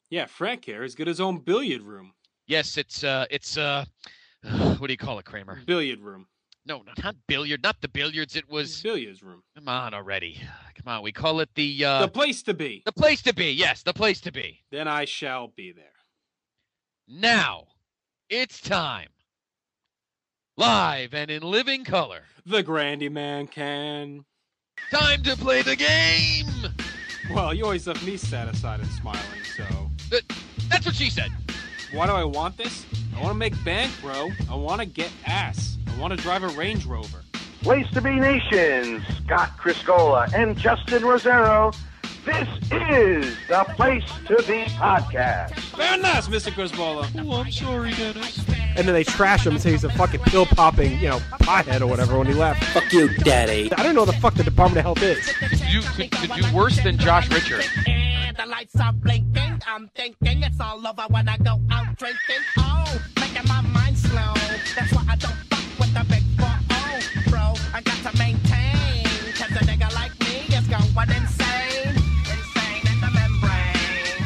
Yeah, Frank here has got his own billiard room. Yes, it's what do you call it, Kramer? Billiard room. No, not billiard, not the billiards. It was billiards room. Come on already. Come on, we call it the place to be. The place to be. Yes, the place to be. Then I shall be there. Now, it's time. Live and in living color. The Grandy Man can. Time to play the game. Well, you always left me satisfied and smiling, so. That's what she said. Why do I want this? I want to make bank, bro. I want to get ass. I want to drive a Range Rover. Place to be Nation, Scott Criscola and Justin Rosero. This is the Place to Be podcast. Very nice, Mr. Criscola. Oh, I'm sorry, Dennis. And then they trash him and say he's a fucking pill-popping, pothead or whatever when he left. Fuck you, daddy. I don't know what the fuck the Department of Health is. Could do worse than Josh Richards. And the lights are blinking. I'm thinking it's all over when I go out drinking. Oh, making my mind slow. That's why I don't fuck with the big 4-0, bro. I got to maintain. Cause a nigga like me is going insane. Insane in the membrane.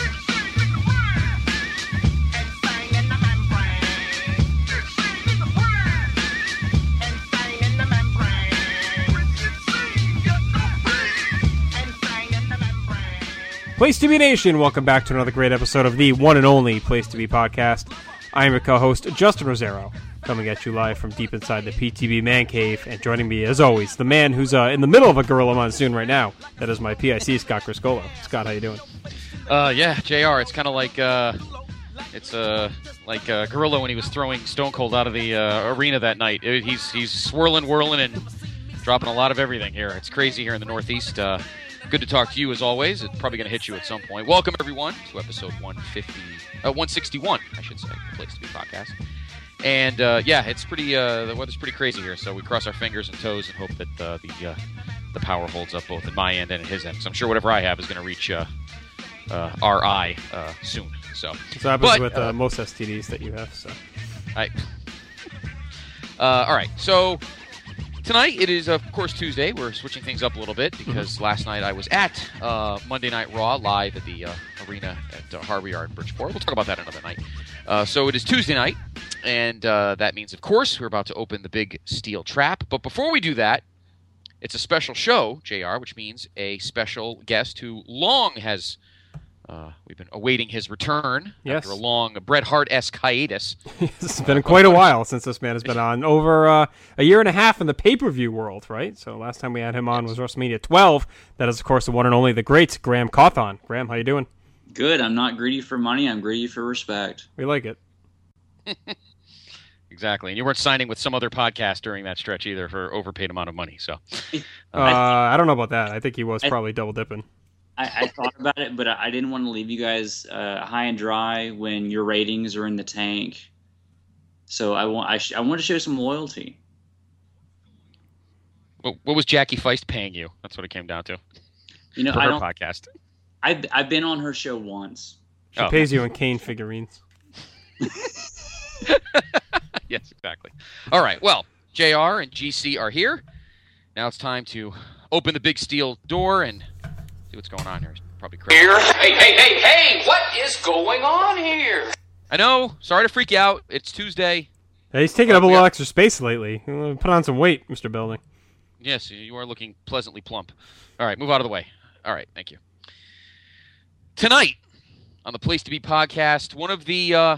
Insane in the membrane. Insane in the membrane. Insane in the membrane. Place to Be Nation, welcome back to another great episode of the one and only Place to Be podcast. I am your co-host, Justin Rosero, coming at you live from deep inside the PTB Man Cave, and joining me, as always, the man who's in the middle of a gorilla monsoon right now. That is my PIC, Scott Criscola. Scott, how you doing? Yeah, JR, it's kind of like, Gorilla when he was throwing Stone Cold out of the arena that night. He's swirling, whirling, and dropping a lot of everything here. It's crazy here in the Northeast. Good to talk to you, as always. It's probably going to hit you at some point. Welcome, everyone, to episode 161, I should say, Place to Be podcast. And, it's pretty, the weather's pretty crazy here, so we cross our fingers and toes and hope that the power holds up both at my end and at his end. Because I'm sure whatever I have is going to reach RI soon. So That's what happens with most STDs that you have. So, all right, so tonight it is, of course, Tuesday. We're switching things up a little bit because last night I was at Monday Night Raw live at the arena at Harvey Yard in Bridgeport. We'll talk about that another night. So it is Tuesday night, and that means, of course, we're about to open the big steel trap. But before we do that, it's a special show, JR, which means a special guest who long has... we've been awaiting his return after a long Bret Hart-esque hiatus. It's been quite a while since this man has been on. Over a year and a half in the pay-per-view world, right? So last time we had him on was WrestleMania 12. That is, of course, the one and only, the great Graham Cawthon. Graham, how you doing? Good. I'm not greedy for money. I'm greedy for respect. We like it. Exactly. And you weren't signing with some other podcast during that stretch either for overpaid amount of money. So I don't know about that. I think he was probably double-dipping. I thought about it, but I didn't want to leave you guys high and dry when your ratings are in the tank. So I want to show some loyalty. what was Jackie Feist paying you? That's what it came down to. For her podcast. I've been on her show once. She pays you in Kane figurines. Yes, exactly. All right. Well, JR and GC are here. Now it's time to open the big steel door and see what's going on here. It's probably crazy. Hey, what is going on here? I know. Sorry to freak you out. It's Tuesday. Yeah, he's taking up a little extra space lately. Put on some weight, Mr. Building. Yes, you are looking pleasantly plump. All right, move out of the way. All right, thank you. Tonight on the Place to Be podcast, one of the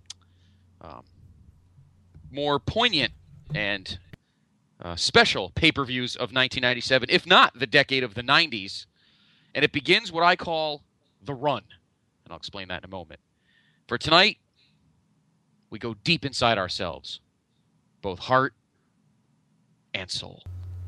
more poignant and special pay-per-views of 1997, if not the decade of the 90s. And it begins what I call the run. And I'll explain that in a moment. For tonight, we go deep inside ourselves, both heart and soul.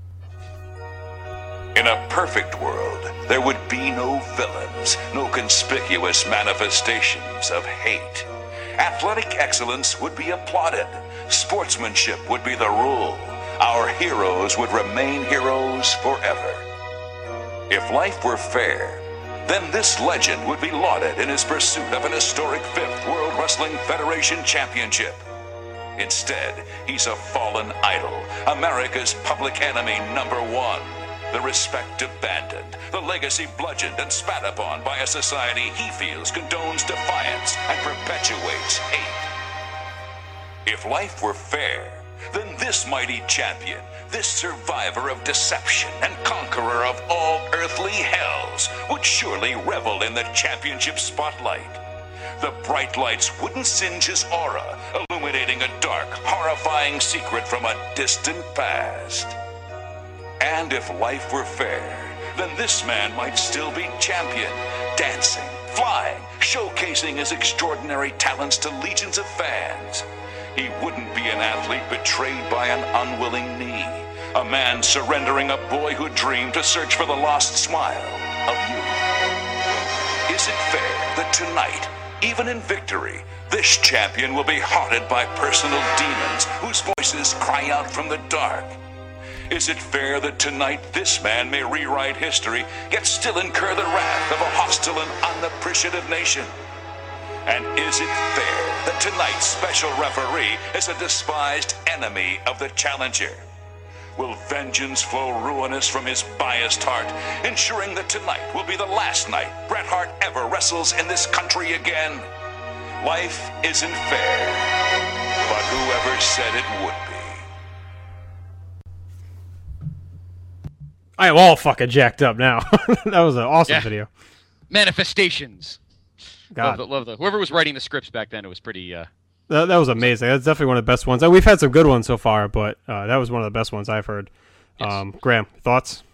In a perfect world, there would be no villains, no conspicuous manifestations of hate. Athletic excellence would be applauded. Sportsmanship would be the rule. Our heroes would remain heroes forever. If life were fair, then this legend would be lauded in his pursuit of an historic 5th World Wrestling Federation Championship. Instead, he's a fallen idol, America's public enemy #1. the respect abandoned, the legacy bludgeoned and spat upon by a society he feels condones defiance and perpetuates hate. If life were fair, then this mighty champion, this survivor of deception and conqueror of all earthly hells, would surely revel in the championship spotlight. The bright lights wouldn't singe his aura, illuminating a dark, horrifying secret from a distant past. And if life were fair, then this man might still be champion, dancing, flying, showcasing his extraordinary talents to legions of fans. He wouldn't be an athlete betrayed by an unwilling knee, a man surrendering a boyhood dream to search for the lost smile of youth. Is it fair that tonight, even in victory, this champion will be haunted by personal demons whose voices cry out from the dark? Is it fair that tonight this man may rewrite history, yet still incur the wrath of a hostile and unappreciative nation? And is it fair that tonight's special referee is a despised enemy of the challenger? Will vengeance flow ruinous from his biased heart, ensuring that tonight will be the last night Bret Hart ever wrestles in this country again? Life isn't fair, but whoever said it would be. I am all fucking jacked up now. That was an awesome video. Manifestations. God. Love the whoever was writing the scripts back then. It was pretty. That was amazing. That's definitely one of the best ones. We've had some good ones so far, but that was one of the best ones I've heard. Yes. Graham, thoughts?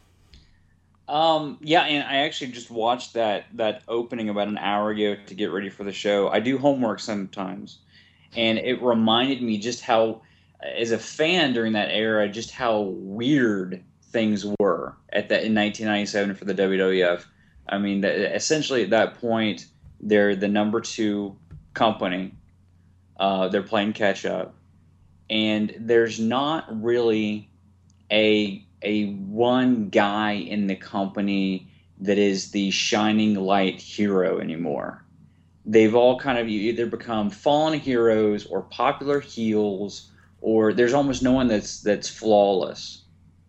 Yeah, and I actually just watched that opening about an hour ago to get ready for the show. I do homework sometimes, and it reminded me just how, as a fan during that era, just how weird things were in 1997 for the WWF. I mean, essentially at that point, they're the number 2 company. They're playing catch up, and there's not really a one guy in the company that is the shining light hero anymore. They've all kind of either become fallen heroes or popular heels, or there's almost no one that's flawless.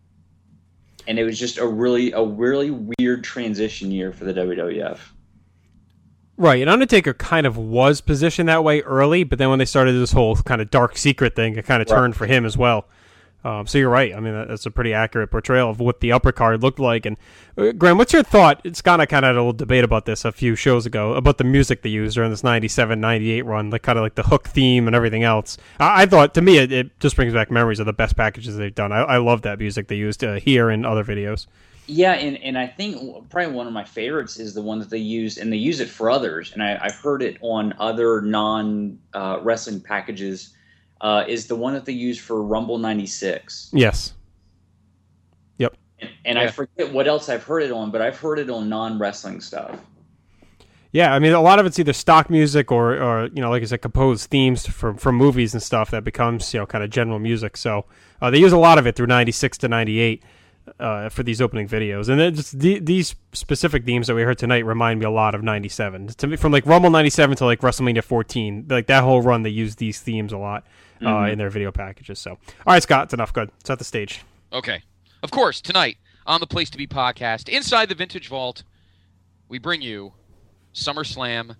And it was just a really weird transition year for the WWF. Right, and Undertaker kind of was positioned that way early, but then when they started this whole kind of dark secret thing, it kind of turned for him as well. So you're right. I mean, that's a pretty accurate portrayal of what the upper card looked like. And Graham, what's your thought? Scott and I kind of had a little debate about this a few shows ago, about the music they used during this 97, 98 run, like kind of like the hook theme and everything else. I thought, to me, it just brings back memories of the best packages they've done. I love that music they used here and other videos. Yeah, and I think probably one of my favorites is the one that they used, and they use it for others, and I've heard it on other non-wrestling packages, is the one that they use for Rumble 96. Yes. Yep. And I forget what else I've heard it on, but I've heard it on non-wrestling stuff. Yeah, I mean, a lot of it's either stock music or like I said, composed themes from movies and stuff that becomes, kind of general music. So they use a lot of it through 96 to 98. For these opening videos, and then just these specific themes that we heard tonight remind me a lot of 97. To me, from like Rumble 97 to like WrestleMania 14, like that whole run, they use these themes a lot in their video packages. So, all right, Scott, it's enough. Good. Set the stage. Okay. Of course, tonight on the Place to Be podcast, inside the Vintage Vault, we bring you SummerSlam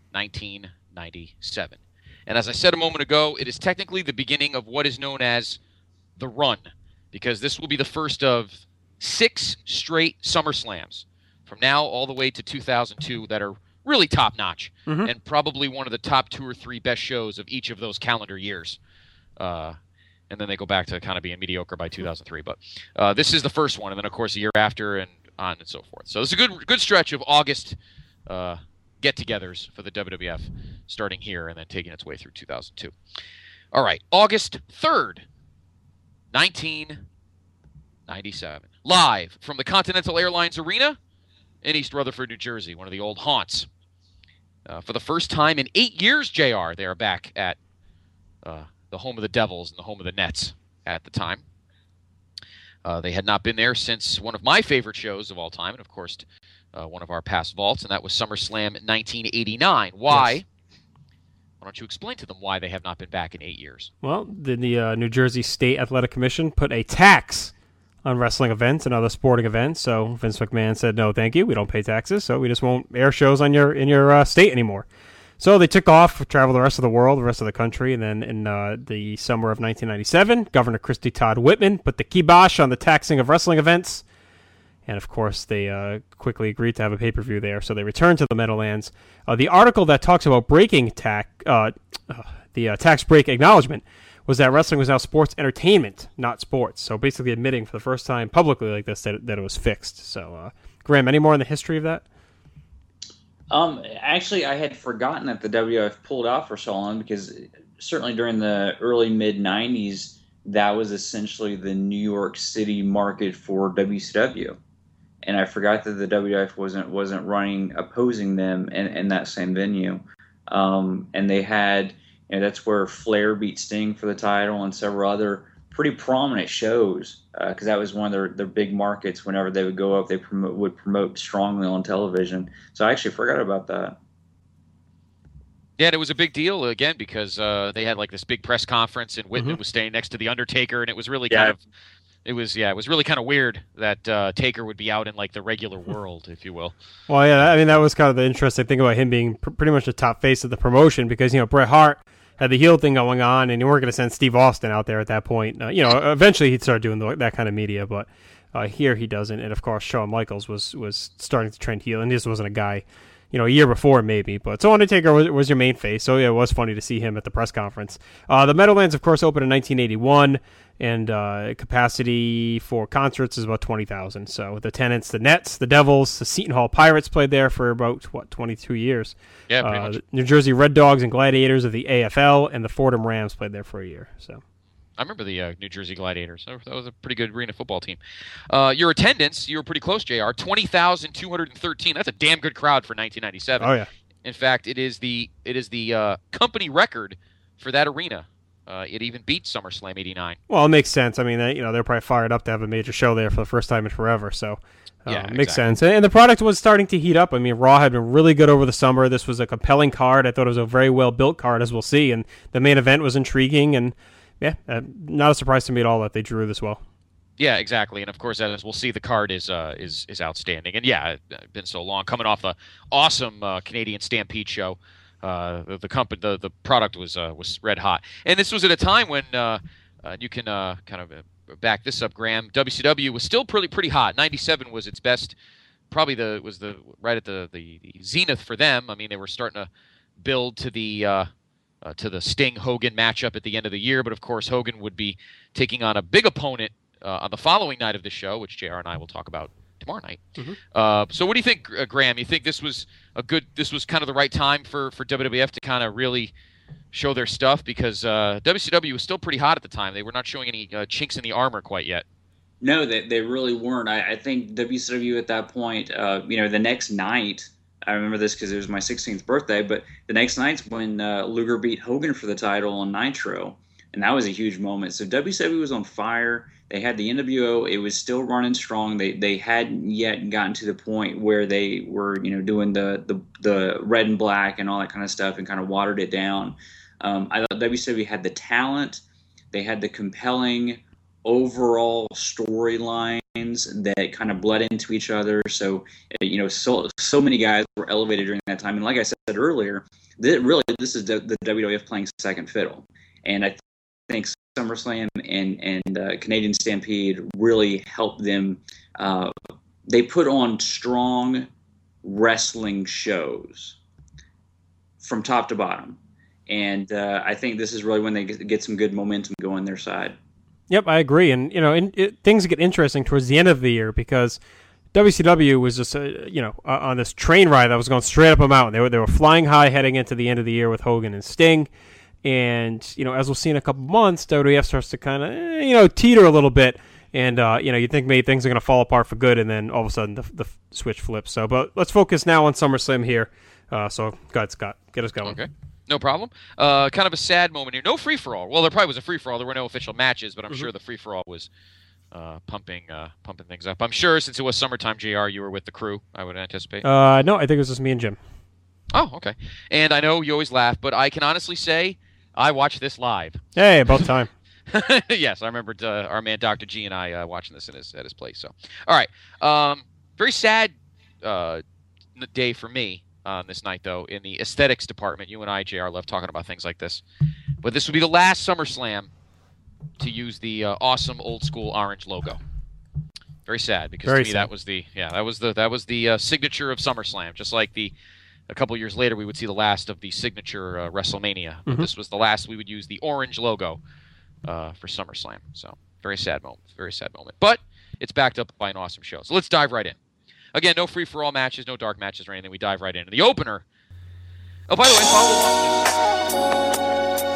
1997. And as I said a moment ago, it is technically the beginning of what is known as the run, because this will be the first of 6 straight SummerSlams from now all the way to 2002 that are really top-notch and probably one of the top 2 or 3 best shows of each of those calendar years. And then they go back to kind of being mediocre by 2003. But this is the first one, and then, of course, the year after and on and so forth. So it's a good stretch of August get-togethers for the WWF starting here and then taking its way through 2002. All right, August 3rd. 1997. Live from the Continental Airlines Arena in East Rutherford, New Jersey, one of the old haunts. For the first time in 8 years, JR, they are back at the home of the Devils and the home of the Nets at the time. They had not been there since one of my favorite shows of all time, and of course, one of our past vaults, and that was SummerSlam 1989. Why? Yes. Why don't you explain to them why they have not been back in 8 years? Well, the New Jersey State Athletic Commission put a tax on wrestling events and other sporting events. So Vince McMahon said, no, thank you. We don't pay taxes, so we just won't air shows on in your state anymore. So they took off, traveled the rest of the world, the rest of the country, and then in the summer of 1997, Governor Christy Todd Whitman put the kibosh on the taxing of wrestling events. And, of course, they quickly agreed to have a pay-per-view there, so they returned to the Meadowlands. The article that talks about breaking the tax break acknowledgement was that wrestling was now sports entertainment, not sports. So basically admitting for the first time publicly like this that it was fixed. So, Graham, any more on the history of that? Actually, I had forgotten that the WWF pulled out for so long because certainly during the early mid-'90s, that was essentially the New York City market for WCW. And I forgot that the WWF wasn't running, opposing them in that same venue. And they had, that's where Flair beat Sting for the title and several other pretty prominent shows, because that was one of their big markets. Whenever they would go up, they would promote strongly on television. So I actually forgot about that. Yeah, and it was a big deal, again, because they had like this big press conference, and Whitman was staying next to The Undertaker, and it was really it was really kind of weird that Taker would be out in like the regular world, if you will. Well, yeah, I mean, that was kind of the interesting thing about him being pretty much the top face of the promotion, because, Bret Hart had the heel thing going on, and you weren't going to send Steve Austin out there at that point. Eventually he'd start doing that kind of media, but here he doesn't. And, of course, Shawn Michaels was starting to trend heel, and this wasn't a guy, a year before maybe. But so Undertaker was your main face, so yeah, it was funny to see him at the press conference. The Meadowlands, of course, opened in 1981, and capacity for concerts is about 20,000. So the Tenants, the Nets, the Devils, the Seton Hall Pirates played there for about, 22 years. Yeah, pretty much. New Jersey Red Dogs and Gladiators of the AFL, and the Fordham Rams played there for a year. So I remember the New Jersey Gladiators. That was a pretty good arena football team. Your attendance, you were pretty close, JR. 20,213. That's a damn good crowd for 1997. Oh, yeah. In fact, it is the company record for that arena. It even beat SummerSlam '89. Well, it makes sense. I mean, they're probably fired up to have a major show there for the first time in forever. So, makes sense. And the product was starting to heat up. I mean, Raw had been really good over the summer. This was a compelling card. I thought it was a very well built card, as we'll see. And the main event was intriguing. And yeah, not a surprise to me at all that they drew this well. Yeah, exactly. And of course, as we'll see, the card is outstanding. And yeah, it's been so long. Coming off the awesome Canadian Stampede show. The product was red hot, and this was at a time when you can kind of back this up, Graham. WCW was still pretty hot. 97 was its best, probably right at the zenith for them. I mean, they were starting to build to the Sting Hogan matchup at the end of the year, but of course Hogan would be taking on a big opponent on the following night of the show, which JR and I will talk about tomorrow night. So what do you think, Graham? You think this was kind of the right time for WWF to kind of really show their stuff? Because WCW was still pretty hot at the time. They were not showing any chinks in the armor quite yet. No, they really weren't. I think WCW at that point, the next night, I remember this because it was my 16th birthday, but the next night's when Luger beat Hogan for the title on Nitro, and that was a huge moment. So WCW was on fire. They had the NWO. It was still running strong. They hadn't yet gotten to the point where they were, doing the red and black and all that kind of stuff and kind of watered it down. I thought WCW had the talent. They had the compelling overall storylines that kind of bled into each other. So, so many guys were elevated during that time. And like I said earlier, this is the WWF playing second fiddle. And I think SummerSlam and Canadian Stampede really helped them. They put on strong wrestling shows from top to bottom. And I think this is really when they get some good momentum going their side. Yep, I agree. And, things get interesting towards the end of the year because WCW was just, on this train ride that was going straight up a mountain. They were flying high heading into the end of the year with Hogan and Sting. And, as we'll see in a couple months, WWF starts to kind of, teeter a little bit. And, you think maybe things are going to fall apart for good, and then all of a sudden the switch flips. So, but let's focus now on SummerSlam here. So, go ahead, Scott. Get us going. Okay. No problem. Kind of a sad moment here. No free-for-all. Well, there probably was a free-for-all. There were no official matches, but I'm sure the free-for-all was pumping things up. I'm sure since it was summertime, JR, you were with the crew, I would anticipate. No, I think it was just me and Jim. Oh, okay. And I know you always laugh, but I can honestly say I watched this live. Hey, about time. Yes, I remember our man Dr. G and I watching this at his place. So, all right, very sad day for me this night, though. In the aesthetics department, you and I, JR, love talking about things like this. But this would be the last SummerSlam to use the awesome old school orange logo. Very sad, because to me that was the signature of SummerSlam. Just like a couple years later we would see the last of the signature WrestleMania. But this was the last we would use the orange logo for SummerSlam. So very sad moment. Very sad moment. But it's backed up by an awesome show. So let's dive right in. Again, no free-for-all matches, no dark matches or anything. We dive right into the opener. Oh, by the way, follow along.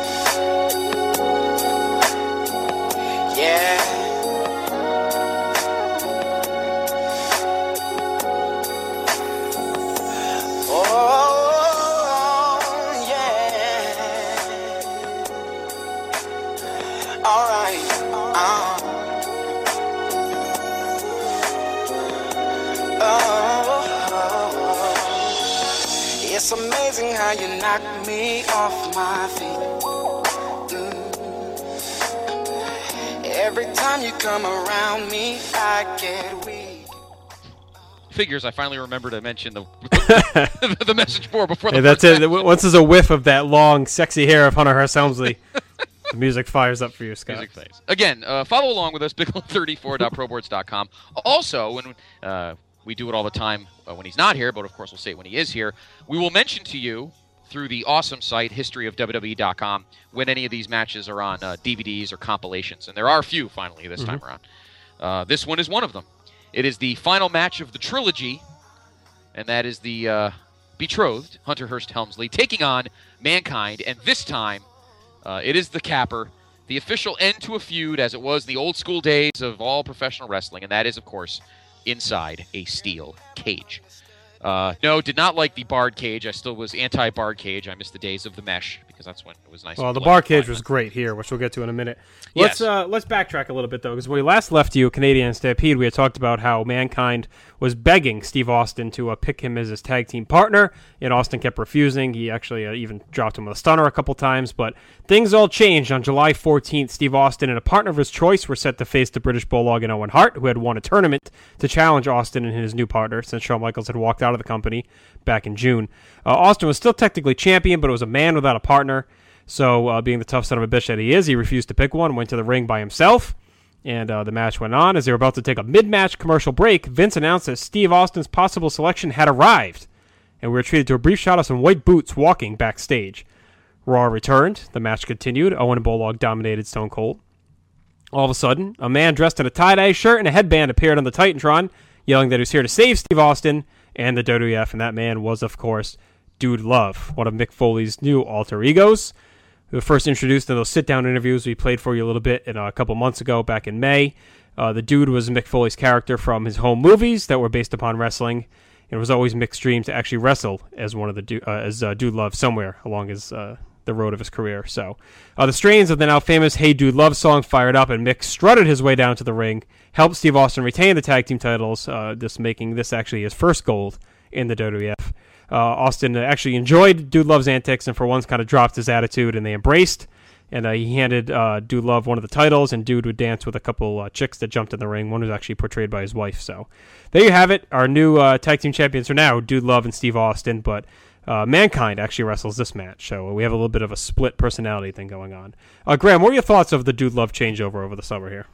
Yeah. Oh, yeah. All right. It's amazing how you knock me off my feet. Every time you come around me, I get weak. Figures, I finally remember to mention the the message board before the that's it. Once there's a whiff of that long, sexy hair of Hunter Hearst Helmsley, the music fires up for you, Scott. Music phase. Again, follow along with us, Bigelow34.proboards.com. Also, when we do it all the time when he's not here, but of course we'll say it when he is here, we will mention to you through the awesome site, historyofwwe.com, when any of these matches are on DVDs or compilations. And there are a few, finally, this time around. This one is one of them. It is the final match of the trilogy, and that is the betrothed Hunter Hearst Helmsley taking on Mankind. And this time, it is the capper, the official end to a feud as it was in the old school days of all professional wrestling. And that is, of course, inside a steel cage. No, did not like the barred cage. I still was anti-barred cage. I missed the days of the mesh because that's when it was nice. Well, the barred cage was great here, which we'll get to in a minute. Let's backtrack a little bit, though, because when we last left you, Canadian Stampede, we had talked about how Mankind was begging Steve Austin to pick him as his tag team partner, and Austin kept refusing. He actually even dropped him with a stunner a couple times, but things all changed. On July 14th, Steve Austin and a partner of his choice were set to face the British Bulldog and Owen Hart, who had won a tournament to challenge Austin and his new partner, since Shawn Michaels had walked out of the company back in June. Austin was still technically champion, but it was a man without a partner. So, being the tough son of a bitch that he is, he refused to pick one, went to the ring by himself, and the match went on. As they were about to take a mid-match commercial break, Vince announced that Steve Austin's possible selection had arrived, and we were treated to a brief shot of some white boots walking backstage. Raw returned. The match continued. Owen and Bulldog dominated Stone Cold. All of a sudden, a man dressed in a tie-dye shirt and a headband appeared on the Titantron, yelling that he was here to save Steve Austin and the WWF, and that man was, of course, Dude Love, one of Mick Foley's new alter egos. We were first introduced in those sit-down interviews we played for you a little bit a couple months ago, back in May. The Dude was Mick Foley's character from his home movies that were based upon wrestling. It was always Mick's dream to actually wrestle as one of the Dude Love somewhere along his the road of his career. So the strains of the now famous Hey Dude Love song fired up, and Mick strutted his way down to the ring, helped Steve Austin retain the tag team titles, making this actually his first gold in the WWF. Austin actually enjoyed Dude Love's antics and for once kind of dropped his attitude, and they embraced. And he handed Dude Love one of the titles, and Dude would dance with a couple chicks that jumped in the ring. One was actually portrayed by his wife. So there you have it. Our new tag team champions are now Dude Love and Steve Austin, but Mankind actually wrestles this match. So we have a little bit of a split personality thing going on. Graham, what are your thoughts of the Dude Love changeover over the summer here?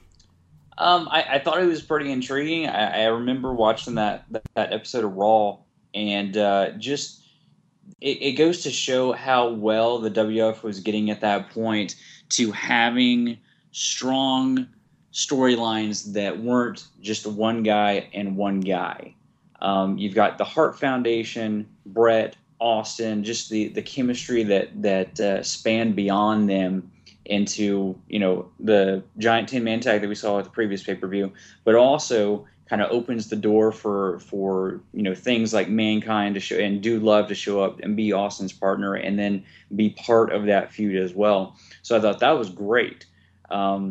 I thought it was pretty intriguing. I remember watching that episode of Raw, and just it goes to show how well the WWF was getting at that point to having strong storylines that weren't just one guy and one guy. You've got the Hart Foundation, Brett, Austin, just the chemistry that spanned beyond them into, the giant 10-man tag that we saw at the previous pay-per-view, but also kind of opens the door for things like Mankind to show and Dude Love to show up and be Austin's partner and then be part of that feud as well. So I thought that was great. And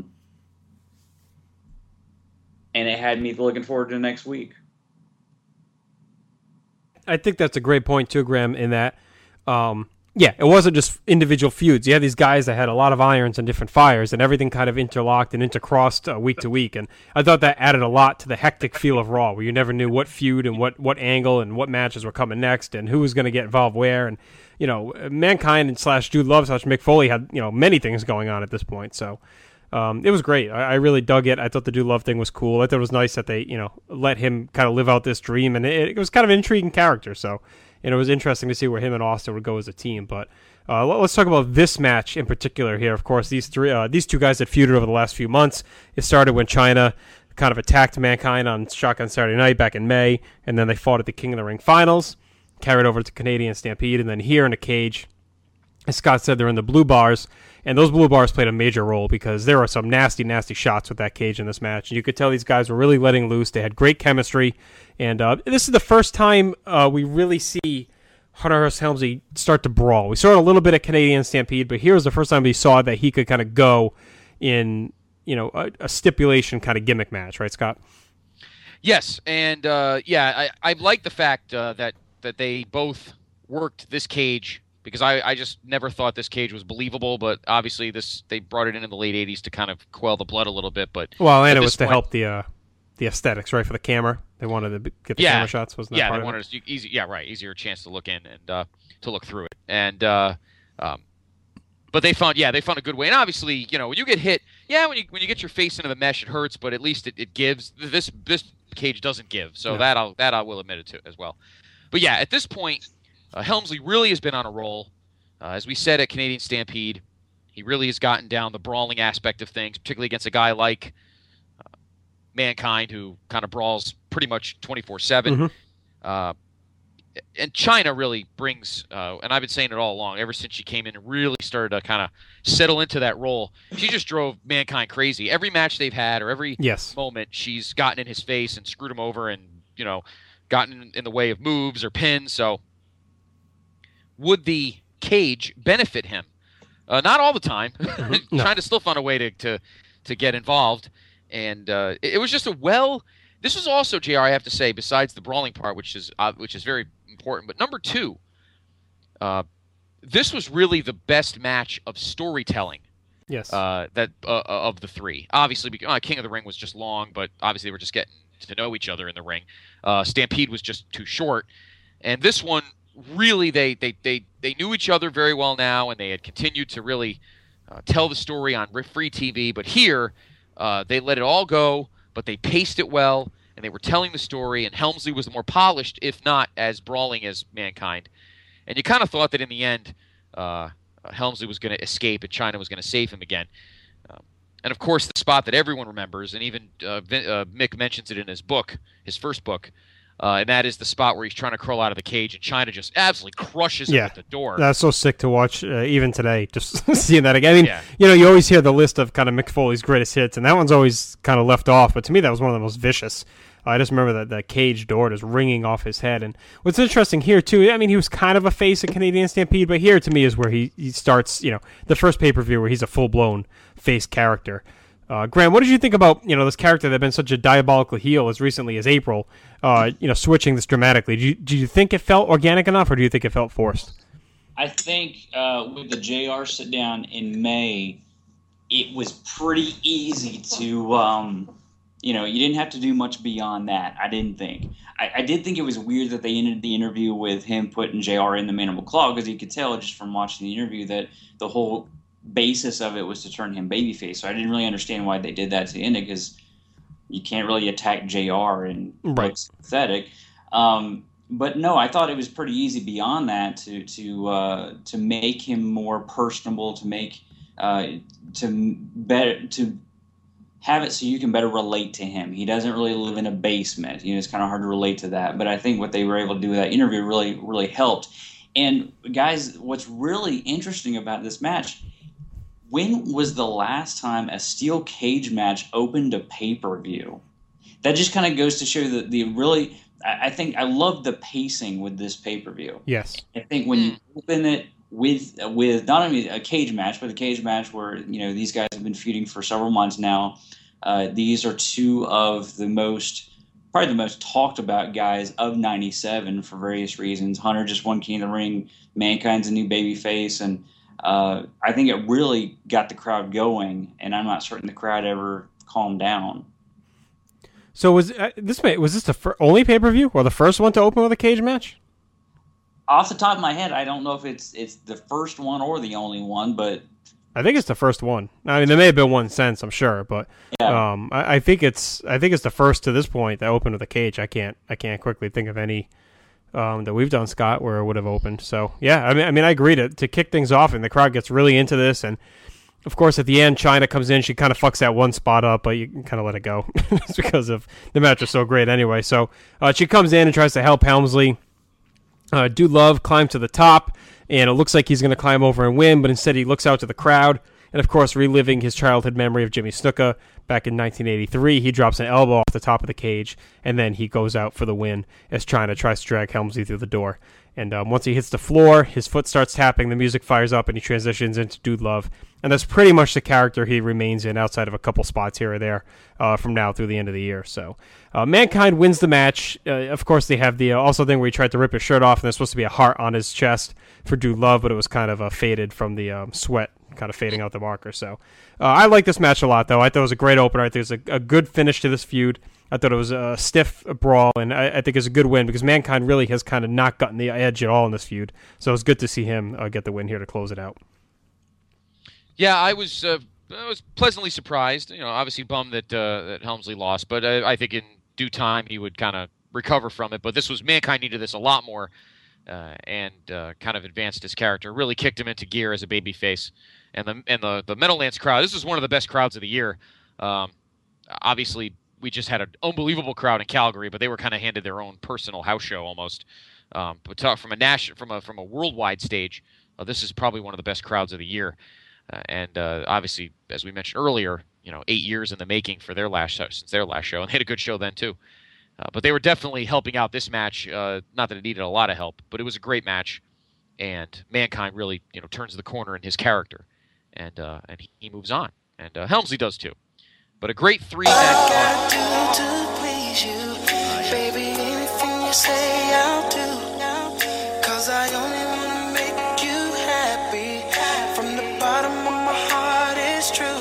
it had me looking forward to next week. I think that's a great point too, Graham, in that Yeah, it wasn't just individual feuds. You had these guys that had a lot of irons and different fires, and everything kind of interlocked and intercrossed week to week. And I thought that added a lot to the hectic feel of Raw, where you never knew what feud and what angle and what matches were coming next and who was going to get involved where. And, Mankind and / Jude Love / Mick Foley had, many things going on at this point. So it was great. I really dug it. I thought the Dude Love thing was cool. I thought it was nice that they, let him kind of live out this dream. And it was kind of an intriguing character. So, it was interesting to see where him and Austin would go as a team. But let's talk about this match in particular here. Of course, these two guys that feuded over the last few months. It started when China kind of attacked Mankind on Shotgun Saturday Night back in May, and then they fought at the King of the Ring finals, carried over to Canadian Stampede, and then here in a cage. As Scott said, they're in the blue bars, and those blue bars played a major role because there were some nasty, nasty shots with that cage in this match. And you could tell these guys were really letting loose. They had great chemistry, and this is the first time we really see Hunter Hearst Helmsley start to brawl. We saw it a little bit at Canadian Stampede, but here was the first time we saw that he could kind of go in, a stipulation kind of gimmick match, right, Scott? Yes, and I like the fact that they both worked this cage. Because I just never thought this cage was believable, but obviously they brought it in the late 80s to kind of quell the blood a little bit. But and it was to help the aesthets, right, for the camera. They wanted to get the camera shots, wasn't that part they of wanted easier chance to look in and to look through it. And but they found a good way. And obviously, when you get hit, when you get your face into the mesh, it hurts, but at least it gives. This cage doesn't give, so that I will admit it to as well. But yeah, at this point. Helmsley really has been on a roll. As we said at Canadian Stampede, he really has gotten down the brawling aspect of things, particularly against a guy like Mankind, who kind of brawls pretty much 24/7. And China really brings, and I've been saying it all along, ever since she came in and really started to kind of settle into that role, she just drove Mankind crazy. Every match they've had or every moment, she's gotten in his face and screwed him over and, gotten in the way of moves or pins. So would the cage benefit him? Not all the time. China still found a way to get involved. And it was just this was also, JR, I have to say, besides the brawling part, which is very important, but number two, this was really the best match of storytelling. Yes. That of the three. Obviously, King of the Ring was just long, but obviously they were just getting to know each other in the ring. Stampede was just too short. And this one, really, they knew each other very well now, and they had continued to really tell the story on free TV. But here, they let it all go, but they paced it well, and they were telling the story, and Helmsley was the more polished, if not as brawling as Mankind. And you kind of thought that in the end, Helmsley was going to escape and China was going to save him again. And of course, the spot that everyone remembers, and even Mick mentions it in his book, his first book, and that is the spot where he's trying to crawl out of the cage, and China just absolutely crushes him at the door. That's so sick to watch, even today, just seeing that again. I mean, you always hear the list of kind of Mick Foley's greatest hits, and that one's always kind of left off, but to me, that was one of the most vicious. I just remember that cage door just ringing off his head. And what's interesting here, too, I mean, he was kind of a face at Canadian Stampede, but here, to me, is where he starts, the first pay-per-view where he's a full-blown face character. Graham, what did you think about, this character that had been such a diabolical heel as recently as April, switching this dramatically? Do you think it felt organic enough, or do you think it felt forced? I think with the JR sit-down in May, it was pretty easy to... you didn't have to do much beyond that, I didn't think. I did think it was weird that they ended the interview with him putting JR in the Mandible Claw, because you could tell just from watching the interview that the whole basis of it was to turn him babyface. So I didn't really understand why they did that to end it, because you can't really attack JR and look sympathetic. But no, I thought it was pretty easy beyond that to make him more personable, to make to have it so you can better relate to him. He doesn't really live in a basement. It's kind of hard to relate to that. But I think what they were able to do with that interview really, really helped. And guys, what's really interesting about this match, when was the last time a steel cage match opened a pay-per-view? That just kind of goes to show that I think I love the pacing with this pay-per-view. Yes. I think when you open it with not only a cage match, but a cage match where these guys have been feuding for several months now. These are two of the most probably the most talked about guys of '97 for various reasons. Hunter just won King of the Ring. Mankind's a new babyface, and I think it really got the crowd going. And I'm not certain the crowd ever calmed down. So was this the only pay-per-view or the first one to open with a cage match? Off the top of my head, I don't know if it's the first one or the only one, but I think it's the first one. I mean, there may have been one since, I'm sure, but yeah. I think it's the first to this point that opened with a cage. I can't quickly think of any that we've done, Scott, where it would have opened. So yeah, I mean, I agree to kick things off, and the crowd gets really into this, and of course at the end, Chyna comes in. She kind of fucks that one spot up, but you can kind of let it go. It's because of the match was so great anyway. So she comes in and tries to help Helmsley. Dude Love climbs to the top, and it looks like he's going to climb over and win, but instead he looks out to the crowd, and of course, reliving his childhood memory of Jimmy Snuka back in 1983, he drops an elbow off the top of the cage, and then he goes out for the win as Chyna tries to drag Helmsley through the door. And once he hits the floor, his foot starts tapping, the music fires up, and he transitions into Dude Love. And that's pretty much the character he remains in outside of a couple spots here or there from now through the end of the year. So Mankind wins the match. Of course, they have the also thing where he tried to rip his shirt off, and there's supposed to be a heart on his chest for Dude Love, but it was kind of faded from the sweat, kind of fading out the marker. So I like this match a lot, though. I thought it was a great opener. I think it was a good finish to this feud. I thought it was a stiff brawl, and I think it's a good win because Mankind really has kind of not gotten the edge at all in this feud. So it was good to see him get the win here to close it out. Yeah, I was pleasantly surprised. Obviously bummed that Helmsley lost, but I think in due time he would kind of recover from it. But this was Mankind needed this a lot more, and kind of advanced his character. Really kicked him into gear as a babyface, and the Meadowlands crowd. This was one of the best crowds of the year. Obviously, we just had an unbelievable crowd in Calgary, but they were kind of handed their own personal house show almost. But talk from a worldwide stage, this is probably one of the best crowds of the year. And obviously, as we mentioned earlier, 8 years in the making for their last show, since their last show, and they had a good show then too. But they were definitely helping out this match. Not that it needed a lot of help, but it was a great match, and Mankind really turns the corner in his character, and he moves on, and Helmsley does too. But a great 3-match. To please you, baby, anything you say I'll do, 'cause I only wanna make you happy. From the bottom of my heart, it's true.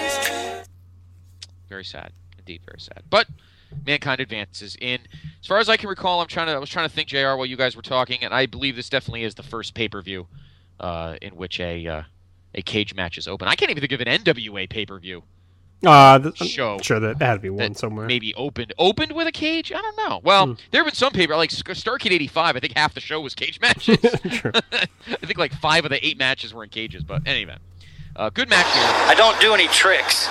Very sad, indeed, very sad. But Mankind advances in. As far as I can recall, I was trying to think, JR, while you guys were talking, and I believe this definitely is the first pay-per-view in which a cage match is open. I can't even think of an NWA pay-per-view. Show. I'm sure that had to be one somewhere. Maybe opened with a cage? I don't know. Well, there have been some paper, like Starrcade 85, I think half the show was cage matches. True. I think like 5 of the 8 matches were in cages, but anyway. Good match here. I don't do any tricks.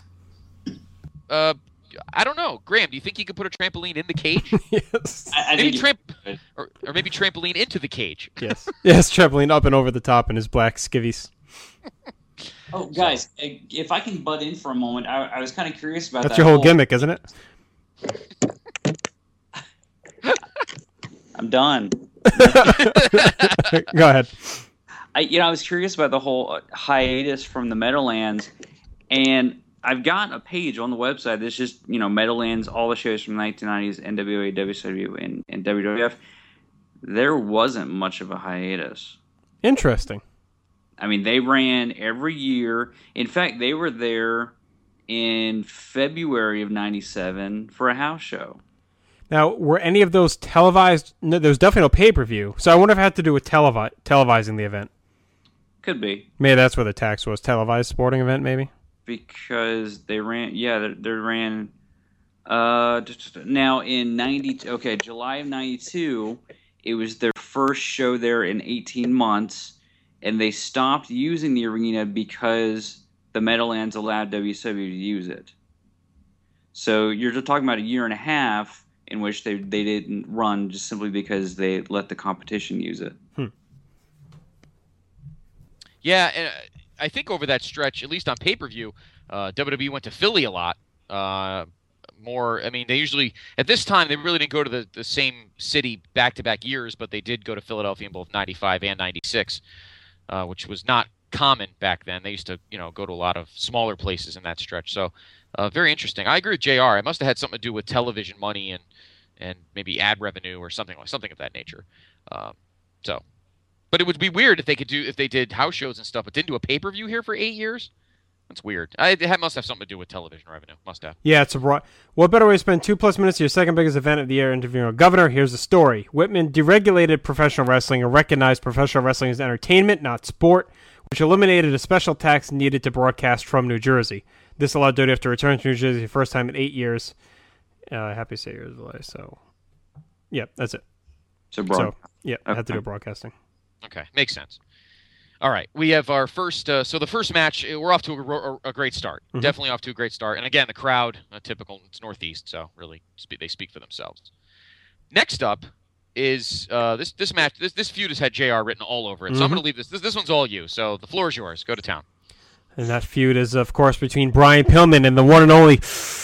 I don't know. Graham, do you think you could put a trampoline in the cage? Yes. Maybe or maybe trampoline into the cage. Yes. Yes, trampoline up and over the top in his black skivvies. Oh, guys, if I can butt in for a moment, I was kind of curious about That's that. your whole gimmick, isn't it? I'm done. Go ahead. I was curious about the whole hiatus from the Meadowlands, and I've got a page on the website that's just, Meadowlands, all the shows from the 1990s, NWA, WCW, and WWF. There wasn't much of a hiatus. Interesting. I mean, they ran every year. In fact, they were there in February of '97 for a house show. Now, were any of those televised? No, there was definitely no pay-per-view. So I wonder if it had to do with televising the event. Could be. Maybe that's where the tax was. Televised sporting event, maybe? Because they ran, they ran, now in July of '92, it was their first show there in 18 months. And they stopped using the arena because the Meadowlands allowed WCW to use it. So you're just talking about a year and a half in which they didn't run just simply because they let the competition use it. Yeah, and I think over that stretch, at least on pay-per-view, WWE went to Philly a lot. They usually, at this time, they really didn't go to the same city back-to-back years, but they did go to Philadelphia in both 95 and 96. Which was not common back then. They used to, go to a lot of smaller places in that stretch. So, very interesting. I agree with JR. It must have had something to do with television money and maybe ad revenue or something of that nature. But it would be weird if they did house shows and stuff, but didn't do a pay-per-view here for 8 years. That's weird. It must have something to do with television revenue. Must have. Yeah, it's a what better way to spend 2+ minutes of your second biggest event of the year interviewing a governor? Here's the story. Whitman deregulated professional wrestling and recognized professional wrestling as entertainment, not sport, which eliminated a special tax needed to broadcast from New Jersey. This allowed WWF to return to New Jersey for the first time in 8 years. Happy to say years delay. So, yeah, that's it. So yeah, I had to do broadcasting. Okay, makes sense. All right, we have our first. So the first match, we're off to a great start. Mm-hmm. Definitely off to a great start. And again, the crowd, typical. It's Northeast, so really they speak for themselves. Next up is this match. This feud has had JR written all over it. So I'm going to leave this. This one's all you. So the floor is yours. Go to town. And that feud is, of course, between Brian Pillman and the one and only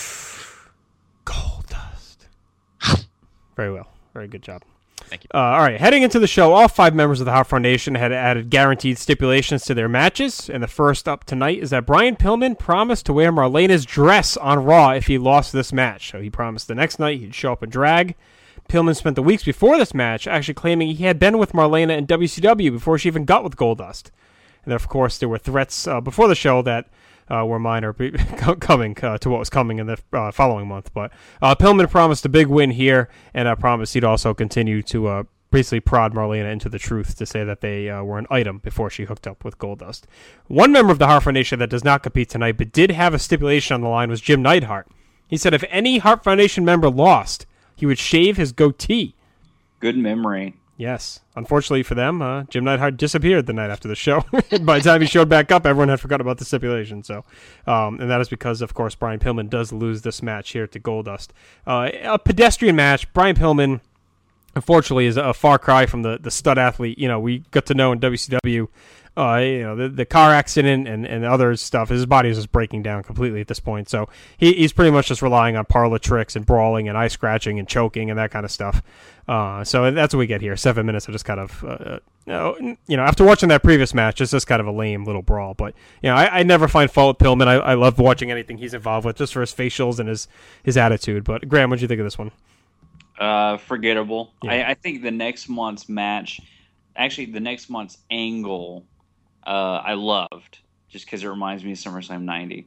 Goldust. Very well. Very good job. Thank you. All right, heading into the show, all 5 members of the Hart Foundation had added guaranteed stipulations to their matches, and the first up tonight is that Brian Pillman promised to wear Marlena's dress on Raw if he lost this match. So he promised the next night he'd show up in drag. Pillman spent the weeks before this match actually claiming he had been with Marlena in WCW before she even got with Goldust. And of course, there were threats before the show that were minor coming to what was coming in the following month. But Pillman promised a big win here, and promised he'd also continue to basically prod Marlena into the truth to say that they were an item before she hooked up with Goldust. One member of the Hart Foundation that does not compete tonight but did have a stipulation on the line was Jim Neidhart. He said if any Hart Foundation member lost, he would shave his goatee. Good memory. Yes. Unfortunately for them, Jim Neidhart disappeared the night after the show. By the time he showed back up, everyone had forgotten about the stipulation. So, and that is because, of course, Brian Pillman does lose this match here to Goldust. A pedestrian match. Brian Pillman, unfortunately, is a far cry from the stud athlete we got to know in WCW. The car accident and other stuff, his body is just breaking down completely at this point. So he's pretty much just relying on parlor tricks and brawling and eye scratching and choking and that kind of stuff. So that's what we get here. 7 minutes of just kind of, after watching that previous match, it's just kind of a lame little brawl. But, I never find fault with Pillman. I love watching anything he's involved with just for his facials and his attitude. But, Graham, what did you think of this one? Forgettable. Yeah. I think the next month's match, actually the next month's angle, I loved just because it reminds me of SummerSlam 90.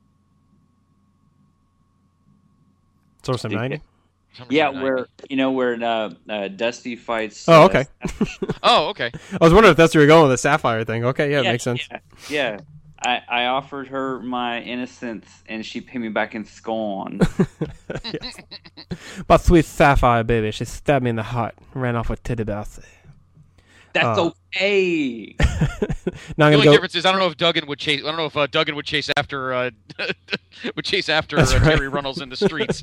SummerSlam 90? Yeah, where Dusty fights. Oh, okay. Oh, okay. I was wondering if that's where you're going with the Sapphire thing. Okay, yeah, it makes sense. Yeah. I offered her my innocence, and she paid me back in scorn. Yes. But sweet Sapphire, baby, she stabbed me in the heart, ran off with Teddy Bassey. That's okay. Now The only difference is I don't know if Duggan would chase. I don't know if Duggan would chase after Terry Runnels in the streets.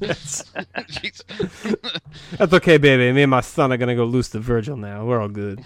That's okay, baby. Me and my son are gonna go loose the Virgil now. We're all good.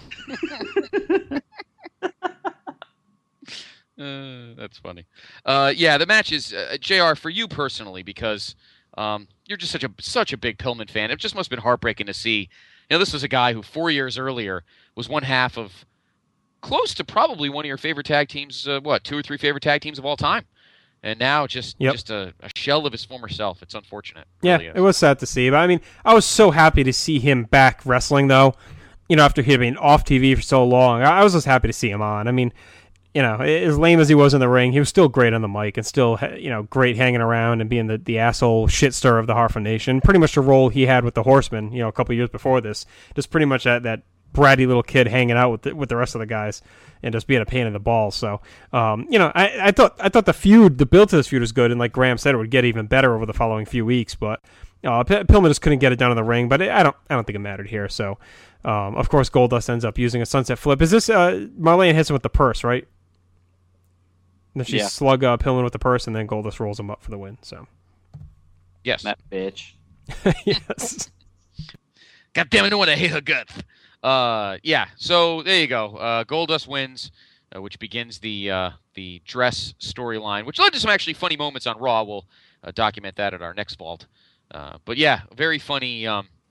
That's funny. The match is JR for you personally because you're just such a big Pillman fan. It just must have been heartbreaking to see. This was a guy who 4 years earlier was one half of close to probably one of your favorite tag teams. 2 or 3 favorite tag teams of all time, and now just a shell of his former self. It's unfortunate. Really it was sad to see. But I mean, I was so happy to see him back wrestling, though. After he had been off TV for so long, I was just happy to see him on. I mean, as lame as he was in the ring, he was still great on the mic and still, great hanging around and being the asshole shit stirrer of the Hart Foundation. Pretty much the role he had with the Horsemen, a couple of years before this. Just pretty much that bratty little kid hanging out with the rest of the guys and just being a pain in the balls. So, I thought the build to this feud was good, and like Graham said, it would get even better over the following few weeks. But Pillman just couldn't get it done in the ring. But I don't think it mattered here. So, of course, Goldust ends up using a sunset flip. Is this Marlena hits him with the purse, right? And then she slug Pillman with the purse, and then Goldust rolls him up for the win. So, yes, that bitch. Yes. God damn it! I know what I hate her guts. So there you go. Goldust wins, which begins the dress storyline, which led to some actually funny moments on Raw. We'll document that at our next vault. But yeah, very funny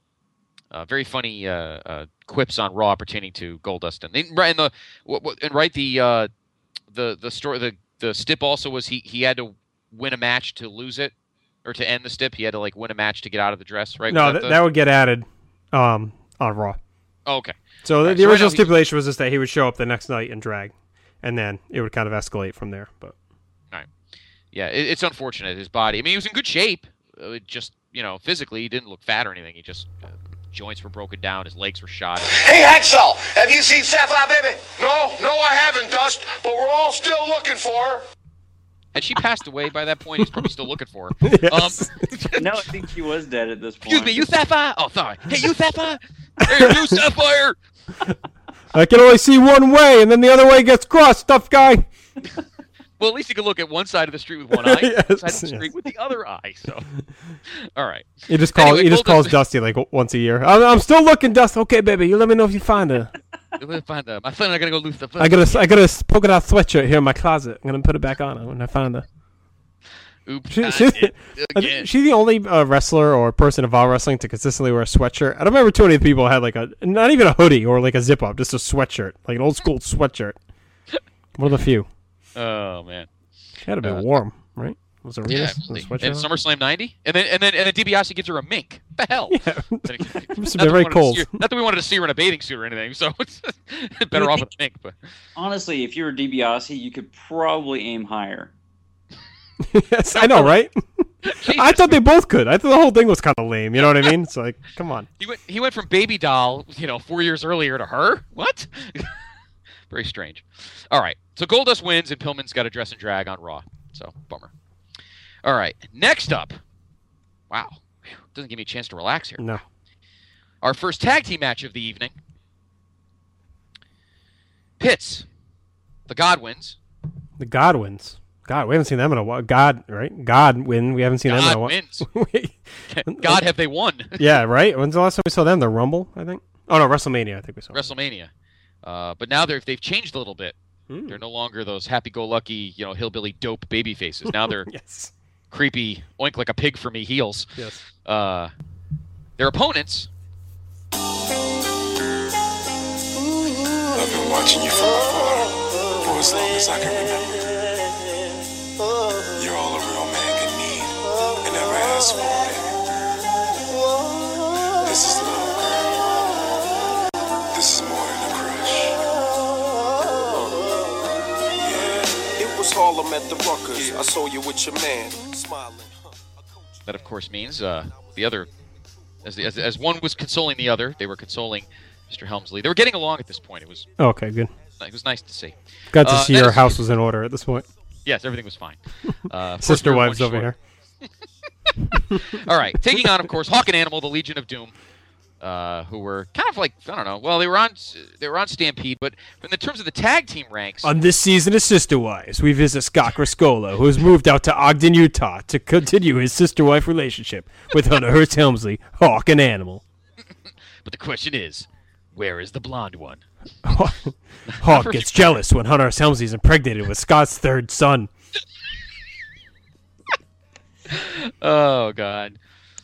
quips on Raw pertaining to Goldust, the stip also was he had to win a match to lose it, or to end the stip, he had to like win a match to get out of the dress, right? No, that would get added on Raw. Oh, okay. So Right, the so original right now stipulation was just that he would show up the next night and drag, and then it would kind of escalate from there. But all right, yeah, it's unfortunate. His body. I mean, he was in good shape. Just physically, he didn't look fat or anything. He just joints were broken down. His legs were shot. Hey, Hacksaw, have you seen Sapphire Baby? No, I haven't, Dust, but we're all still looking for her. Had she passed away by that point, he's probably still looking for her. Yes. No, I think she was dead at this point. Excuse me, you Sapphire? Oh, sorry. Hey, you Sapphire? Hey, you Sapphire! I can only see one way, and then the other way gets crossed, tough guy. Well, at least you can look at one side of the street with one eye, Yes, side of the street with the other eye. So, all right. He just Anyway, calls Dusty like once a year. I'm still looking, Dusty. Okay, baby, you let me know if you find her. We'll find her. My son and I gotta go loose the first. I got a polka dot sweatshirt here in my closet. I'm gonna put it back on when I find her. Oops. She's the only wrestler or person involved in wrestling to consistently wear a sweatshirt. I don't remember too many people had like not even a hoodie or like a zip up, just a sweatshirt, like an old school sweatshirt. One of the few. Oh man. It had to be warm, right? Was it Yeah, really? and SummerSlam '90, and then DiBiase gives her a mink. The hell? Yeah. It must have Not been very that we wanted to cold. see her- Not that we wanted to see her in a bathing suit or anything, so it's better off with a mink. But Honestly, if you were DiBiase, you could probably aim higher. Yes, I know, right? I thought they both could. I thought the whole thing was kind of lame. You know what I mean? It's like, come on. he went from baby doll, 4 years earlier to her. What? Very strange. All right, so Goldust wins, and Pillman's got a dress and drag on Raw. So bummer. All right, next up. Wow, doesn't give me a chance to relax here. No. Our first tag team match of the evening. Pitts, the Godwins. The Godwins. God, we haven't seen them in a while. Godwin. We haven't seen them in a while. Wins. God, have they won? Yeah, right? When's the last time we saw them? The Rumble, I think? Oh, no, WrestleMania, I think we saw. WrestleMania. But now they've changed a little bit. They're no longer those happy-go-lucky, hillbilly dope baby faces. Now they're Yes. creepy, oink like a pig for me heels. Yes. Their opponents. I've been watching you from afar for as long as I can remember. You're all a real man can need and never ask for, baby. This is love, girl. This is more than a crush. Yeah. It was Harlem at the Ruckers. I saw you with your man, smiling. That, of course, means the other, as one was consoling the other, they were consoling Mr. Helmsley. They were getting along at this point. It was Okay, good. nice to see. Got to see that your is- house was in order at this point. Yes, everything was fine. Of course, Sister we were wives one over short. here. All right, taking on, of course, Hawk and Animal, the Legion of Doom, who were kind of like, I don't know. Well, they were on Stampede, but in the terms of the tag team ranks, On this season of Sister Wives, we visit Scott Criscola, who has moved out to Ogden, Utah, to continue his sister-wife relationship with Hunter Hearst Helmsley, Hawk and Animal. but the question is, where is the blonde one? Hawk gets jealous when Hunter Hearst Helmsley is impregnated with Scott's third son. Oh God!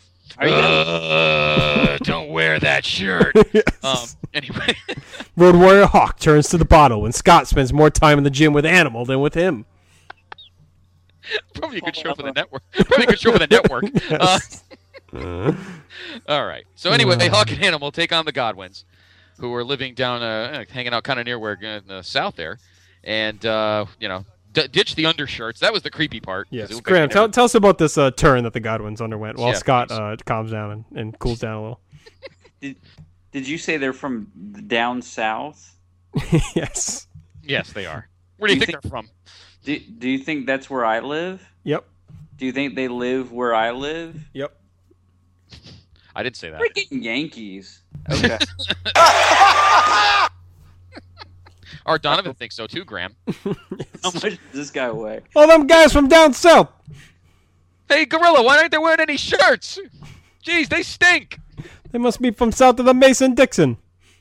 Don't wear that shirt. Yes. Anyway, Road Warrior Hawk turns to the bottle when Scott spends more time in the gym with Animal than with him. probably a good show for the network. Probably a good show for the network. Yes. All right. So anyway, Hawk and Animal take on the Godwins, who are living down, hanging out kind of near where in the south there, and ditch the undershirts. That was the creepy part. 'cause Yes, it looked Graham, like tell us about this turn that the Godwins underwent while Yeah, Scott please. calms down and cools down a little. Did you say they're from down south? Yes. Yes, they are. Where do you think they're from? Do you think that's where I live? Yep. Do you think they live where I live? Yep. I didn't say that. Freaking Yankees. Okay. Art Donovan thinks so too, Graham. How much does this guy weigh? All them guys from down south. Hey, Gorilla, why aren't they wearing any shirts? Jeez, they stink. They must be from south of the Mason-Dixon.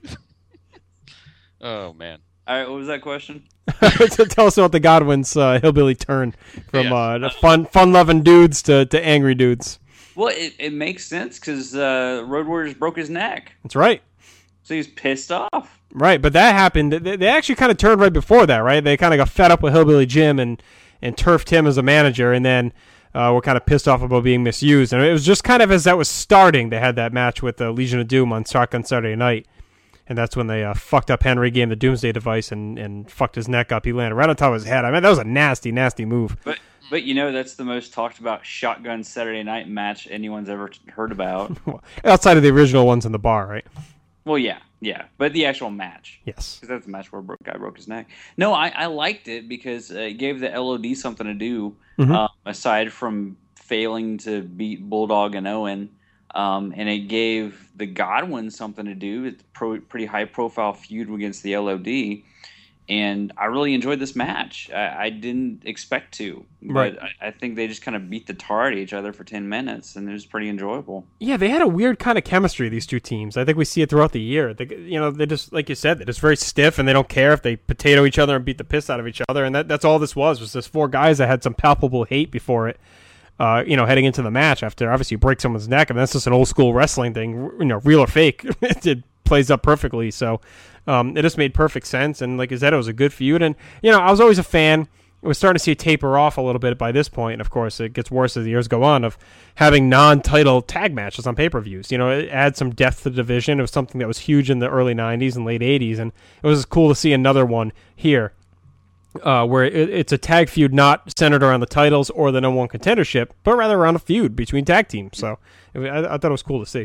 Oh man. All right, what was that question? Tell us about the Godwins' hillbilly turn from Yes. the fun-loving dudes to angry dudes. Well, it makes sense because Road Warriors broke his neck, That's right. so he's pissed off. Right, but that happened. They actually kind of turned right before that, right? They kind of got fed up with Hillbilly Jim and turfed him as a manager, and then were kind of pissed off about being misused. And it was just kind of as that was starting, they had that match with Legion of Doom on Shotgun Saturday Night. And that's when they fucked up Henry, gave him the Doomsday device, and fucked his neck up. He landed right on top of his head. I mean, that was a nasty, nasty move. But that's the most talked about Shotgun Saturday Night match anyone's ever heard about. Outside of the original ones in the bar, right? Well, yeah. But the actual match. Yes. Because that's the match where guy broke his neck. No, I liked it because it gave the LOD something to do, aside from failing to beat Bulldog and Owen. And it gave the Godwins something to do. It's a pretty high-profile feud against the LOD. And I really enjoyed this match. I didn't expect to, but I think they just kind of beat the tar at each other for 10 minutes, and it was pretty enjoyable. Yeah, they had a weird kind of chemistry, these two teams. I think we see it throughout the year. They just, like you said, they're just very stiff, and they don't care if they potato each other and beat the piss out of each other. And that's all this was this four guys that had some palpable hate before it. Heading into the match after obviously you break someone's neck, and that's just an old school wrestling thing. Real or fake, it plays up perfectly. So. It just made perfect sense, and like I said, it was a good feud. And I was always a fan. It was starting to see it taper off a little bit by this point, and of course, it gets worse as the years go on. Of having non-title tag matches on pay-per-views, it adds some depth to the division. It was something that was huge in the early '90s and late '80s, and it was cool to see another one here, where it's a tag feud not centered around the titles or the number one contendership, but rather around a feud between tag teams. So I thought it was cool to see.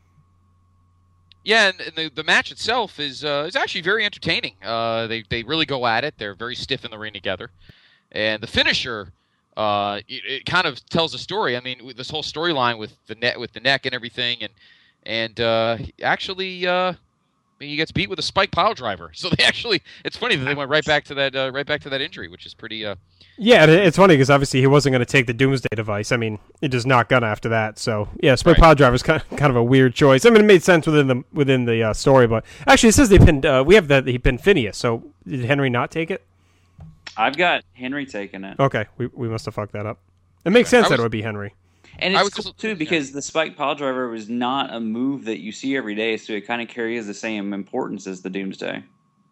Yeah, and the match itself is actually very entertaining. They really go at it. They're very stiff in the ring together, and the finisher it kind of tells a story. I mean, this whole storyline with the neck and everything, and actually he gets beat with a spike pile driver. So it's funny that they went right back to that injury, which is pretty. Yeah, it's funny because obviously he wasn't going to take the Doomsday device. I mean, he just not gonna after that. So yeah, spike pile driver is kind of a weird choice. I mean, it made sense within the story, but actually it says they pinned. We have that he pinned Phineas. So did Henry not take it? I've got Henry taking it. Okay, we must have fucked that up. It makes sense that it would be Henry. And it's cool too because the spike pile driver was not a move that you see every day, so it kind of carries the same importance as the Doomsday.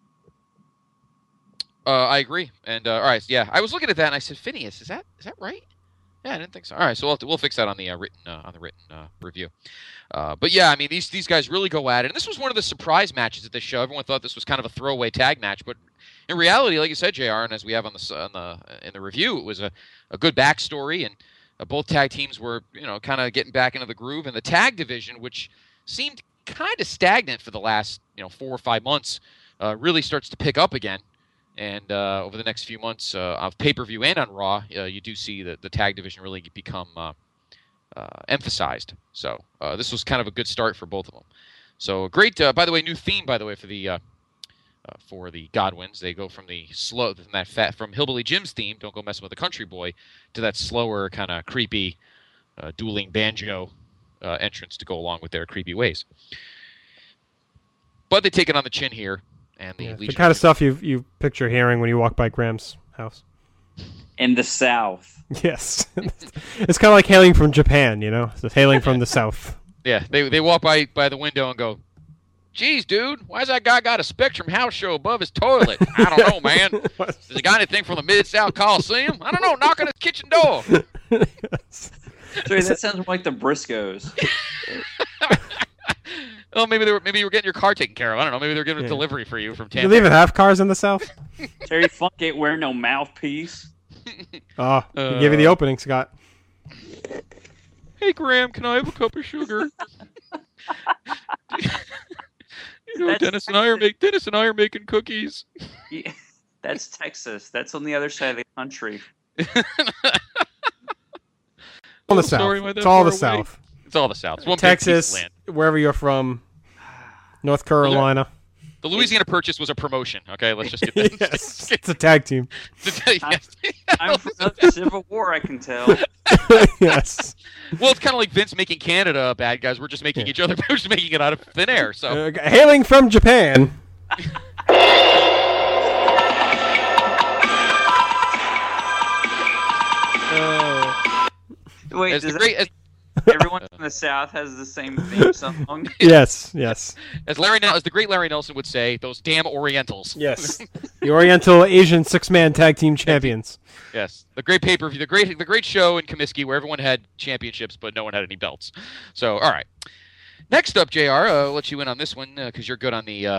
I agree. And all right, yeah, I was looking at that and I said, Phineas, is that right? Yeah, I didn't think so. All right, so we'll fix that on the written review. But yeah, I mean these guys really go at it, and this was one of the surprise matches at this show. Everyone thought this was kind of a throwaway tag match, but in reality, like you said, JR, and as we have in the review, it was a good backstory, and both tag teams were kind of getting back into the groove, and the tag division, which seemed kind of stagnant for the last 4 or 5 months, really starts to pick up again. And over the next few months of pay-per-view and on Raw, you do see the tag division really become emphasized. So this was kind of a good start for both of them. So great, by the way, new theme, for the Godwins. They go from from Hillbilly Jim's theme, Don't Go Messing with the Country Boy, to that slower, kind of creepy, dueling banjo entrance to go along with their creepy ways. But they take it on the chin here. And the kind of stuff you picture hearing when you walk by Graham's house. In the South. Yes. It's kind of like hailing from Japan, It's hailing from the South. Yeah, they walk by the window and go, geez, dude, why's that guy got a Spectrum house show above his toilet? I don't know, man. Does he got anything from the Mid-South Coliseum? I don't know, knock on his kitchen door. Sorry, that sounds more like the Briscoes. Oh, maybe you were getting your car taken care of. I don't know. Maybe they were getting a delivery for you from Tampa. Do they even have cars in the South? Terry Funk ain't wearing no mouthpiece. Oh, he gave you the opening, Scott. Hey, Graham, can I have a cup of sugar? Dennis and I are making cookies. Yeah, that's Texas. That's on the other side of the country. All the South. It's all the South. It's all the South. It's one Texas, big piece of land. Wherever you're from, North Carolina. The Louisiana Purchase was a promotion. Okay, let's just get that. Yes, it's a tag team. I'm from the Civil War, I can tell. Yes. Well, it's kind of like Vince making Canada bad guys. We're just making each other. We're just making it out of thin air. So hailing from Japan. Wait, Everyone in the South has the same theme song. Yes. As the great Larry Nelson would say, those damn Orientals. Yes. The Oriental Asian 6-man tag team champions. Yes, the great pay-per-view, the great show in Comiskey where everyone had championships but no one had any belts. So, all right. Next up, JR, I'll let you in on this one because you're good on the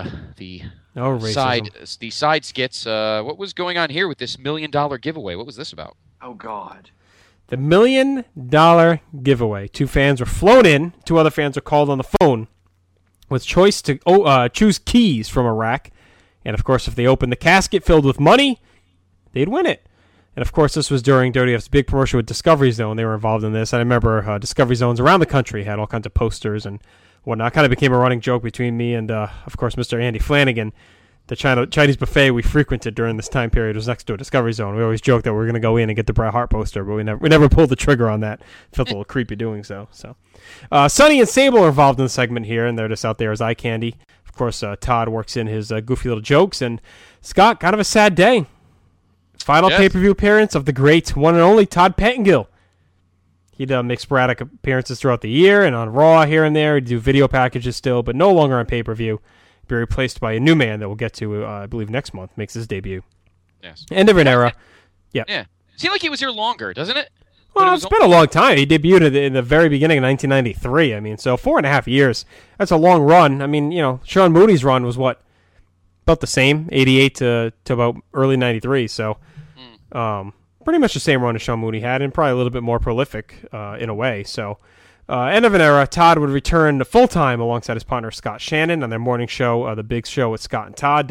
side skits. What was going on here with this $1 million giveaway? What was this about? Oh God. The $1 million giveaway. 2 fans were flown in. 2 other fans were called on the phone with choice to choose keys from a rack. And, of course, if they opened the casket filled with money, they'd win it. And, of course, this was during WWF's big promotion with Discovery Zone. They were involved in this. I remember Discovery Zones around the country had all kinds of posters and whatnot. Kind of became a running joke between me and, of course, Mr. Andy Flanagan. The Chinese buffet we frequented during this time period was next to a Discovery Zone. We always joked that we were going to go in and get the Bret Hart poster, but we never pulled the trigger on that. Felt a little creepy doing so. Sonny and Sable are involved in the segment here, and they're just out there as eye candy. Of course, Todd works in his goofy little jokes, and Scott, kind of a sad day. Final pay-per-view appearance of the great one and only Todd Pettengill. He'd make sporadic appearances throughout the year and on Raw here and there. He'd do video packages still, but no longer on pay-per-view. Be replaced by a new man that we'll get to, I believe, next month. Makes his debut. Yes. End of an era. Yeah. Seemed like he was here longer, doesn't it? Well, it's been a long time. He debuted in the very beginning of 1993. I mean, so 4.5 years. That's a long run. I mean, Sean Mooney's run was what? About the same, 88 to about early 93. So pretty much the same run as Sean Mooney had, and probably a little bit more prolific in a way. So end of an era. Todd would return to full-time alongside his partner Scott Shannon on their morning show, The Big Show with Scott and Todd,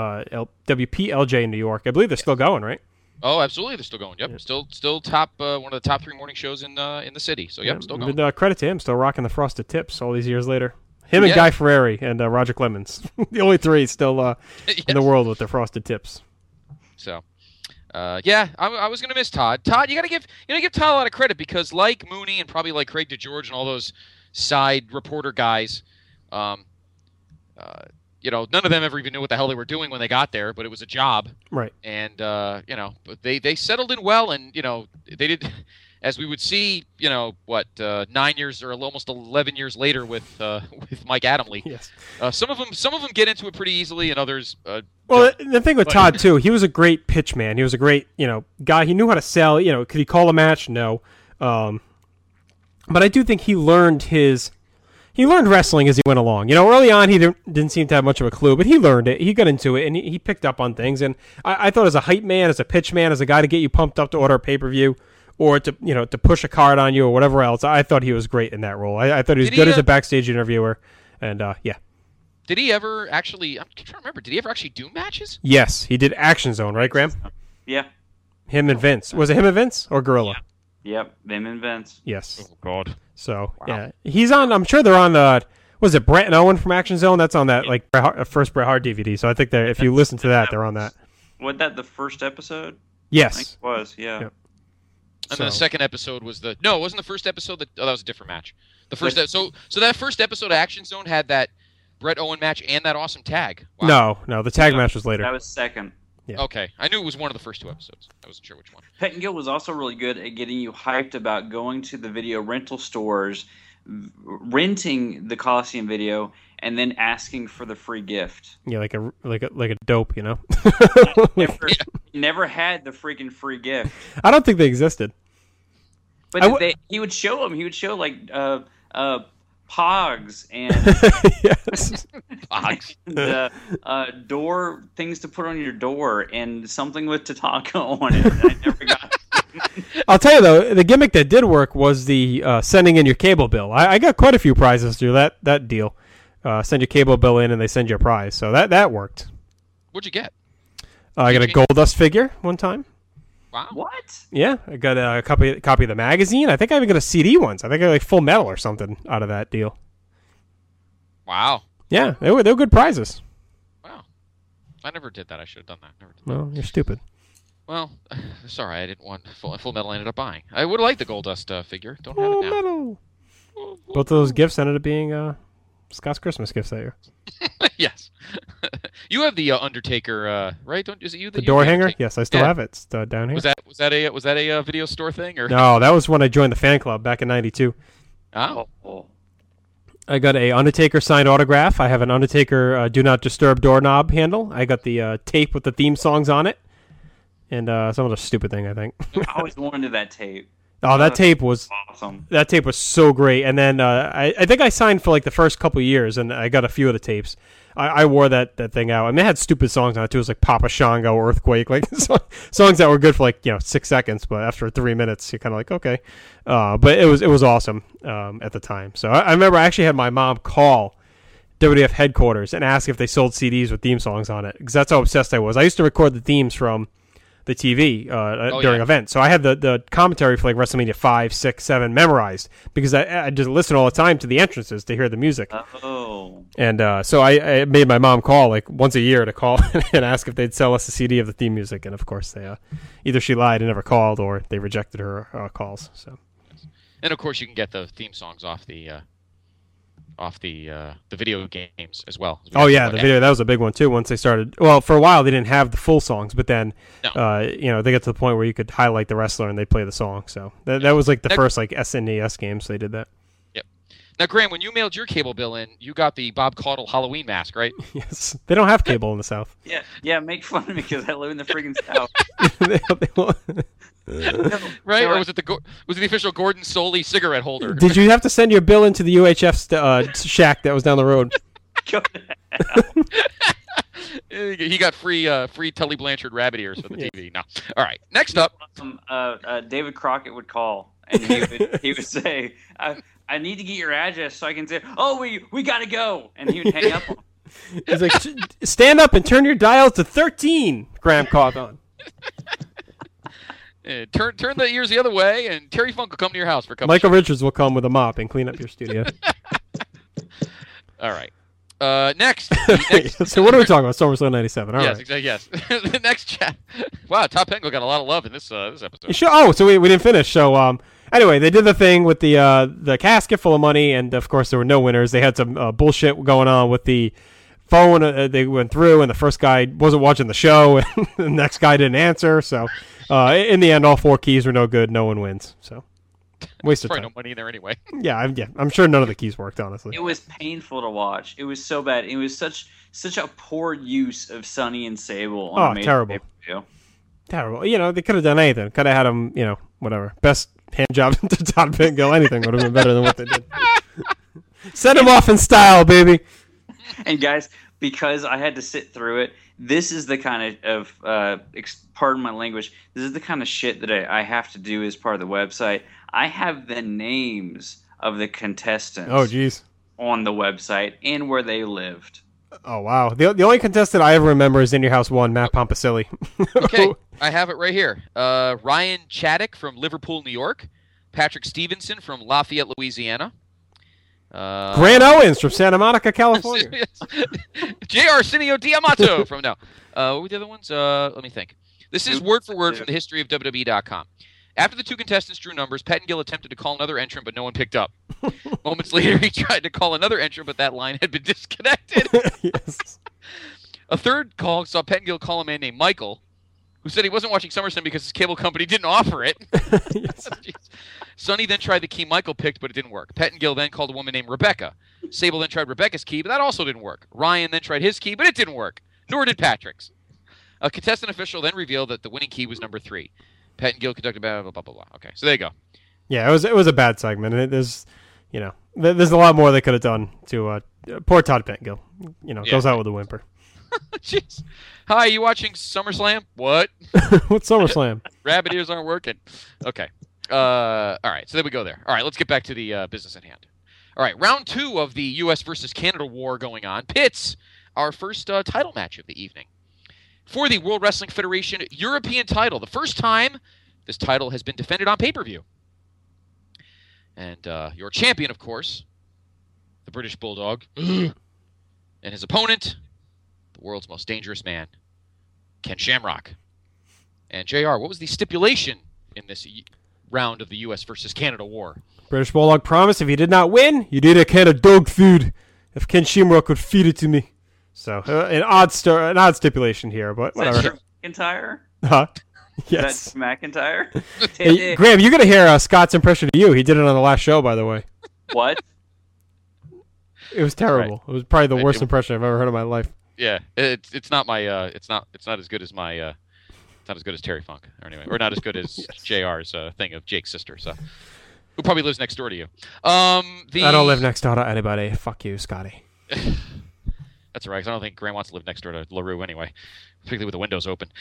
WPLJ in New York. I believe they're still going, right? Oh, absolutely, they're still going. Yep, still top one of the top 3 morning shows in the city. So still going. Credit to him, still rocking the frosted tips all these years later. Him and Guy Ferrari and Roger Clemens, the only 3 still in the world with their frosted tips. So, I was gonna miss Todd. Todd, you gotta give Todd a lot of credit because like Mooney and probably like Craig DeGeorge and all those side reporter guys, none of them ever even knew what the hell they were doing when they got there, but it was a job, right? And but they settled in well, and they did. As we would see, 9 years or almost 11 years later with Mike Adamle. Yes. Some of them get into it pretty easily, and others. Well, the thing with Todd too, he was a great pitch man. He was a great guy. He knew how to sell. Could he call a match? No. But I do think he learned wrestling as he went along. Early on he didn't seem to have much of a clue, but he learned it. He got into it, and he picked up on things. And I thought as a hype man, as a pitch man, as a guy to get you pumped up to order a pay-per-view, or to push a card on you or whatever else. I thought he was great in that role. I thought he was good as a backstage interviewer, and Did he ever actually? I'm trying to remember. Did he ever actually do matches? Yes, he did Action Zone, right, Graham? Yeah. Him and Vince. Was it him and Vince or Gorilla? Yeah. Yep, him and Vince. Yes. Oh God. So he's on. I'm sure they're on the. Was it Brett and Owen from Action Zone? That's on that first Bret Hart DVD. So I think if you listen to that, they're on that. Was that the first episode? Yes. I think it was. Yeah. Yep. And the second episode was it wasn't the first episode. That was a different match. The first so that first episode of Action Zone had that Bret Owen match and that awesome tag. Wow. No, the tag match was later. That was second. Yeah. Okay, I knew it was one of the first 2 episodes. I wasn't sure which one. Pettengill was also really good at getting you hyped about going to the video rental stores, renting the Coliseum video, and then asking for the free gift. Yeah, like a dope, Never had the freaking free gift. I don't think they existed. But he would show them. He would show like Pogs and Pogs, and, door things to put on your door, and something with Tatanka on it. I never got. I'll tell you though, the gimmick that did work was the sending in your cable bill. I got quite a few prizes through that deal. Send your cable bill in, and they send you a prize. So that worked. What'd you get? I got a Goldust figure one time. Wow. What? Yeah, I got a copy of the magazine. I think I even got a CD once. I think I got like Full Metal or something out of that deal. Wow. Yeah, they were good prizes. Wow. I never did that. I should have done that. Well, you're stupid. Well, sorry, I didn't want Full Metal. I ended up buying. I would like the Goldust figure. Don't have it now. Metal. Both of those gifts ended up being Scott's Christmas gifts that year. Yes. You have the Undertaker, right? Is it you? The door hanger? Yes, I still have it. It's down here. Was that a video store thing or? No, that was when I joined the fan club back in '92. Oh. I got a Undertaker signed autograph. I have an Undertaker Do Not Disturb doorknob handle. I got the tape with the theme songs on it. And some other stupid thing, I think. I always wanted that tape. Oh, that tape was awesome. That tape was so great. And then I think I signed for like the first couple of years, and I got a few of the tapes. I wore that thing out. I mean, it had stupid songs on it too. It was like Papa Shango, Earthquake, like songs that were good for like 6 seconds, but after 3 minutes, you're kind of like okay. But it was awesome at the time. So I remember I actually had my mom call WWF headquarters and ask if they sold CDs with theme songs on it, because that's how obsessed I was. I used to record the themes from the TV during events. So I had the commentary for like WrestleMania 5, 6, 7 memorized, because I just listen all the time to the entrances to hear the music. Oh. And so I made my mom call like once a year to call and ask if they'd sell us a CD of the theme music. And of course they either she lied and never called, or they rejected her calls. So. And of course you can get the theme songs off the video games as well. Oh yeah, the video, that was a big one too. Once they started, well, for a while they didn't have the full songs, but then they get to the point where you could highlight the wrestler and they'd play the song. So that was like the first like SNES games they did that. Yep. Now, Graham, when you mailed your cable bill in, you got the Bob Caudle Halloween mask, right? Yes. They don't have cable in the South. Yeah. Make fun of me because I live in the friggin' South. Right? Or was it the official Gordon Soley cigarette holder? Did you have to send your bill into the UHF shack that was down the road? He got free Tully Blanchard rabbit ears for the TV. No. All right. Next up, David Crockett would call and he would say, "I need to get your address so I can say, oh, we gotta go," and he would hang up on him. He's like, "Stand up and turn your dials to 13." Graham Cawthon. Turn the ears the other way, and Terry Funk will come to your house for a couple. Michael Richards will come with a mop and clean up your studio. All right. Next. So what are we talking about? SummerSlam '97. All right. Exactly. Yes. The next chat. Wow, Top Penguin got a lot of love in this episode. Sure. Oh, so we didn't finish. So anyway, they did the thing with the casket full of money, and of course there were no winners. They had some bullshit going on with the phone. They went through, and the first guy wasn't watching the show, and the next guy didn't answer. So in the end, all 4 keys were no good. No one wins. So. Waste of time. No money in there anyway. Yeah, I'm sure none of the keys worked, honestly. It was painful to watch. It was so bad. It was such a poor use of Sonny and Sable. On a terrible. pay-per-view. Terrible. They could have done anything. Could have had them, whatever. Best hand job to Todd Bingo. Anything would have been better than what they did. Send him off in style, baby. And guys, because I had to sit through it, this is the kind of pardon my language, this is the kind of shit that I have to do as part of the website. I have the names of the contestants. Oh, geez. On the website and where they lived. Oh, wow. The only contestant I ever remember is In Your House 1, Matt Pompacilli. Okay, I have it right here. Ryan Chaddick from Liverpool, New York. Patrick Stevenson from Lafayette, Louisiana. Grant Owens from Santa Monica, California. J. Arsenio Diamato from what were the other ones? Let me think. This is word for word from the history of WWE.com. After the 2 contestants drew numbers, Pettengill attempted to call another entrant, but no one picked up. Moments later, he tried to call another entrant, but that line had been disconnected. Yes. A third call saw Pettengill call a man named Michael, who said he wasn't watching SummerSlam because his cable company didn't offer it. Sonny then tried the key Michael picked, but it didn't work. Pettengill then called a woman named Rebecca. Sable then tried Rebecca's key, but that also didn't work. Ryan then tried his key, but it didn't work. Nor did Patrick's. A contestant official then revealed that the winning key was number 3. Pettengill conducted blah, blah, blah, blah, blah. Okay, so there you go. Yeah, it was a bad segment. There's a lot more they could have done to poor Todd Pettengill. Goes out with a whimper. Jeez. Hi, you watching SummerSlam? What? What's SummerSlam? Rabbit ears aren't working. Okay. All right, so there we go there. All right, let's get back to the business at hand. All right, round 2 of the U.S. versus Canada war going on pits our first title match of the evening. For the World Wrestling Federation European title, the first time this title has been defended on pay-per-view. And your champion, of course, the British Bulldog, and his opponent, the world's most dangerous man, Ken Shamrock. And JR, what was the stipulation in this round of the U.S. versus Canada war? British Bulldog promised if he did not win, you'd eat a can of dog food if Ken Shamrock would feed it to me. So, an odd stipulation here, but whatever. Is that McIntyre? Huh? Yes. That's McIntyre? Hey, Graham, you're going to hear Scott's impression of you. He did it on the last show, by the way. What? It was terrible. Right. It was probably the worst impression I've ever heard in my life. Yeah, it's not my it's not as good as my it's not as good as Terry Funk or not as good as JR's thing of Jake's sister. So who probably lives next door to you. I don't live next door to anybody. Fuck you, Scotty. That's all right. 'Cause I don't think Graham wants to live next door to LaRue anyway, particularly with the windows open.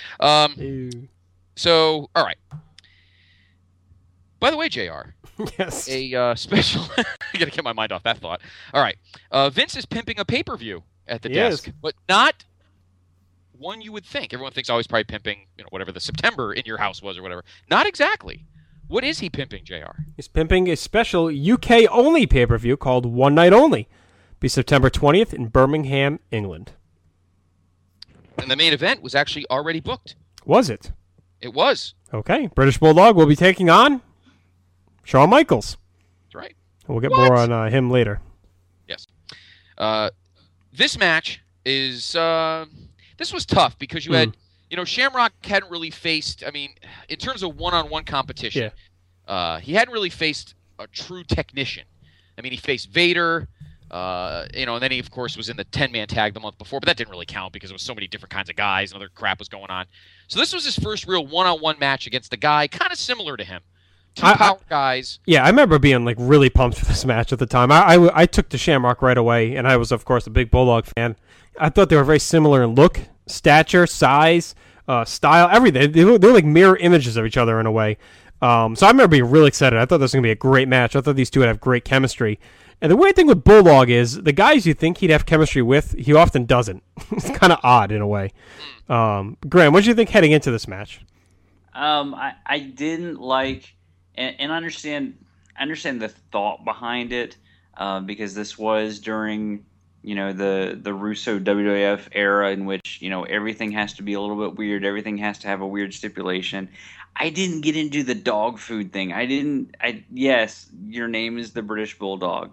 So all right. By the way, JR. Yes. A special. I got to get my mind off that thought. All right. Vince is pimping a pay-per-view at the desk, but not one you would think. Everyone thinks he's probably pimping, whatever the September in your house was or whatever. Not exactly. What is he pimping, JR? He's pimping a special UK-only pay-per-view called One Night Only. Be September 20th in Birmingham, England. And the main event was actually already booked. Was it? It was. Okay. British Bulldog will be taking on Shawn Michaels. That's right. We'll get more on him later. Yes. This match is... this was tough because you had... Shamrock hadn't really faced... I mean, in terms of one-on-one competition, he hadn't really faced a true technician. I mean, he faced Vader... and then he, of course, was in the 10-man tag the month before, but that didn't really count because there was so many different kinds of guys and other crap was going on. So this was his first real one-on-one match against a guy kind of similar to him. Two power guys. Yeah, I remember being really pumped for this match at the time. I took to Shamrock right away, and I was, of course, a big Bulldog fan. I thought they were very similar in look, stature, size, style, everything. They were like mirror images of each other in a way. So I remember being really excited. I thought this was going to be a great match. I thought these two would have great chemistry. And the weird thing with Bulldog is the guys you think he'd have chemistry with, he often doesn't. It's kind of odd in a way. Graham, what did you think heading into this match? I didn't like, and I understand the thought behind it, because this was during, the Russo WWF era in which, everything has to be a little bit weird. Everything has to have a weird stipulation. I didn't get into the dog food thing. Yes, your name is the British Bulldog.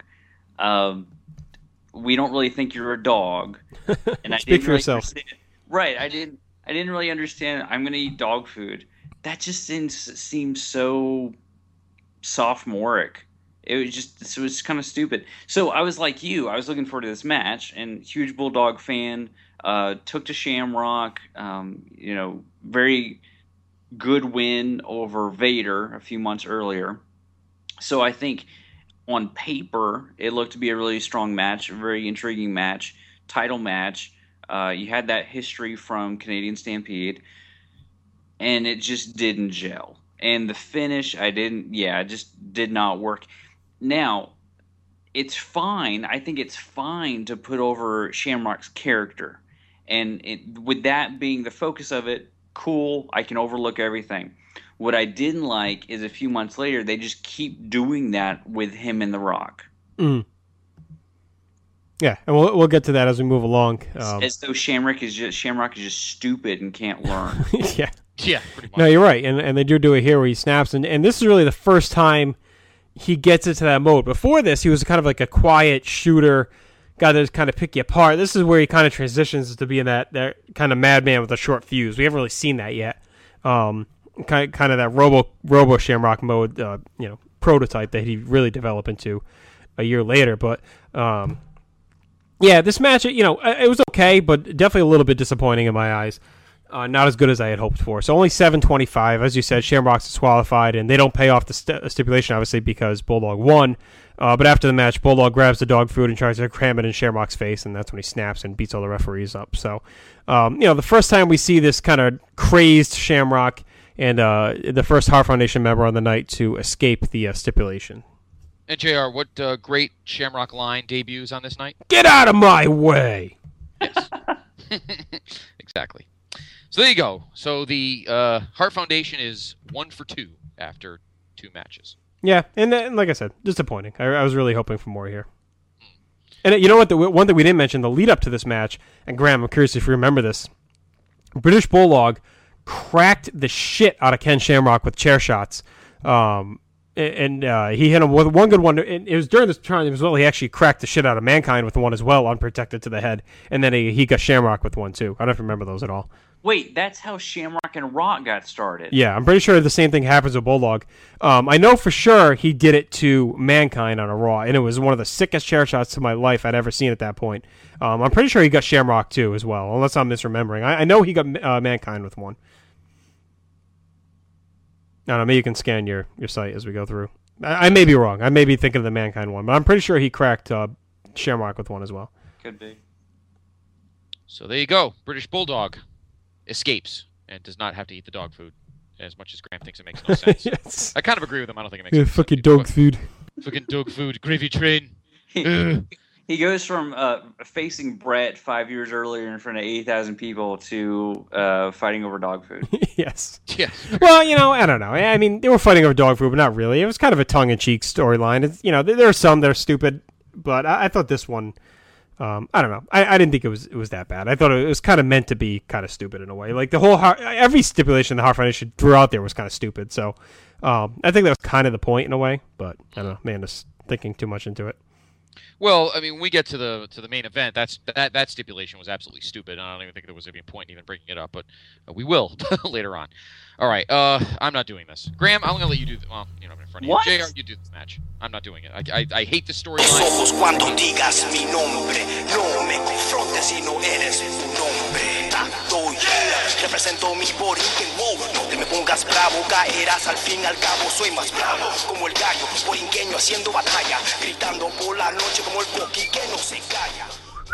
We don't really think you're a dog. And I Speak didn't for really yourself. Right. I didn't really understand. I'm going to eat dog food. That just didn't seem so sophomoric. It was kind of stupid. So I was like you. I was looking forward to this match, and huge Bulldog fan. Took to Shamrock. Very good win over Vader a few months earlier. So I think on paper it looked to be a really strong match, a very intriguing match, title match. You had that history from Canadian Stampede, and it just didn't gel. And the finish, it just did not work. Now, it's fine. I think it's fine to put over Shamrock's character. And with that being the focus of it, cool, I can overlook everything. What I didn't like is a few months later, they just keep doing that with him and The Rock. Yeah, and we'll get to that as we move along. As though Shamrock is just stupid and can't learn. Yeah, pretty much. No, you're right, and they do it here where he snaps, and this is really the first time he gets into that mode. Before this, he was kind of like a quiet shooter, guy that just kind of pick you apart. This is where he kind of transitions to being that kind of madman with a short fuse. We haven't really seen that yet. Kind of that Robo Shamrock mode, prototype that he really developed into a year later. But this match, it was okay, but definitely a little bit disappointing in my eyes. Not as good as I had hoped for. So only 7:25, as you said. Shamrock's disqualified, and they don't pay off the stipulation, obviously, because Bulldog won. But after the match, Bulldog grabs the dog food and tries to cram it in Shamrock's face, and that's when he snaps and beats all the referees up. So, the first time we see this kind of crazed Shamrock and the first Hart Foundation member on the night to escape the stipulation. And JR, what great Shamrock line debuts on this night? Get out of my way! Yes. Exactly. So there you go. So the Hart Foundation is 1 for 2 after 2 matches. Yeah, and like I said, disappointing. I was really hoping for more here. And you know what? The one thing we didn't mention, the lead up to this match, and Graham, I'm curious if you remember this. British Bulldog cracked the shit out of Ken Shamrock with chair shots. And he hit him with one good one. And it was during this time as well. He actually cracked the shit out of Mankind with one as well, unprotected to the head. And then he got Shamrock with one too. I don't know if you remember those at all. Wait, that's how Shamrock and Rock got started. Yeah, I'm pretty sure the same thing happens with Bulldog. I know for sure he did it to Mankind on a Raw, and it was one of the sickest chair shots to my life I'd ever seen at that point. I'm pretty sure he got Shamrock too as well, unless I'm misremembering. I know he got Mankind with one. I don't know, maybe you can scan your site as we go through. I may be wrong. I may be thinking of the Mankind one, but I'm pretty sure he cracked Shamrock with one as well. Could be. So there you go. British Bulldog escapes and does not have to eat the dog food, as much as Graham thinks it makes no sense. Yes. I kind of agree with him. I don't think it makes sense. Fucking dog food. Fucking dog food. Gravy train. He goes from facing Brett 5 years earlier in front of 80,000 people to fighting over dog food. Yes. Yeah. Well, I don't know. I mean, they were fighting over dog food, but not really. It was kind of a tongue-in-cheek storyline. There are some that are stupid, but I thought this one, I don't know. I didn't think it was that bad. I thought it was kind of meant to be kind of stupid in a way. Like every stipulation the Hart Foundation threw out there was kind of stupid. So I think that was kind of the point in a way, but I don't know. Man, just thinking too much into it. Well, I mean, when we get to the main event, that stipulation was absolutely stupid. I don't even think there was any point in even bringing it up, but we will later on. All right, I'm not doing this. Graham, I'm going to let you do well, in front of what? you. JR, you do this match. I'm not doing it. I hate the storyline. Ojos cuando digas mi nombre, no me confrontes si no eres tu nombre. Tanto yeah, represento mi borinquen, wow, no te me pongas bravo, caerás al fin al cabo, soy más bravo, como el gallo, borinqueño haciendo batalla, gritando por la noche como el coqui que no se calla.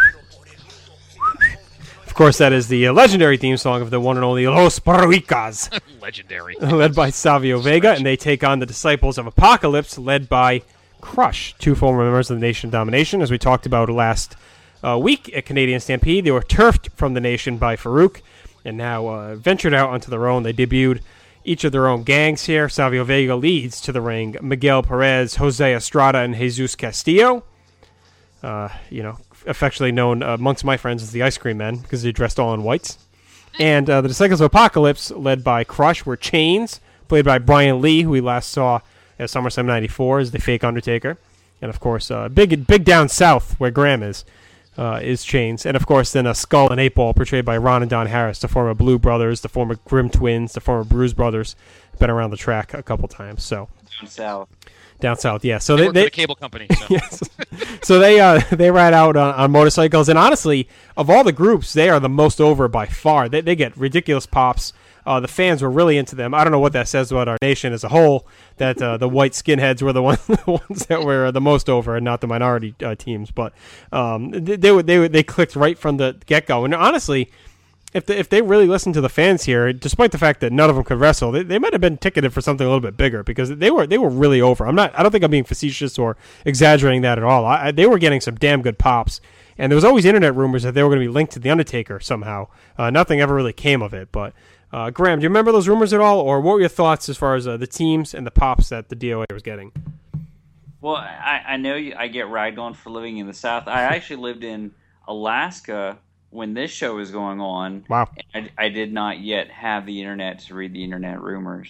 Of course, that is the legendary theme song of the one and only Los Parricas. Legendary. Led by Savio Vega, and they take on the Disciples of Apocalypse, led by Crush, two former members of the Nation of Domination. As we talked about last week at Canadian Stampede, they were turfed from the Nation by Farouk, and now ventured out onto their own. They debuted each of their own gangs here. Savio Vega leads to the ring Miguel Perez, Jose Estrada, and Jesus Castillo. Affectionately known amongst my friends as the Ice Cream Men because they dressed all in whites. And the Disciples of Apocalypse, led by Crush, were Chains, played by Brian Lee, who we last saw at SummerSlam 94 as the fake Undertaker. And, of course, big down south where Graham is Chains. And, of course, then a Skull and 8-Ball portrayed by Ron and Don Harris, the former Blue Brothers, the former Grimm Twins, the former Bruise Brothers. Been around the track a couple times. So Down south, yeah. So they work for the cable company. So. Yes. So they ride out on motorcycles, and honestly, of all the groups, they are the most over by far. They get ridiculous pops. The fans were really into them. I don't know what that says about our nation as a whole. That the white skinheads were the ones that were the most over, and not the minority teams. But they clicked right from the get go. And honestly, if they really listened to the fans here, despite the fact that none of them could wrestle, they might have been ticketed for something a little bit bigger because they were really over. I don't think I'm being facetious or exaggerating that at all. They were getting some damn good pops, and there was always internet rumors that they were going to be linked to the Undertaker somehow. Nothing ever really came of it. But Graham, do you remember those rumors at all, or what were your thoughts as far as the teams and the pops that the DOA was getting? Well, I know I get ragged on for living in the South. I actually lived in Alaska when this show was going on. Wow. I did not yet have the internet to read the internet rumors.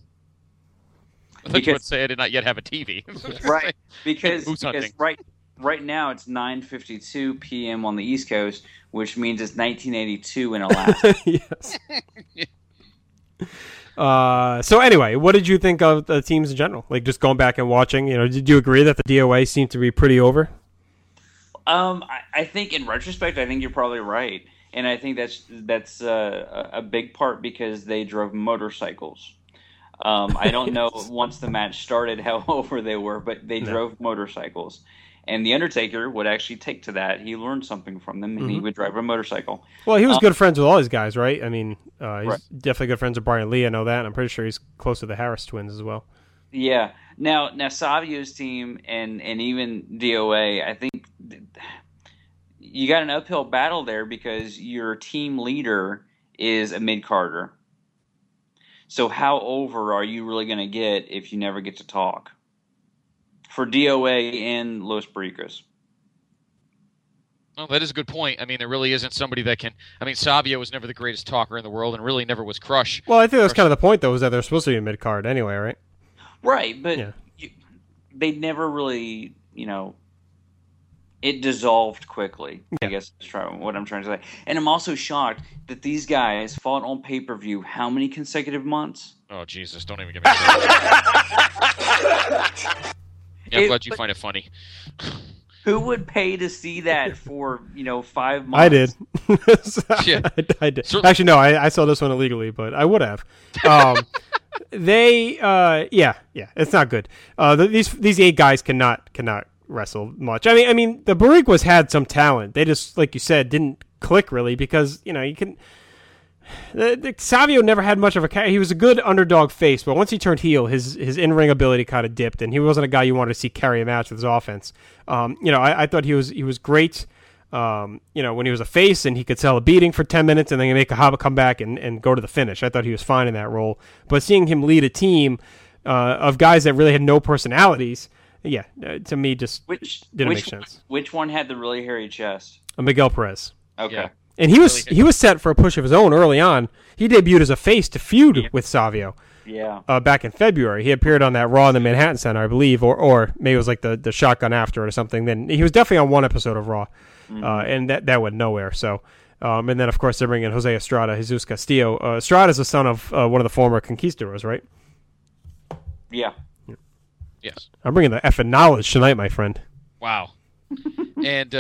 I thought you would say I did not yet have a TV. Right, because hunting. right now it's 9:52 p.m. on the East Coast, which means it's 1982 in Alaska. Yes. So anyway, what did you think of the teams in general? Like just going back and watching, did you agree that the DOA seemed to be pretty over? I think in retrospect, I think you're probably right, and I think that's a big part because they drove motorcycles. I don't know once the match started how over they were, but they drove motorcycles, and the Undertaker would actually take to that. He learned something from them, and he would drive a motorcycle. Well, he was good friends with all these guys, right? I mean, he's right. definitely good friends with Brian Lee. I know that, and I'm pretty sure he's close to the Harris twins as well. Yeah. Now Savio's team and even DOA, I think you got an uphill battle there because your team leader is a mid-carder. So how over are you really going to get if you never get to talk? For DOA and Los Barricas. Well, that is a good point. I mean, there really isn't somebody that can... I mean, Savio was never the greatest talker in the world and really never was Crush. Well, I think that's kind of the point, though, is that they're supposed to be a mid-card anyway, right? Right, but they never really, it dissolved quickly. Yeah. I guess is what I'm trying to say. And I'm also shocked that these guys fought on pay-per-view how many consecutive months? Oh, Jesus, don't even get me started. I'm glad you find it funny. Who would pay to see that for 5 months? I did. Yeah. I did. Actually, no, I saw this one illegally, but I would have. It's not good. These 8 guys cannot wrestle much. I mean, the Boricuas had some talent. They just, like you said, didn't click really because you can. Savio never had much of a. He was a good underdog face, but once he turned heel, his in-ring ability kind of dipped, and he wasn't a guy you wanted to see carry a match with his offense. I thought he was great. When he was a face and he could sell a beating for 10 minutes and then make a comeback and go to the finish. I thought he was fine in that role. But seeing him lead a team of guys that really had no personalities, to me just didn't make sense. Which one had the really hairy chest? Miguel Perez. Okay. Yeah. And he was set for a push of his own early on. He debuted as a face to feud with Savio. Yeah. Back in February, he appeared on that Raw in the Manhattan Center, I believe, or maybe it was like the shotgun after it or something. Then he was definitely on one episode of Raw, and that went nowhere. So, and then of course they bring in Jose Estrada, Jesus Castillo. Estrada is the son of one of the former conquistadors, right? Yeah. Yes. I'm bringing the effing knowledge tonight, my friend. Wow. And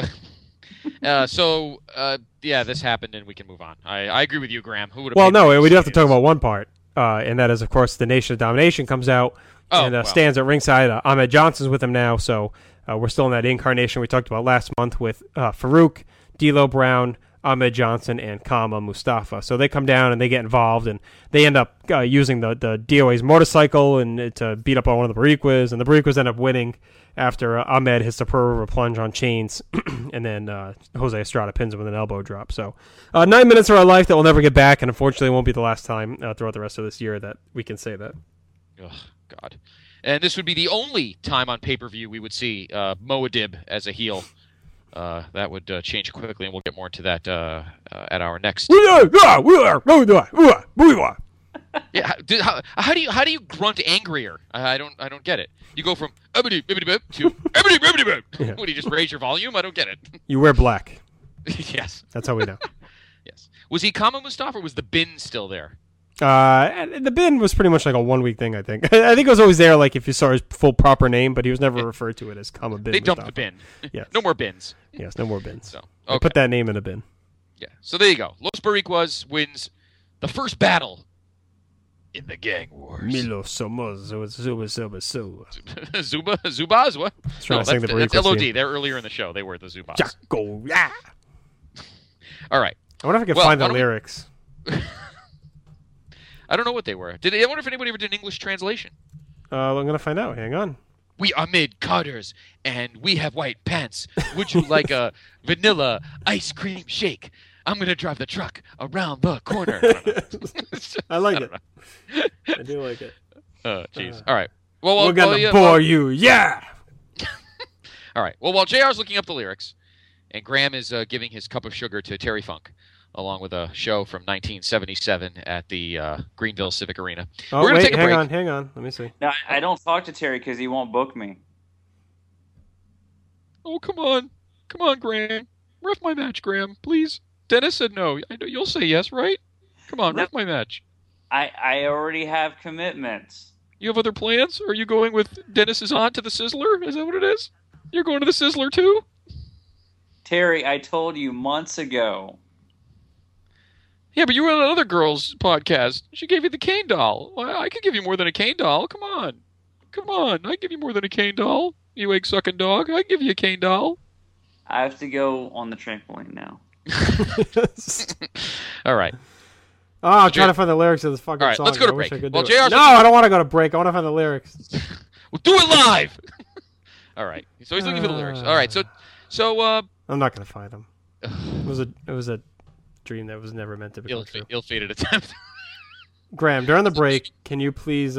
this happened, and we can move on. I agree with you, Graham. Who would have? Well, no, we do have to talk about one part, and that is, of course, the Nation of Domination comes out and stands at ringside. Ahmed Johnson's with him now, so we're still in that incarnation we talked about last month with Farouk, D'Lo Brown, Ahmed Johnson, and Kama Mustafa. So they come down and they get involved, and they end up using the DOA's motorcycle and to beat up on one of the Boricuas, and the Boricuas end up winning after Ahmed hits the Pearl plunge on chains, and then Jose Estrada pins him with an elbow drop. So 9 minutes of our life that we'll never get back, and unfortunately won't be the last time throughout the rest of this year that we can say that. Oh, God. And this would be the only time on pay-per-view we would see Moadib as a heel. That would change quickly, and we'll get more into that at our next. Yeah, how do you grunt angrier? I don't get it. You go from to What do you just raise your volume? I don't get it. You wear black. Yes, that's how we know. Yes, was he Kama Mustafa, or was the bin still there? The bin was pretty much like a 1 week thing, I think. I think it was always there, like if you saw his full proper name, but he was never referred to it as Kama Bin. They dumped the bin. Yes. No more bins. Yes, no more bins. So They put that name in a bin. Yeah. So there you go. Los Boricuas wins the first battle in the Gang Wars. Milo Somos Zuba. Zubas? What? No, that's LOD. They're earlier in the show. They were the Zubas. Jaco, yeah. All right. I wonder if I can find the lyrics. I don't know what they were. I wonder if anybody ever did an English translation. I'm going to find out. Hang on. We are mid Carters, and we have white pants. Would you like a vanilla ice cream shake? I'm going to drive the truck around the corner. I like it. I do like it. Jeez. All right. Well, we're going to bore you. Yeah. All right. Well, while JR's looking up the lyrics, and Graham is giving his cup of sugar to Terry Funk, along with a show from 1977 at the Greenville Civic Arena. Oh, we're going to take a break. Hang on. Let me see. No, I don't talk to Terry because he won't book me. Oh, come on. Come on, Graham. Ref my match, Graham, please. Dennis said no. I know you'll say yes, right? Come on, ref my match. I already have commitments. You have other plans? Are you going with Dennis's aunt to the Sizzler? Is that what it is? You're going to the Sizzler too? Terry, I told you months ago. Yeah, but you were on another girl's podcast. She gave you the cane doll. Well, I could give you more than a cane doll. Come on. Come on. I give you more than a cane doll. You egg-sucking dog. I give you a cane doll. I have to go on the trampoline now. All right. Oh, I'm trying to find the lyrics of this fucking song. All right, let's go to break. No, I don't want to go to break. I want to find the lyrics. We'll do it live! All right. So he's looking for the lyrics. All right, so I'm not going to find them. It was a dream that was never meant to become true. Ill-fated attempt. Graham, during the break, can you please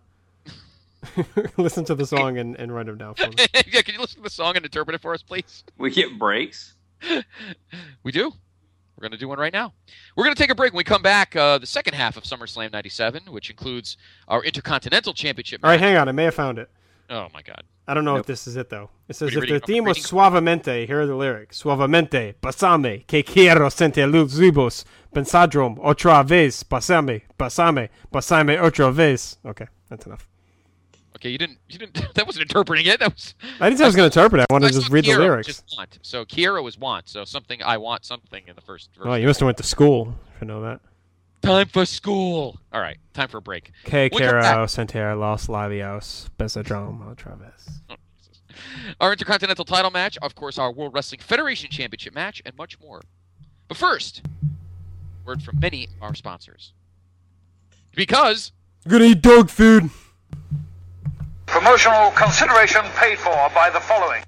listen to the song and write them down for me? Yeah, can you listen to the song and interpret it for us, please? We get breaks? We do. We're going to do one right now. We're going to take a break. When we come back, the second half of SummerSlam 97, which includes our Intercontinental Championship match. All right, hang on. I may have found it. Oh, my God. I don't know if this is it, though. It says, What are you if the theme was reading? suavemente, here are the lyrics. Suavemente, pasame, que quiero sentir los zubos, pensadrom, otra vez, pasame, pasame, pasame otra vez. Okay, that's enough. Okay, you didn't. That wasn't interpreting it. That was. I didn't say I was going to interpret it. I wanted to saw just read the Kiera lyrics. Just want. So Kiera was want. So something, I want something in the first verse. Oh, you must have went to school, if you know that. Time for school. All right, time for a break. Que When we come quiero back- sentir los labios, pensadrom, otra vez. Our Intercontinental title match, of course, our World Wrestling Federation Championship match, and much more. But first, word from many of our sponsors. Because I'm going to eat dog food. Promotional consideration paid for by the following.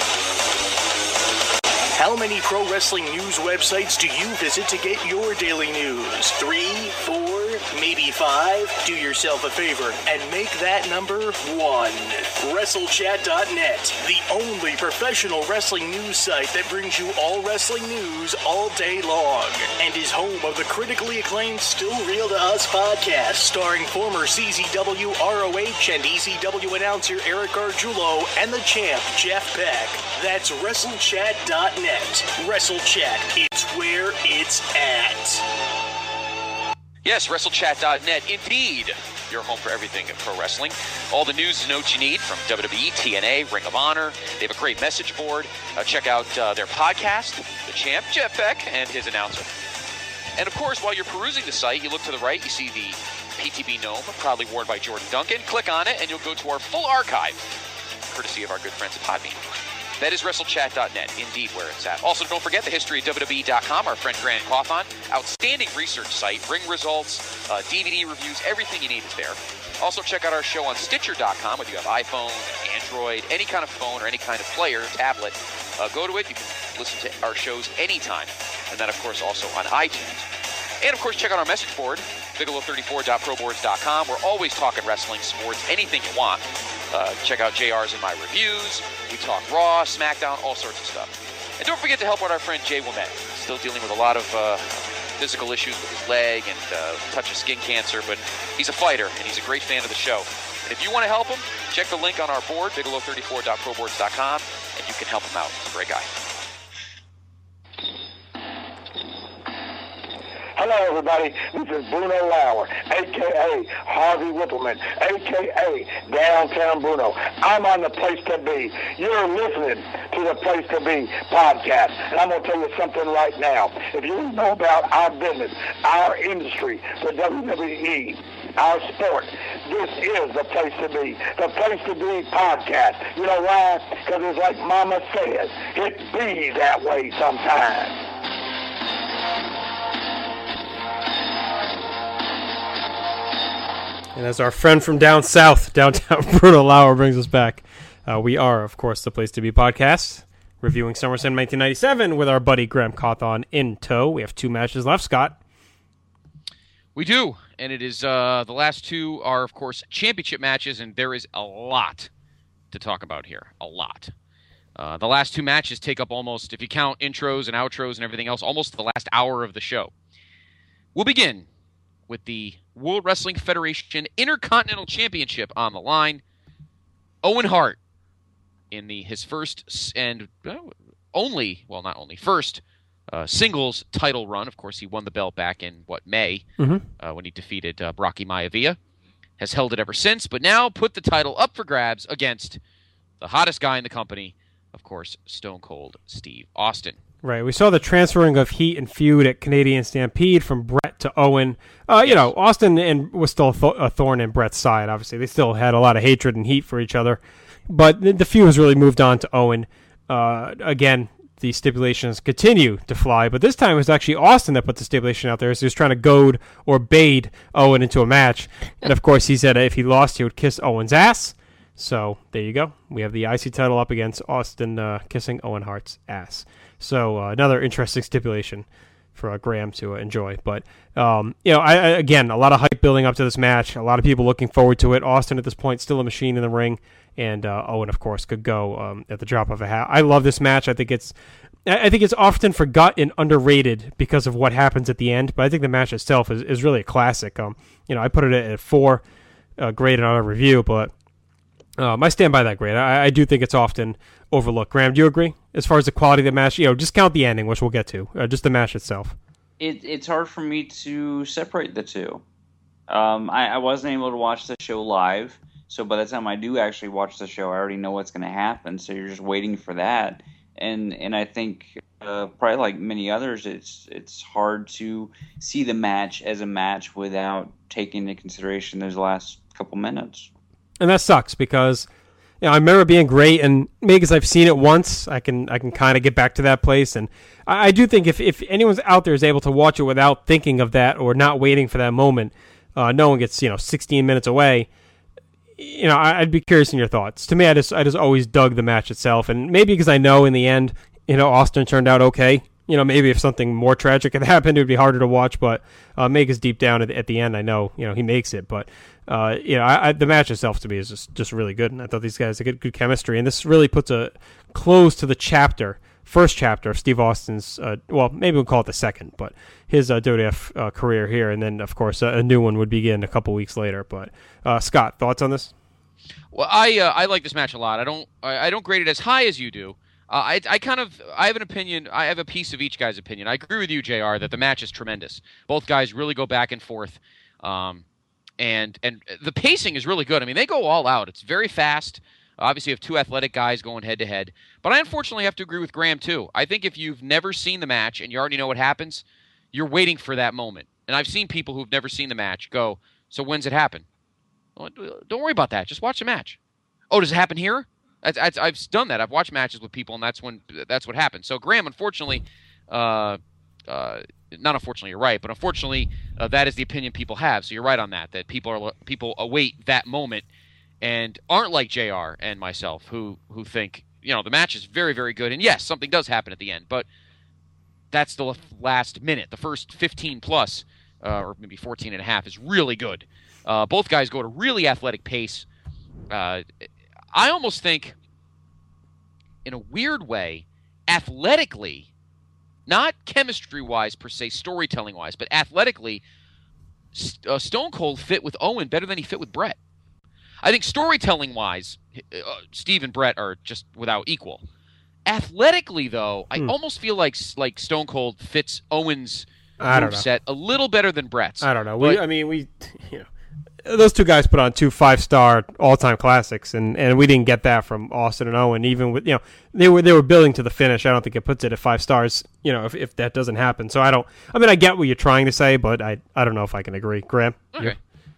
How many pro wrestling news websites do you visit to get your daily news? 3, 4, maybe 5? Do yourself a favor and make that number 1. WrestleChat.net, the only professional wrestling news site that brings you all wrestling news all day long, and is home of the critically acclaimed Still Real to Us podcast, starring former CZW, ROH, and ECW announcer Eric Gargiulo and the champ Jeff Beck. That's WrestleChat.net. WrestleChat, it's where it's at. yes, WrestleChat.net, indeed, your home for everything in pro wrestling. All the news and notes you need from WWE, TNA, Ring of Honor. They have a great message board. Check out their podcast, the champ Jeff Beck and his announcer. And of course, while you're perusing the site, you look to the right, you see the PTB Gnome, proudly worn by Jordan Duncan. Click on it, and you'll go to our full archive, courtesy of our good friends at Podbean. That is WrestleChat.net, indeed, where it's at. Also, don't forget the history of WWE.com, our friend Grant Cawthon. Outstanding research site, ring results, DVD reviews, everything you need is there. Also, check out our show on Stitcher.com, whether you have iPhone, Android, any kind of phone or any kind of player, tablet. Go to it. You can listen to our shows anytime. And that, of course, also on iTunes. And, of course, check out our message board, Bigelow34.proboards.com. We're always talking wrestling, sports, anything you want. Check out JR's and my reviews. We talk Raw, SmackDown, all sorts of stuff. And don't forget to help out our friend Jay Womet. Still dealing with a lot of physical issues with his leg and touch of skin cancer, but he's a fighter, and he's a great fan of the show. And if you want to help him, check the link on our board, Bigelow34.proboards.com, and you can help him out. He's a great guy. Hello, everybody. This is Bruno Lauer, a.k.a. Harvey Whippleman, a.k.a. Downtown Bruno. I'm on The Place to Be. You're listening to The Place to Be podcast. And I'm going to tell you something right now. If you want to know about our business, our industry, the WWE, our sport, this is The Place to Be. The Place to Be podcast. You know why? Because it's like Mama says, it be that way sometimes. And as our friend from down south, downtown Bruno Lauer, brings us back, we are, of course, the Place to Be podcast, reviewing SummerSlam 1997 with our buddy Graham Cawthon in tow. We have 2 matches left, Scott. We do, and it is the last 2 are, of course, championship matches, and there is a lot to talk about here, a lot. The last 2 matches take up almost, if you count intros and outros and everything else, almost the last hour of the show. We'll begin with the World Wrestling Federation Intercontinental Championship on the line. Owen Hart in his first and first singles title run. Of course, he won the belt back in, May, when he defeated Rocky Maivia. Has held it ever since, but now put the title up for grabs against the hottest guy in the company, of course, Stone Cold Steve Austin. Right, we saw the transferring of heat and feud at Canadian Stampede from Brett to Owen. You know, Austin was still a thorn in Brett's side, obviously. They still had a lot of hatred and heat for each other. But the feud has really moved on to Owen. Again, the stipulations continue to fly, but this time it was actually Austin that put the stipulation out there. So he was trying to goad or bait Owen into a match. And, of course, he said if he lost, he would kiss Owen's ass. So there you go. We have the IC title up against Austin kissing Owen Hart's ass. So another interesting stipulation for Graham to enjoy. But, again, a lot of hype building up to this match. A lot of people looking forward to it. Austin, at this point, still a machine in the ring. And Owen, of course, could go at the drop of a hat. I love this match. I think it's often forgotten and underrated because of what happens at the end. But I think the match itself is really a classic. I put it at 4, graded on a review. But I stand by that grade. I do think it's often overlooked. Graham, do you agree? As far as the quality of the match, just count the ending, which we'll get to. Just the match itself. It's hard for me to separate the two. I wasn't able to watch the show live, so by the time I do actually watch the show, I already know what's going to happen. So you're just waiting for that, and I think probably like many others, it's hard to see the match as a match without taking into consideration those last couple minutes. And that sucks because I remember being great, and maybe because I've seen it once, I can kind of get back to that place. And I do think if anyone's out there is able to watch it without thinking of that or not waiting for that moment, no one gets 16 minutes away. I'd be curious in your thoughts. To me, I just always dug the match itself, and maybe because I know in the end, Austin turned out okay. Maybe if something more tragic had happened, it would be harder to watch. But Meg is deep down at the end. I know, he makes it. But the match itself to me is just really good, and I thought these guys had good chemistry. And this really puts a close to the first chapter of Steve Austin's. Maybe we'll call it the second, but his WWF career here, and then of course a new one would begin a couple weeks later. But Scott, thoughts on this? Well, I like this match a lot. I don't grade it as high as you do. I have an opinion. I have a piece of each guy's opinion. I agree with you, JR, that the match is tremendous. Both guys really go back and forth, and the pacing is really good. I mean, they go all out. It's very fast. Obviously, you have two athletic guys going head to head. But I unfortunately have to agree with Graham too. I think if you've never seen the match and you already know what happens, you're waiting for that moment. And I've seen people who've never seen the match go, "So when's it happen?" Well, don't worry about that. Just watch the match. Oh, does it happen here? I've done that. I've watched matches with people, and that's what happens. So Graham, unfortunately, not unfortunately, you're right, but unfortunately, that is the opinion people have. So you're right on that. That people await that moment and aren't like JR and myself, who think the match is very, very good, and yes, something does happen at the end, but that's the last minute. The first 15 plus, or maybe 14 and a half, is really good. Both guys go at a really athletic pace. I almost think, in a weird way, athletically, not chemistry-wise per se, storytelling-wise, but athletically, Stone Cold fit with Owen better than he fit with Brett. I think storytelling-wise, Steve and Brett are just without equal. Athletically, though, I almost feel like Stone Cold fits Owen's moveset a little better than Brett's. I don't know. Those two guys put on 2 5-star all-time classics, and we didn't get that from Austin and Owen. Even with they were building to the finish. I don't think it puts it at 5 stars. If that doesn't happen. So I get what you're trying to say, but I don't know if I can agree. Graham, okay.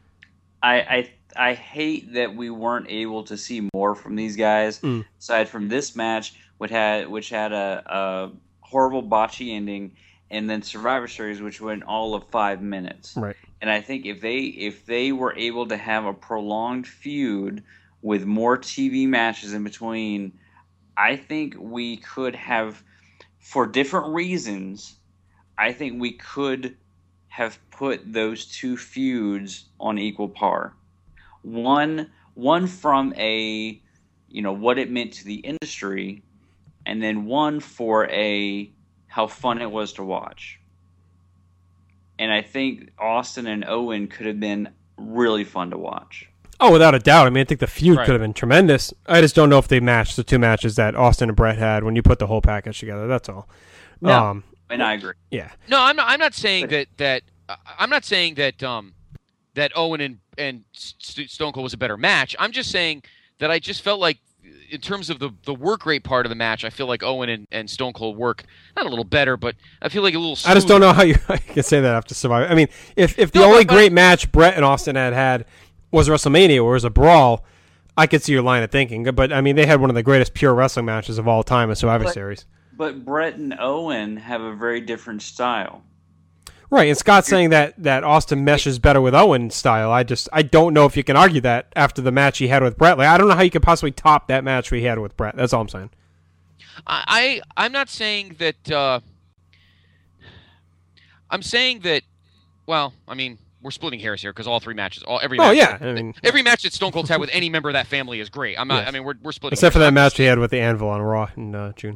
I hate that we weren't able to see more from these guys aside from this match, which had a horrible botchy ending, and then Survivor Series, which went all of 5 minutes. Right. And I think if they were able to have a prolonged feud with more TV matches in between, I think we could have, for different reasons, I think we could have put those two feuds on equal par. One from a what it meant to the industry, and then one for how fun it was to watch. And I think Austin and Owen could have been really fun to watch. Oh, without a doubt. I mean, I think the feud could have been tremendous. I just don't know if they matched the two matches that Austin and Brett had when you put the whole package together. That's all. No, and I agree. Yeah. No, I'm not saying that I'm not saying that Owen and Stone Cold was a better match. I'm just saying that I just felt like, in terms of the work rate part of the match, I feel like Owen and Stone Cold work not a little better, but I feel like a little smoother. I just don't know how you can say that after Survivor. I mean, if the only great match Brett and Austin had was WrestleMania, or was a brawl, I could see your line of thinking. But I mean, they had one of the greatest pure wrestling matches of all time in Survivor Series. But Brett and Owen have a very different style. Right, and Scott's saying that Austin meshes better with Owen's style. I don't know if you can argue that after the match he had with Brett. Like, I don't know how you could possibly top that match he had with Brett. That's all I'm saying. I'm not saying that. I'm saying that. Well, I mean, we're splitting hairs here because all three matches, every match that Stone Cold's had with any member of that family is great. I'm not. Yes. I mean, we're splitting. Except for that match he had with the Anvil on Raw in June.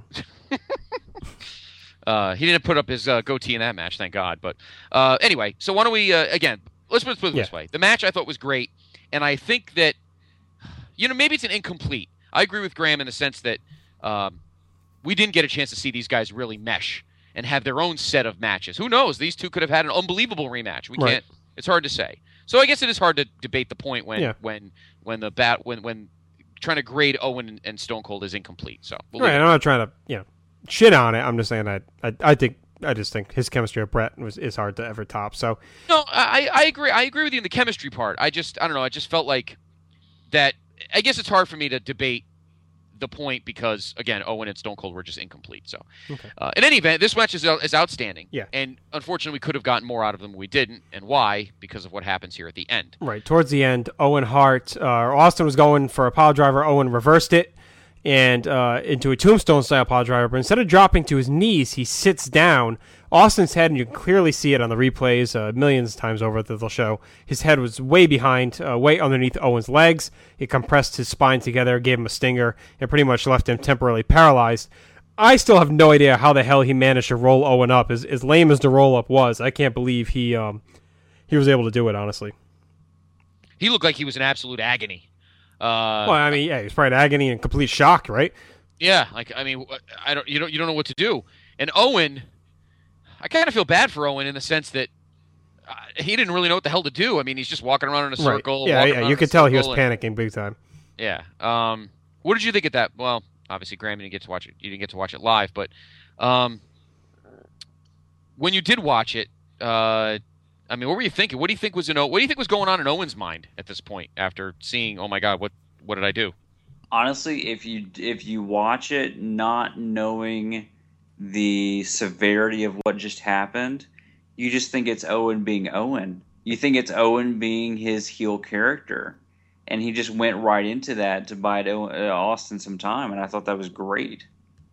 He didn't put up his goatee in that match, thank God. But anyway, so why don't we, again, let's put it this way. The match I thought was great, and I think that maybe it's an incomplete. I agree with Graham in the sense that we didn't get a chance to see these guys really mesh and have their own set of matches. Who knows? These two could have had an unbelievable rematch. We can't. It's hard to say. So I guess it is hard to debate the point when trying to grade Owen and Stone Cold is incomplete. So I'm not trying to shit on it. I'm just saying I just think his chemistry with Brett is hard to ever top. So no, I agree. I agree with you in the chemistry part. I don't know. I just felt like that. I guess it's hard for me to debate the point because, again, Owen and Stone Cold were just incomplete. So, in any event, this match is outstanding. Yeah. And unfortunately, we could have gotten more out of them. We didn't. And why? Because of what happens here at the end. Right. Towards the end, Austin was going for a pile driver. Owen reversed it and into a tombstone-style pile driver. But instead of dropping to his knees, he sits down. Austin's head, and you can clearly see it on the replays millions of times over that they'll show, his head was way behind, way underneath Owen's legs. It compressed his spine together, gave him a stinger, and pretty much left him temporarily paralyzed. I still have no idea how the hell he managed to roll Owen up. As lame as the roll-up was, I can't believe he was able to do it, honestly. He looked like he was in absolute agony. He was probably in agony and complete shock, right? Yeah, you don't know what to do. And Owen, I kind of feel bad for Owen in the sense that he didn't really know what the hell to do. I mean, he's just walking around in a circle. Right. Yeah. You could tell he was panicking big time. Yeah. What did you think of that? Well, obviously, Graham didn't get to watch it. You didn't get to watch it live, but when you did watch it, what were you thinking? What do you think was going on in Owen's mind at this point after seeing? Oh my God, what did I do? Honestly, if you watch it not knowing the severity of what just happened, you just think it's Owen being Owen. You think it's Owen being his heel character, and he just went right into that to buy Austin some time, and I thought that was great.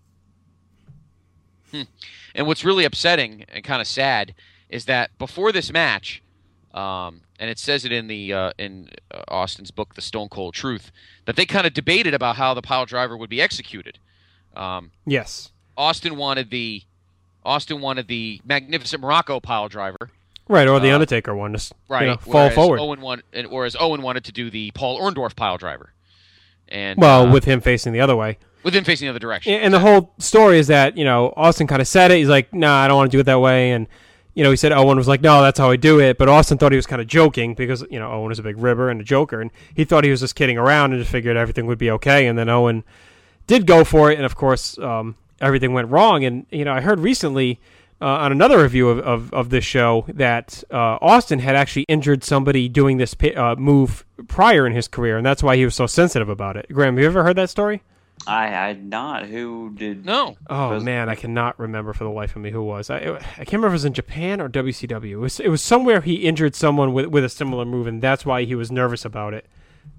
And what's really upsetting and kind of sad is that before this match, and it says it in Austin's book, The Stone Cold Truth, that they kind of debated about how the pile driver would be executed. Yes. Austin wanted the Magnificent Morocco pile driver, right, or the Undertaker one, just right, fall forward. Whereas Owen wanted to do the Paul Orndorff pile driver, and with him facing the other way, with him facing the other direction. And the whole story is that Austin kind of said it. He's like, "Nah, I don't want to do it that way," and he said Owen was like, "No, that's how I do it." But Austin thought he was kind of joking because Owen is a big ribber and a joker, and he thought he was just kidding around and just figured everything would be okay. And then Owen did go for it, and of course, everything went wrong. And I heard recently on another review of this show that Austin had actually injured somebody doing this move prior in his career, and that's why he was so sensitive about it. Graham, have you ever heard that story? I had not. Who did? No. Oh man, I cannot remember for the life of me who it was. I can't remember if it was in Japan or WCW. It was somewhere he injured someone with a similar move, and that's why he was nervous about it.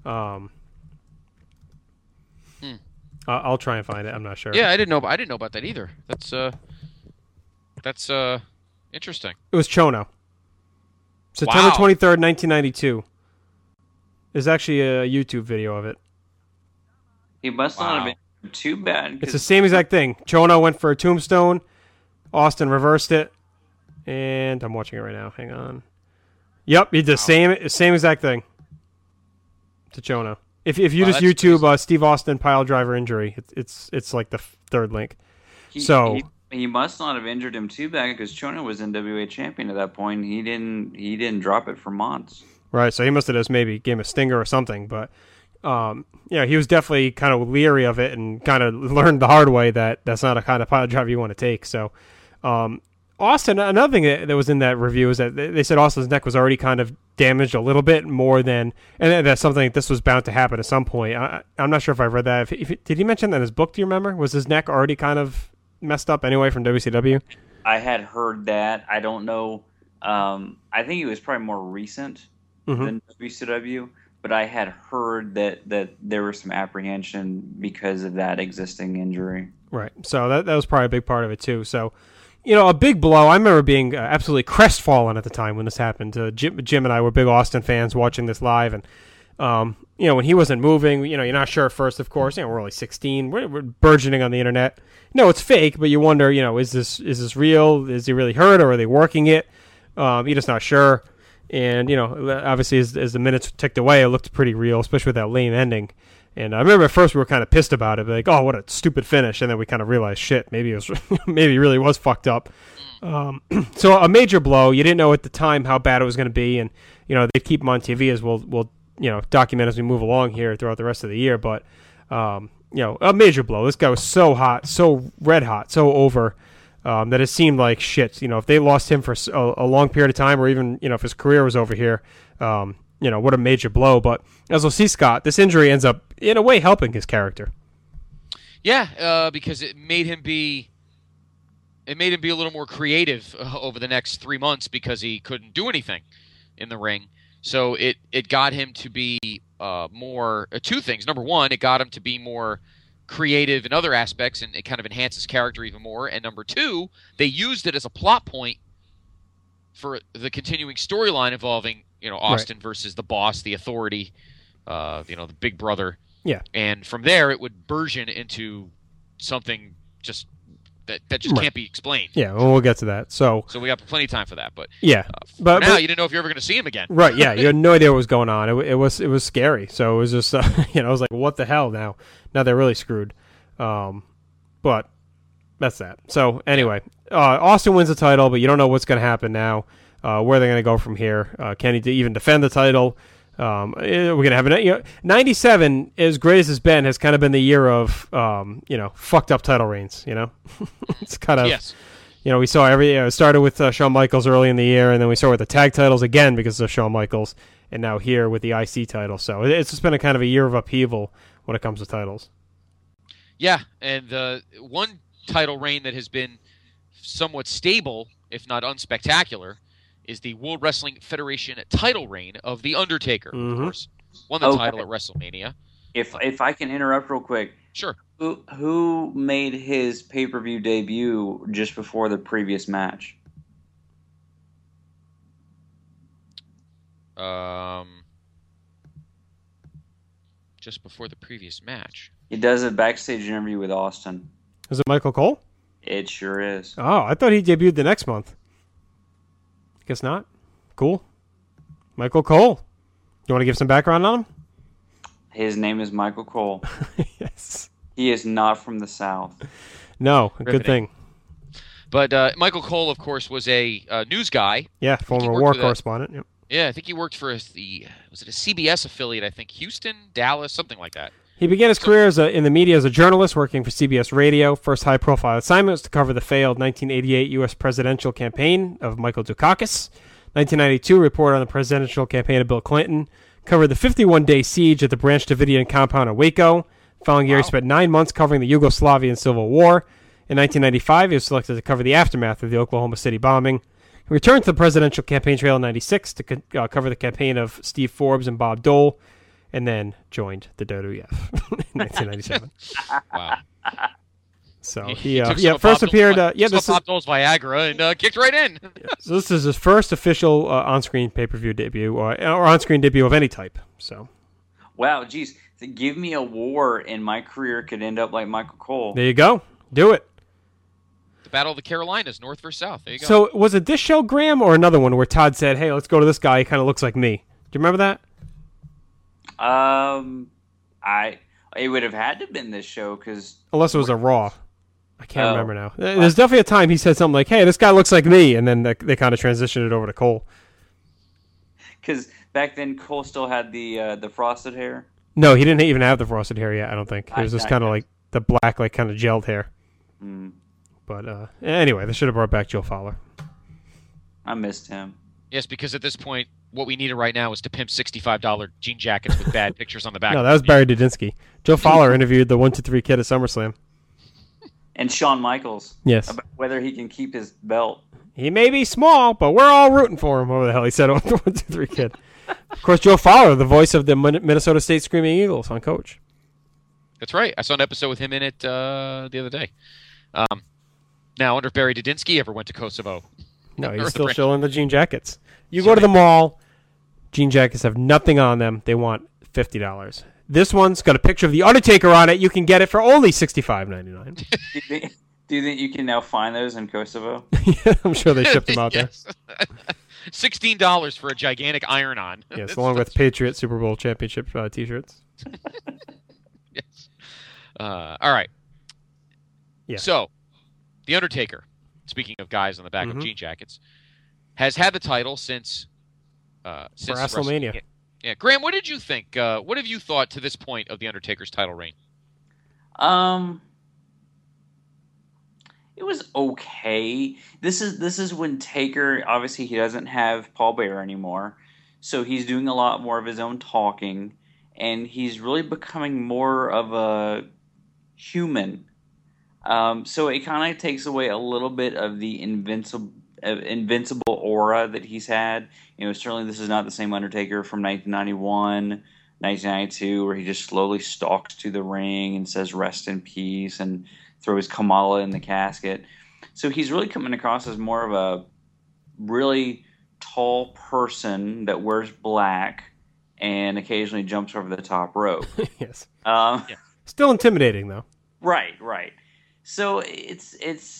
I'll try and find it. I'm not sure. Yeah, I didn't know about that either. That's interesting. It was Chono. September 23rd, 1992. There's actually a YouTube video of it. He must not have been too bad. It's the same exact thing. Chono went for a tombstone. Austin reversed it. And I'm watching it right now. Hang on. Yep, he did the same exact thing to Chono. If you just YouTube Steve Austin pile driver injury, it's like the third link. He must not have injured him too bad because Chono was NWA champion at that point. He didn't drop it for months. Right, so he must have just maybe gave him a stinger or something, but he was definitely kind of leery of it and kind of learned the hard way that that's not a kind of pile driver you want to take. So, Austin, another thing that was in that review is that they said Austin's neck was already kind of damaged a little bit more than, and that's something this was bound to happen at some point. I'm not sure if I read that. Did he mention that in his book? Do you remember? Was his neck already kind of messed up anyway from WCW? I had heard that. I don't know. I think it was probably more recent than WCW. But I had heard that there was some apprehension because of that existing injury. Right. So that was probably a big part of it, too. So, a big blow. I remember being absolutely crestfallen at the time when this happened. Jim and I were big Austin fans watching this live. And, when he wasn't moving, you're not sure at first, of course. We're only 16. We're burgeoning on the internet. No, it's fake, but you wonder, is this real? Is he really hurt or are they working it? You're just not sure. And, you know, obviously as the minutes ticked away, it looked pretty real, especially with that lame ending. And I remember at first we were kind of pissed about it, like, oh, what a stupid finish. And then we kind of realized, shit, maybe it was, maybe it really was fucked up. So a major blow. You didn't know at the time how bad it was going to be. And, you know, they'd keep him on TV as we'll you know, document as we move along here throughout the rest of the year. But, you know, a major blow. This guy was so hot, so red hot, so over. That it seemed like shit. You know, if they lost him for a long period of time, or even, you know, if his career was over here, you know, what a major blow. But as we'll see, Scott, this injury ends up in a way helping his character. Yeah, because it made him be a little more creative over the next 3 months because he couldn't do anything in the ring. So it got him to be more two things. Number one, it got him to be more creative in other aspects, and it kind of enhanced his character even more. And number two, they used it as a plot point for the continuing storyline involving, you know, Austin versus the boss, the authority, you know, the big brother. Yeah. And from there, it would burgeon into something just that just can't be explained. Yeah, well, we'll get to that. So we got plenty of time for that. But yeah, but now you didn't know if you're ever going to see him again. Right? Yeah, you had no idea what was going on. It was scary. So it was just you know, I was like, what the hell now? Now they're really screwed. But that's that. So anyway, Austin wins the title, but you don't know what's going to happen now. Where they're going to go from here? Can he even defend the title? We're going to have 97, as great as it's been, has kind of been the year of, you know, fucked up title reigns, you know? It's kind of, you know, we saw it started with Shawn Michaels early in the year, and then we saw with the tag titles again because of Shawn Michaels, and now here with the IC title. So it's just been a kind of a year of upheaval when it comes to titles. Yeah, and one title reign that has been somewhat stable, if not unspectacular, is the World Wrestling Federation title reign of The Undertaker, of course. Won the title at WrestleMania. If I can interrupt real quick. Sure. Who made his pay-per-view debut just before the previous match? Just before the previous match. He does a backstage interview with Austin. Is it Michael Cole? It sure is. Oh, I thought he debuted the next month. Guess not. Cool. Michael Cole. You want to give some background on him? His name is Michael Cole. Yes. He is not from the South. No, a good thing. But Michael Cole, of course, was a news guy. Yeah, former war correspondent. Yep. Yeah, I think he worked for was it a CBS affiliate, I think, Houston, Dallas, something like that. He began his career in the media as a journalist working for CBS Radio. First high-profile assignment was to cover the failed 1988 U.S. presidential campaign of Michael Dukakis. 1992, reported on the presidential campaign of Bill Clinton. Covered the 51-day siege at the Branch Davidian compound in Waco. Following year, he spent 9 months covering the Yugoslavian Civil War. In 1995, he was selected to cover the aftermath of the Oklahoma City bombing. He returned to the presidential campaign trail in 96 to cover the campaign of Steve Forbes and Bob Dole, and then joined the WWF in 1997. Wow. So he first appeared. This Bob Dole's Viagra and kicked right in. So this is his first official on-screen pay-per-view debut, or on-screen debut of any type. So. Wow, geez, to give me a war and my career could end up like Michael Cole. There you go. Do it. The Battle of the Carolinas, North versus South. There you go. So was it this show, Graham, or another one where Todd said, "Hey, let's go to this guy. He kind of looks like me." Do you remember that? It would have had to have been this show because unless it was a Raw, I can't remember now. There's definitely a time he said something like, "Hey, this guy looks like me," and then they kind of transitioned it over to Cole. Because back then Cole still had the frosted hair. No, he didn't even have the frosted hair yet. I don't think it was just kind of like the black, like kind of gelled hair. Mm. But anyway, they should have brought back Joe Fowler. I missed him. Yes, because at this point, what we needed right now is to pimp $65 jean jackets with bad pictures on the back. No, that was Barry Dudinsky. Joe Fowler interviewed the 1-2-3 Kid at SummerSlam. And Shawn Michaels. Yes. About whether he can keep his belt. He may be small, but we're all rooting for him. Whatever the hell he said on the 1-2-3 Kid. Of course, Joe Fowler, the voice of the Minnesota State Screaming Eagles on Coach. That's right. I saw an episode with him in it the other day. Now, I wonder if Barry Dudinsky ever went to Kosovo. No, he's still showing the jean jackets. You go to the mall, jean jackets have nothing on them. They want $50. This one's got a picture of The Undertaker on it. You can get it for only $65.99. Do you think you can now find those in Kosovo? Yeah, I'm sure they shipped them out there. $16 for a gigantic iron-on. Yes, along with Patriot Super Bowl championship T-shirts. Yes. All right. Yeah. So, The Undertaker, speaking of guys on the back of jean jackets, has had the title since WrestleMania. Yeah, Graham, what did you think? What have you thought to this point of The Undertaker's title reign? It was okay. This is when Taker, obviously he doesn't have Paul Bearer anymore, so he's doing a lot more of his own talking, and he's really becoming more of a human. So it kind of takes away a little bit of the invincible aura that he's had. Certainly this is not the same Undertaker from 1991, 1992, where he just slowly stalks to the ring and says "rest in peace" and throws Kamala in the casket. So he's really coming across as more of a really tall person that wears black and occasionally jumps over the top rope. Yes. Still intimidating, though. Right. So it's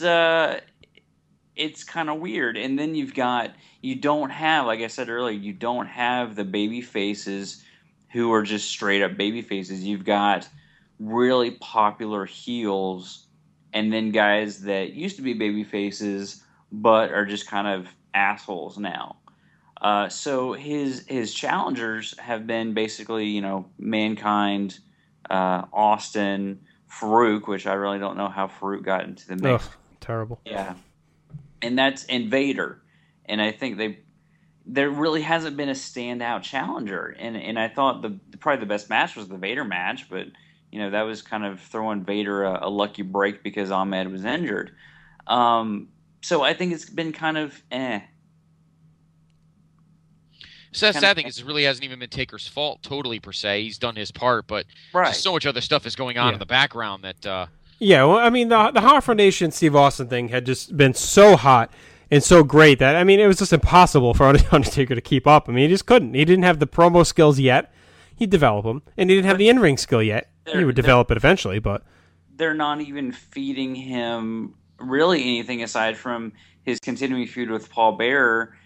kind of weird. And then you don't have, like I said earlier, you don't have the baby faces who are just straight up baby faces. You've got really popular heels, and then guys that used to be baby faces but are just kind of assholes now. So his challengers have been basically, Mankind, Austin, Farouk, which I really don't know how Farouk got into the mix. Oh, terrible. Yeah. And Vader. And I think there really hasn't been a standout challenger. And I thought probably the best match was the Vader match, but that was kind of throwing Vader a lucky break because Ahmed was injured. So I think it's been kind of So the sad thing is it really hasn't even been Taker's fault totally per se. He's done his part, but just so much other stuff is going on in the background that... Yeah, well, I mean, the Hart Foundation Steve Austin thing had just been so hot and so great that, it was just impossible for Undertaker to keep up. He just couldn't. He didn't have the promo skills yet. He'd develop them. And he didn't have the in-ring skill yet. He would develop it eventually, but... They're not even feeding him really anything aside from his continuing feud with Paul Bearer.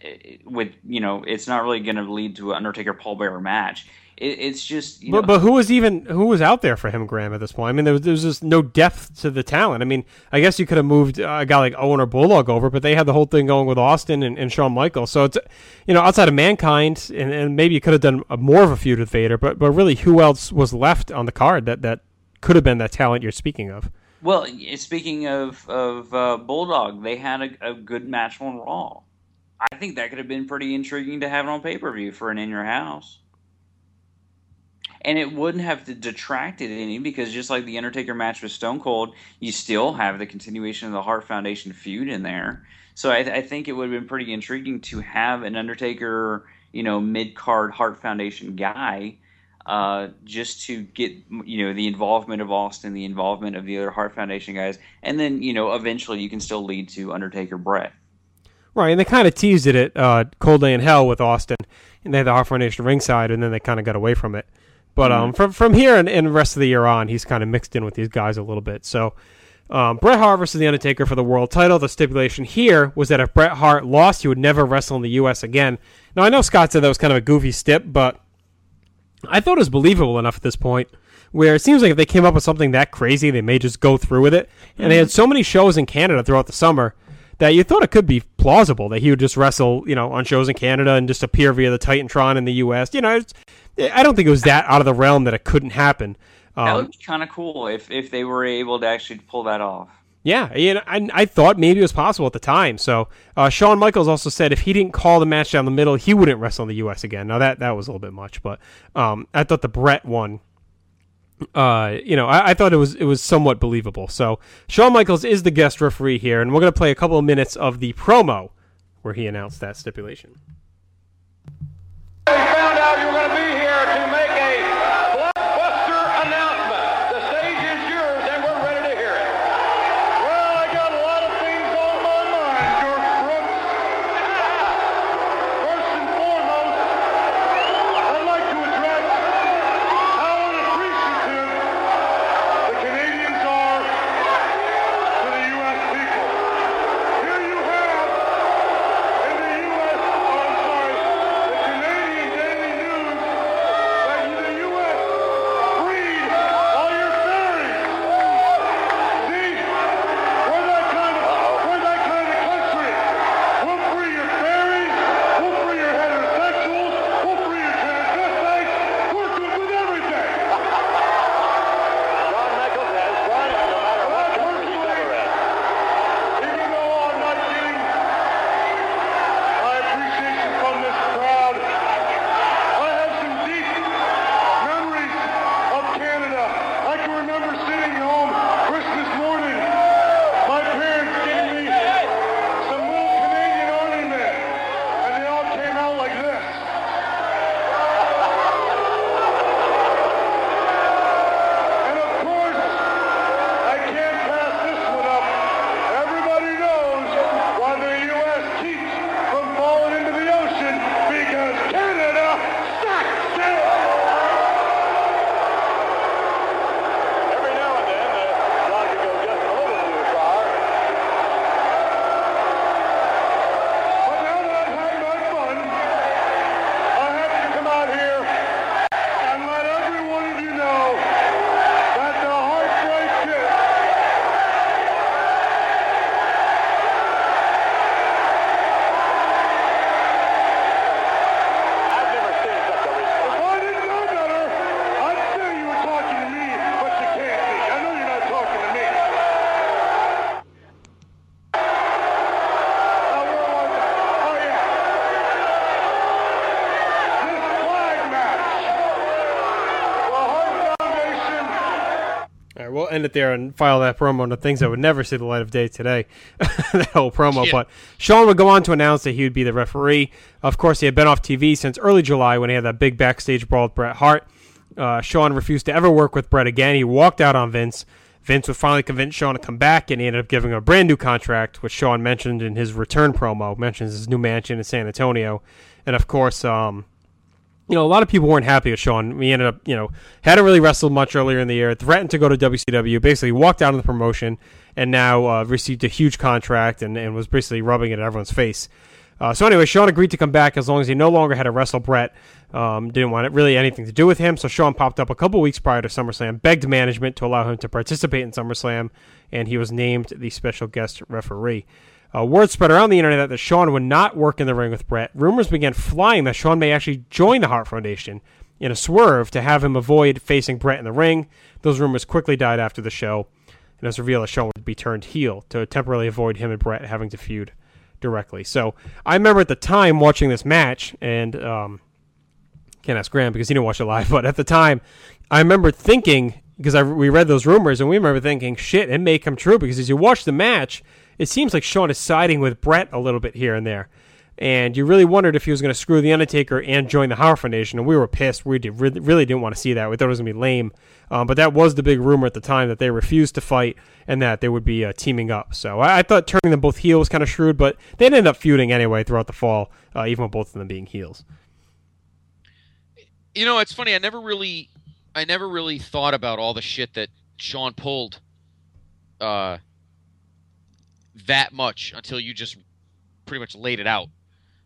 It's not really going to lead to an Undertaker-Paul Bearer match. It's just... But who was out there for him, Graham, at this point? There was just no depth to the talent. I guess you could have moved a guy like Owen or Bulldog over, but they had the whole thing going with Austin and Shawn Michaels. So it's, outside of Mankind, and maybe you could have done more of a feud with Vader, but really who else was left on the card that could have been that talent you're speaking of? Well, speaking of Bulldog, they had a good match on Raw. I think that could have been pretty intriguing to have it on pay-per-view for an In Your House. And it wouldn't have detracted any, because just like the Undertaker match with Stone Cold, you still have the continuation of the Hart Foundation feud in there. So I think it would have been pretty intriguing to have an Undertaker, mid-card Hart Foundation guy, just to get, the involvement of Austin, the involvement of the other Hart Foundation guys, and then, eventually you can still lead to Undertaker Brett. Right, and they kind of teased it at Cold Day in Hell with Austin, and they had the Hart Foundation ringside, and then they kind of got away from it. But from here and the rest of the year on, he's kind of mixed in with these guys a little bit. So Bret Hart versus The Undertaker for the world title. The stipulation here was that if Bret Hart lost, he would never wrestle in the U.S. again. Now, I know Scott said that was kind of a goofy stip, but I thought it was believable enough at this point, where it seems like if they came up with something that crazy, they may just go through with it. And they had so many shows in Canada throughout the summer that you thought it could be plausible that he would just wrestle, on shows in Canada and just appear via the Titantron in the U.S. I don't think it was that out of the realm that it couldn't happen. That would be kind of cool if they were able to actually pull that off. Yeah, I thought maybe it was possible at the time. So Shawn Michaels also said if he didn't call the match down the middle, he wouldn't wrestle in the U.S. again. Now that was a little bit much, but I thought the Bret one, I thought it was somewhat believable. So Shawn Michaels is the guest referee here, and we're going to play a couple of minutes of the promo where he announced that stipulation. We found out you were going to be here to make a blockbuster announcement. The stage is yours, and we're ready to hear it. Well, I got a lot of things on my mind, George Brooks. First and foremost, I'd like to address how unappreciative the Canadians are to the we'll end it there and file that promo on the things that would never see the light of day today. That whole promo. Yeah. But Shawn would go on to announce that he would be the referee. Of course, he had been off TV since early July when he had that big backstage brawl with Bret Hart. Shawn refused to ever work with Bret again. He walked out on Vince. Vince would finally convince Shawn to come back, and he ended up giving him a brand new contract, which Shawn mentioned in his return promo, mentions his new mansion in San Antonio. And of course, a lot of people weren't happy with Shawn. He ended up, hadn't really wrestled much earlier in the year, threatened to go to WCW, basically walked out of the promotion, and now received a huge contract and was basically rubbing it in everyone's face. So anyway, Shawn agreed to come back as long as he no longer had to wrestle Bret. Didn't want really anything to do with him. So Shawn popped up a couple weeks prior to SummerSlam, begged management to allow him to participate in SummerSlam, and he was named the special guest referee. Word spread around the internet that Shawn would not work in the ring with Bret. Rumors began flying that Shawn may actually join the Hart Foundation in a swerve to have him avoid facing Bret in the ring. Those rumors quickly died after the show, and it was revealed that Shawn would be turned heel to temporarily avoid him and Bret having to feud directly. So I remember at the time watching this match, and can't ask Graham because he didn't watch it live, but at the time I remember thinking, because we read those rumors, and we remember thinking, shit, it may come true, because as you watch the match, it seems like Shawn is siding with Bret a little bit here and there. And you really wondered if he was going to screw The Undertaker and join the Hart Foundation, and we were pissed. We really didn't want to see that. We thought it was going to be lame. But that was the big rumor at the time, that they refused to fight and that they would be teaming up. So I thought turning them both heel was kind of shrewd, but they ended up feuding anyway throughout the fall, even with both of them being heels. It's funny. I never really thought about all the shit that Shawn pulled that much until you just pretty much laid it out.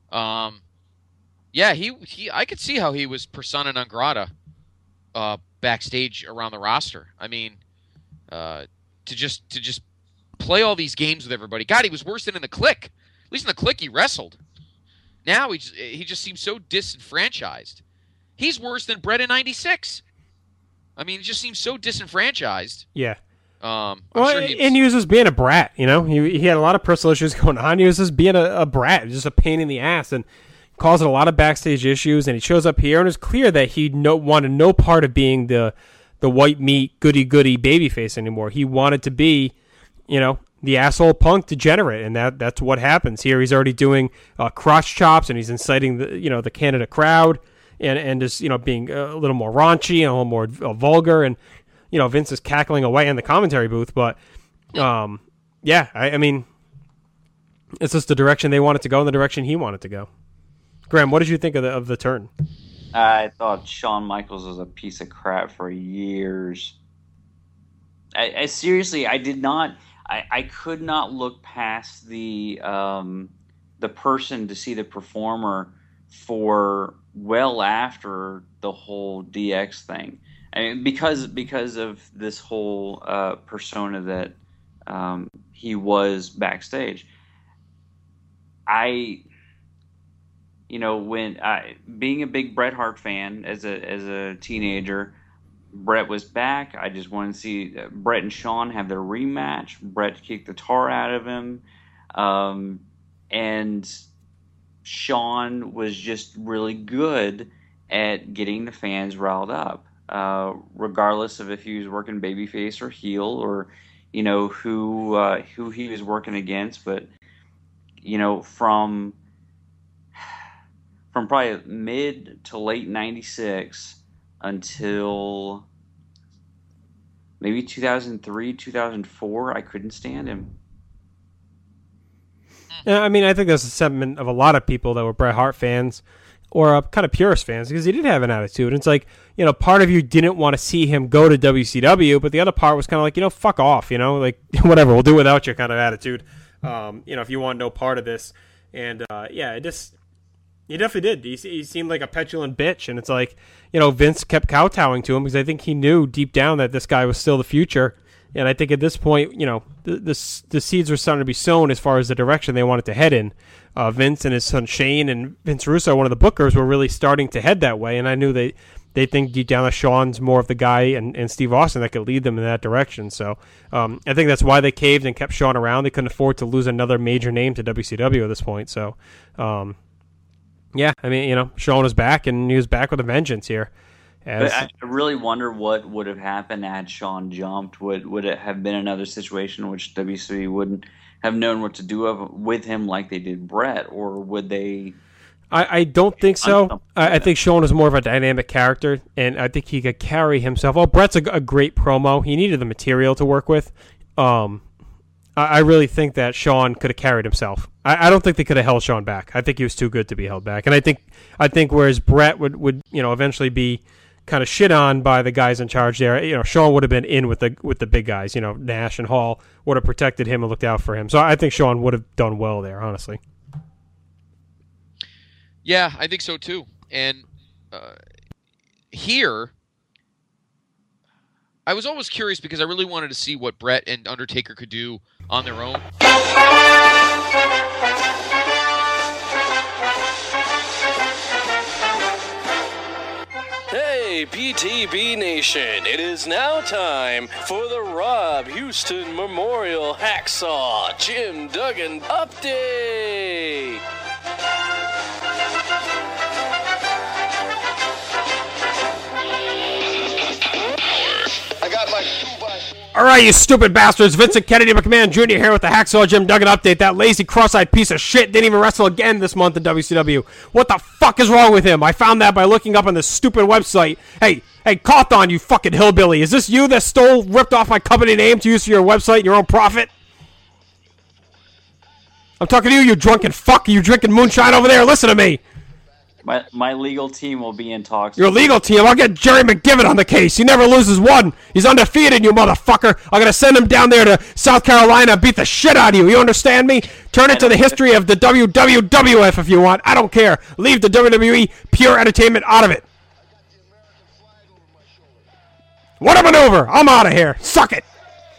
I could see how he was persona non grata backstage around the roster. I mean, to just play all these games with everybody. God, he was worse than in the Click. At least in the Click, he wrestled. Now he just seems so disenfranchised. He's worse than Bret in '96. I mean, he just seems so disenfranchised. Yeah. Sure and he was just being a brat, He had a lot of personal issues going on. He was just being a brat, just a pain in the ass, and causing a lot of backstage issues. And he shows up here, and it's clear that he wanted no part of being the white meat, goody-goody babyface anymore. He wanted to be, the asshole punk degenerate, and that's what happens here. He's already doing crotch chops, and he's inciting the Canada crowd, and just being a little more raunchy and a little more vulgar, and Vince is cackling away in the commentary booth. But I mean, it's just the direction they wanted to go and the direction he wanted to go. Graham, what did you think of the turn? I thought Shawn Michaels was a piece of crap for years. I seriously, I did not. I could not look past the person to see the performer for well after the whole DX thing. I mean, because of this whole persona that he was backstage. When being a big Bret Hart fan as a teenager, Bret was back. I just wanted to see Bret and Shawn have their rematch. Bret kicked the tar out of him, and Shawn was just really good at getting the fans riled up, regardless of if he was working babyface or heel, or who he was working against. But from probably mid to late '96 until maybe 2003, 2004, I couldn't stand him. Yeah, I mean, I think that's a sentiment of a lot of people that were Bret Hart fans or kind of purist fans, because he did have an attitude. And it's like, part of you didn't want to see him go to WCW, but the other part was kind of like, fuck off, like, whatever, we'll do without you kind of attitude. If you want no part of this. And, he definitely did. He seemed like a petulant bitch, and it's like, Vince kept kowtowing to him because I think he knew deep down that this guy was still the future. And I think at this point, the seeds were starting to be sown as far as the direction they wanted to head in. Vince and his son Shane and Vince Russo, one of the bookers, were really starting to head that way, and I knew they think deep down that Shawn's more of the guy and Steve Austin that could lead them in that direction. So I think that's why they caved and kept Shawn around. They couldn't afford to lose another major name to WCW at this point. So, I mean, Shawn was back, and he was back with a vengeance here. But I really wonder what would have happened had Shawn jumped. Would it have been another situation in which WCW wouldn't have known what to do with him like they did Brett, or would they? I don't think so. I think Shawn is more of a dynamic character, and I think he could carry himself. Oh, Brett's a great promo. He needed the material to work with. I really think that Shawn could have carried himself. I don't think they could have held Shawn back. I think he was too good to be held back. And I think whereas Brett would eventually be kind of shit on by the guys in charge there, Shawn would have been in with the big guys. Nash and Hall would have protected him and looked out for him. So I think Shawn would have done well there, honestly. Yeah, I think so too. And here, I was always curious because I really wanted to see what Brett and Undertaker could do on their own. Hey, PTB Nation, it is now time for the Rob Houston Memorial Hacksaw Jim Duggan Update. All right, you stupid bastards. Vincent Kennedy McMahon Jr. here with the Hacksaw Jim Duggan update. That lazy, cross-eyed piece of shit didn't even wrestle again this month in WCW. What the fuck is wrong with him? I found that by looking up on this stupid website. Hey, Cawthon, you fucking hillbilly. Is this you that ripped off my company name to use for your website and your own profit? I'm talking to you, you drunken fuck. You drinking moonshine over there? Listen to me. My legal team will be in talks. Your legal team? I'll get Jerry McGivern on the case. He never loses one. He's undefeated, you motherfucker. I'm going to send him down there to South Carolina and beat the shit out of you. You understand me? Turn it to the history of the WWF if you want. I don't care. Leave the WWE pure entertainment out of it. What a maneuver. I'm out of here. Suck it.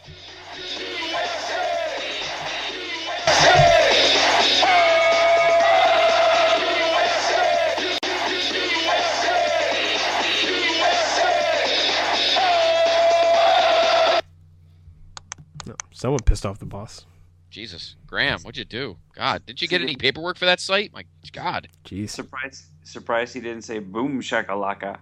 Someone pissed off the boss. Jesus. Graham, what'd you do? God, didn't you get any paperwork for that site? My God. Jeez. Surprised he didn't say boom shakalaka.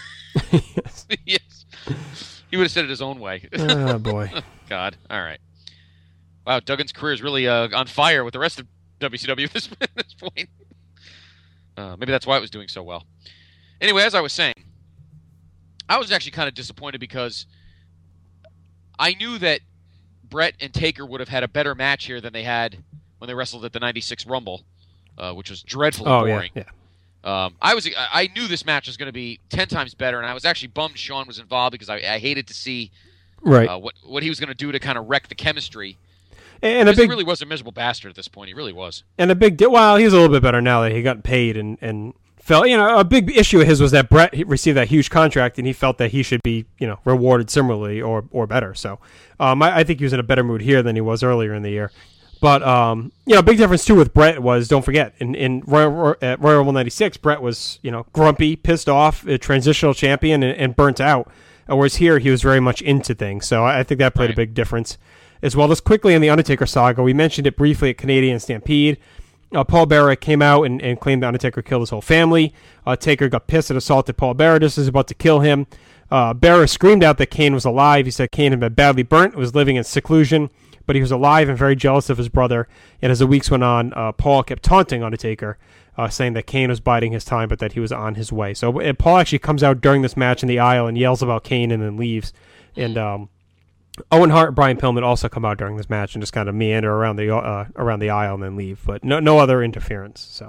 Yes. He would have said it his own way. Oh, boy. God. All right. Wow, Duggan's career is really on fire with the rest of WCW at this point. Maybe that's why it was doing so well. Anyway, as I was saying, I was actually kind of disappointed because I knew that Brett and Taker would have had a better match here than they had when they wrestled at the '96 Rumble, which was dreadfully boring. Yeah. I knew this match was going to be 10 times better, and I was actually bummed Shawn was involved because I hated to see what he was going to do to kind of wreck the chemistry. And he really was a miserable bastard at this point. He really was. And a big deal. Well, he's a little bit better now that he got paid and felt. A big issue of his was that Brett received that huge contract, and he felt that he should be rewarded similarly or better. So I think he was in a better mood here than he was earlier in the year. But big difference too with Brett was, don't forget, in Royal Rumble '96, Brett was grumpy, pissed off, a transitional champion, and burnt out. Whereas here he was very much into things. So I think that played a big difference as well. Just quickly in the Undertaker saga, we mentioned it briefly at Canadian Stampede. Paul Bearer came out and claimed the Undertaker killed his whole family. Taker got pissed and assaulted Paul Bearer just as he was about to kill him. Bearer screamed out that Kane was alive. He said Kane had been badly burnt, was living in seclusion, but he was alive and very jealous of his brother. And as the weeks went on, Paul kept taunting Undertaker, saying that Kane was biding his time, but that he was on his way. So Paul actually comes out during this match in the aisle and yells about Kane and then leaves. And Owen Hart and Brian Pillman also come out during this match and just kind of meander around the aisle and then leave, but no other interference. So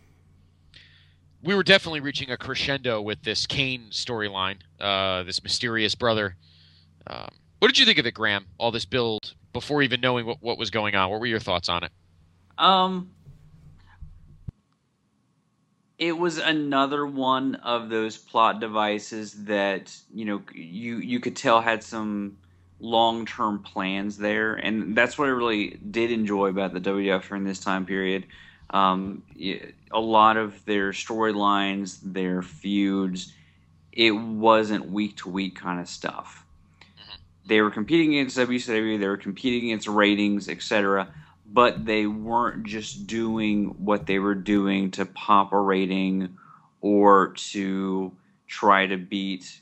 we were definitely reaching a crescendo with this Kane storyline, this mysterious brother. What did you think of it, Graham? All this build before even knowing what was going on. What were your thoughts on it? It was another one of those plot devices that you could tell had some long-term plans there, and that's what I really did enjoy about the WWF during this time period. A lot of their storylines, their feuds, it wasn't week-to-week kind of stuff. They were competing against WCW, they were competing against ratings, etc., but they weren't just doing what they were doing to pop a rating or to try to beat,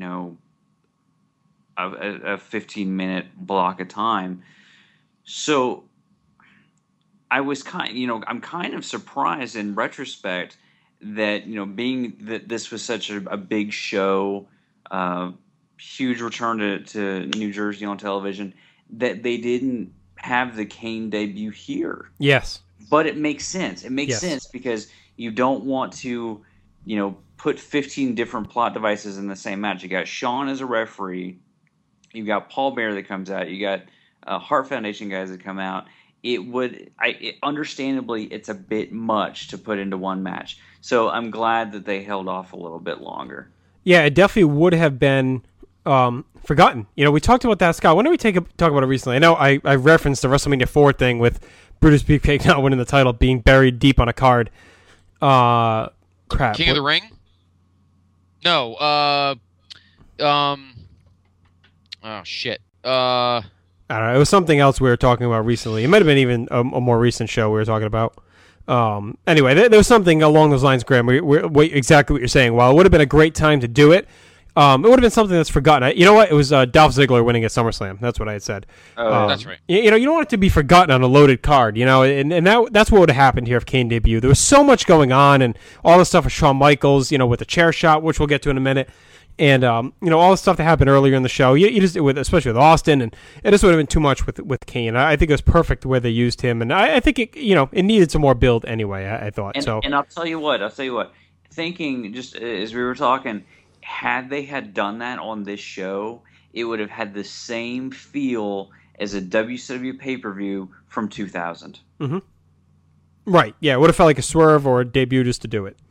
a 15-minute block of time. So I was I'm kind of surprised in retrospect that, being that this was such a big show, huge return to New Jersey on television, that they didn't have the Kane debut here. Yes. But it makes sense. It makes sense because you don't want to, put 15 different plot devices in the same match. You got Shawn as a referee. You got Paul Bearer that comes out. You got Hart Foundation guys that come out. Understandably, it's a bit much to put into one match. So I'm glad that they held off a little bit longer. Yeah, it definitely would have been forgotten. We talked about that, Scott. When did we talk about it recently? I know I referenced the WrestleMania 4 thing with Brutus Beefcake not winning the title, being buried deep on a card. Crap. King of the Ring? No. Oh, shit. I don't know. It was something else we were talking about recently. It might have been even a more recent show we were talking about. Anyway, there was something along those lines, Graham. Exactly what you're saying. While it would have been a great time to do it, it would have been something that's forgotten. You know what? It was Dolph Ziggler winning at SummerSlam. That's what I had said. That's right. You don't want it to be forgotten on a loaded card. And that's what would have happened here if Kane debuted. There was so much going on, and all the stuff with Shawn Michaels, with the chair shot, which we'll get to in a minute. And all the stuff that happened earlier in the show, especially with Austin, and it just would have been too much with Kane. I think it was perfect the way they used him, and I think it needed some more build anyway. I thought so. And I'll tell you what. Thinking just as we were talking, had they had done that on this show, it would have had the same feel as a WCW pay-per-view from 2000. Mm-hmm. Right? Yeah, it would have felt like a swerve or a debut just to do it.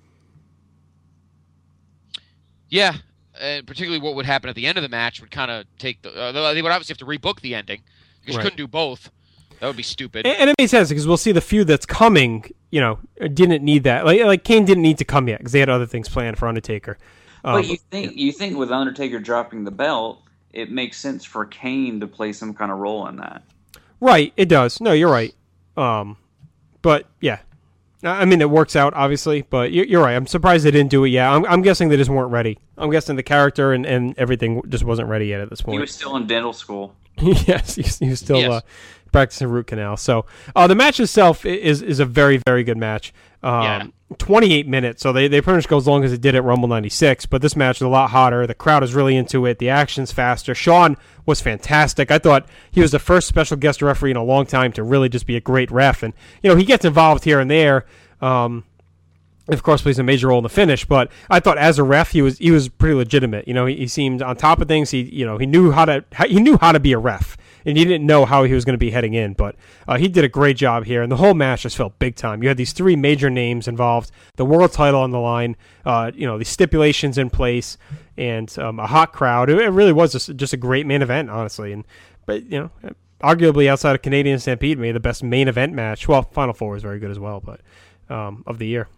Yeah. Particularly what would happen at the end of the match would kind of take they would obviously have to rebook the ending because you couldn't do both. That would be stupid. And it makes sense because we'll see the feud that's coming, didn't need that. Like Kane didn't need to come yet because they had other things planned for Undertaker. But you think with Undertaker dropping the belt, it makes sense for Kane to play some kind of role in that. Right, it does. No, you're right. But yeah. I mean, it works out, obviously, but you're right. I'm surprised they didn't do it yet. I'm guessing they just weren't ready. I'm guessing the character and everything just wasn't ready yet at this point. He was still in dental school. Yes, he was still practicing root canal. So the match itself is a very, very good match. 28 minutes, so they pretty much go as long as it did at Rumble 96, but this match is a lot hotter. The crowd is really into it. The action's faster. Shawn was fantastic. I thought he was the first special guest referee in a long time to really just be a great ref, and he gets involved here and there. Of course, plays a major role in the finish, but I thought as a ref, he was pretty legitimate. He seemed on top of things. He knew how to be a ref, and he didn't know how he was going to be heading in, but he did a great job here, and the whole match just felt big time. You had these three major names involved, the world title on the line, the stipulations in place, and a hot crowd. It really was just a great main event, honestly. But arguably outside of Canadian Stampede, maybe the best main event match. Well, Final Four was very good as well, but of the year.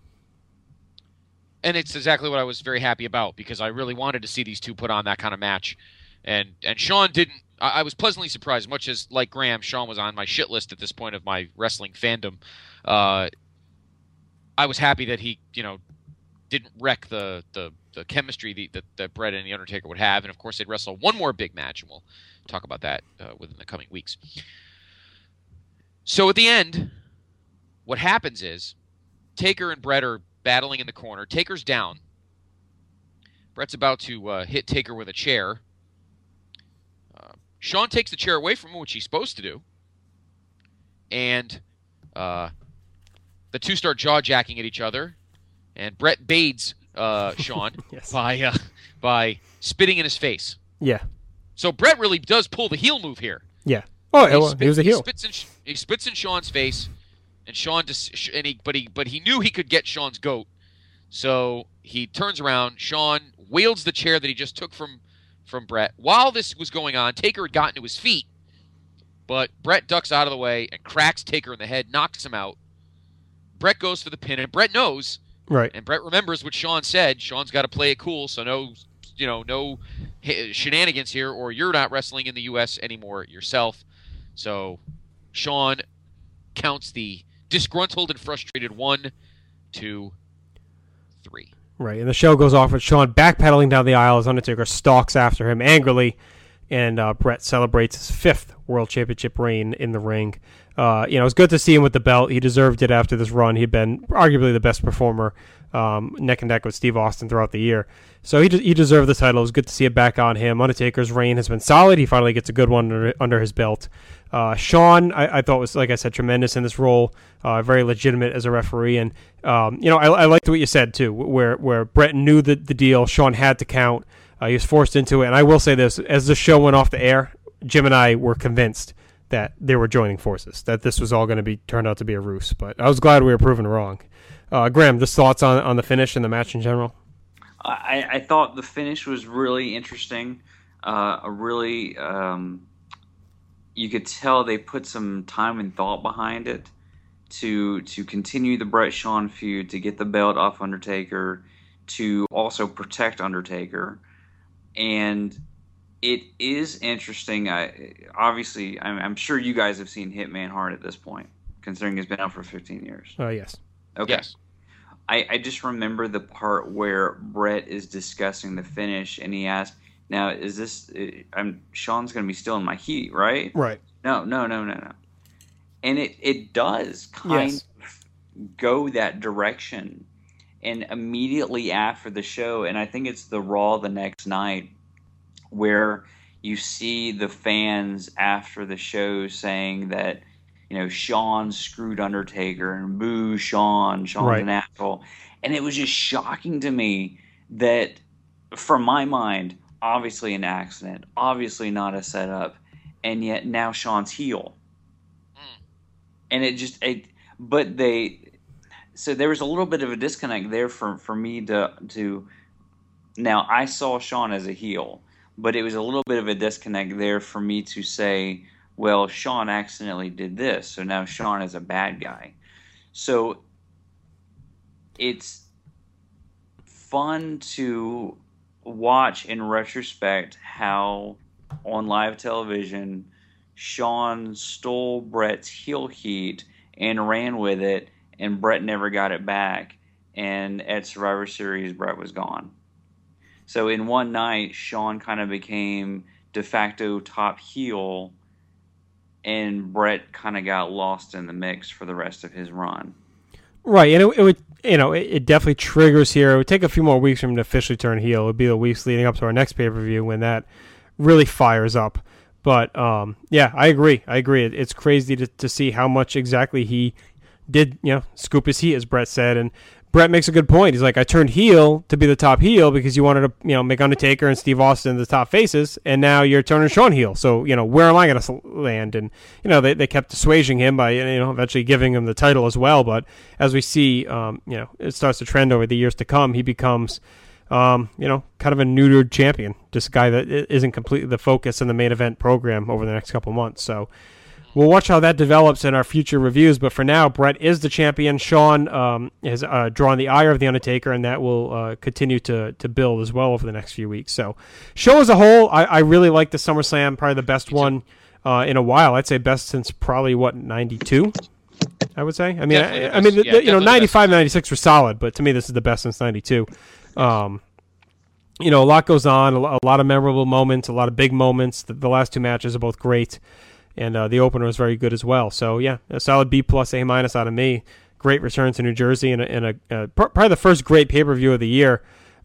And it's exactly what I was very happy about because I really wanted to see these two put on that kind of match. And Shawn didn't. I was pleasantly surprised, much as, like Graham, Shawn was on my shit list at this point of my wrestling fandom. I was happy that he, didn't wreck the chemistry that Bret and The Undertaker would have. And, of course, they'd wrestle one more big match, and we'll talk about that within the coming weeks. So at the end, what happens is Taker and Bret are battling in the corner. Taker's down. Bret's about to hit Taker with a chair. Shawn takes the chair away from him, which he's supposed to do. And the two start jaw-jacking at each other. And Bret baids Shawn yes. by spitting in his face. Yeah. So Bret really does pull the heel move here. Yeah. Oh, he was a heel. He spits in Shawn's face, and Shawn but he knew he could get Shawn's goat. So he turns around. Shawn wields the chair that he just took from Bret. While this was going on, Taker had gotten to his feet, but Bret ducks out of the way and cracks Taker in the head, knocks him out. Bret goes for the pin, and Bret knows. Right. And Bret remembers what Shawn said. Shawn's got to play it cool, so no shenanigans here, or you're not wrestling in the U.S. anymore yourself. So Shawn counts the disgruntled and frustrated 1, 2, 3. Right, and the show goes off with Shawn backpedaling down the aisle as Undertaker stalks after him angrily, and Bret celebrates his 5th World Championship reign in the ring. It was good to see him with the belt. He deserved it after this run. He'd been arguably the best performer, neck and neck with Steve Austin throughout the year. So he deserved the title. It was good to see it back on him. Undertaker's reign has been solid. He finally gets a good one under his belt. Shawn, I thought was, like I said, tremendous in this role, very legitimate as a referee. And, I liked what you said, too, where Bret knew the deal. Shawn had to count. He was forced into it. And I will say this, as the show went off the air, Jim and I were convinced that they were joining forces, that this was all going to turned out to be a ruse. But I was glad we were proven wrong. Graham, just thoughts on the finish and the match in general? I thought the finish was really interesting. You could tell they put some time and thought behind it to continue the Bret Shawn feud, to get the belt off Undertaker, to also protect Undertaker. And it is interesting. I'm sure you guys have seen Hitman Hart at this point, considering it's been out for 15 years. Yes. Okay. Yes. I just remember the part where Bret is discussing the finish, and he asked, "Now, is this? Shawn's going to be still in my heat, right?" Right. No. And it does kind of go that direction. And immediately after the show, and I think it's the Raw the next night, where you see the fans after the show saying that, Shawn screwed Undertaker and boo Shawn's an asshole. And it was just shocking to me that, from my mind, obviously an accident, obviously not a setup, and yet now Shawn's heel. And so there was a little bit of a disconnect there for me to now I saw Shawn as a heel, but it was a little bit of a disconnect there for me to say, well, Shawn accidentally did this, so now Shawn is a bad guy. So it's fun to watch in retrospect how on live television Shawn stole Bret's heel heat and ran with it, and Bret never got it back, and at Survivor Series Bret was gone. So in one night Shawn kind of became de facto top heel, and Bret kind of got lost in the mix for the rest of his run. Right, and it would, it definitely triggers here. It would take a few more weeks for him to officially turn heel. It would be the weeks leading up to our next pay-per-view when that really fires up. But, I agree. It's crazy to see how much exactly he did, scoop his heat, as Bret said. And Bret makes a good point. He's like, I turned heel to be the top heel because you wanted to, make Undertaker and Steve Austin the top faces, and now you're turning Shawn heel. So, where am I going to land? And, they kept dissuading him by, eventually giving him the title as well. But as we see, it starts to trend over the years to come. He becomes, kind of a neutered champion, just a guy that isn't completely the focus in the main event program over the next couple months. So we'll watch how that develops in our future reviews, but for now, Bret is the champion. Shawn has drawn the ire of The Undertaker, and that will continue to build as well over the next few weeks. So, show as a whole, I really like the SummerSlam, probably the best one in a while. I'd say best since probably, 92? I would say. 95 and 96 were solid, but to me, this is the best since 92. A lot goes on, a lot of memorable moments, a lot of big moments. The last two matches are both great. And the opener was very good as well. So, a solid B+, A- out of me. Great return to New Jersey and probably the first great pay-per-view of the year.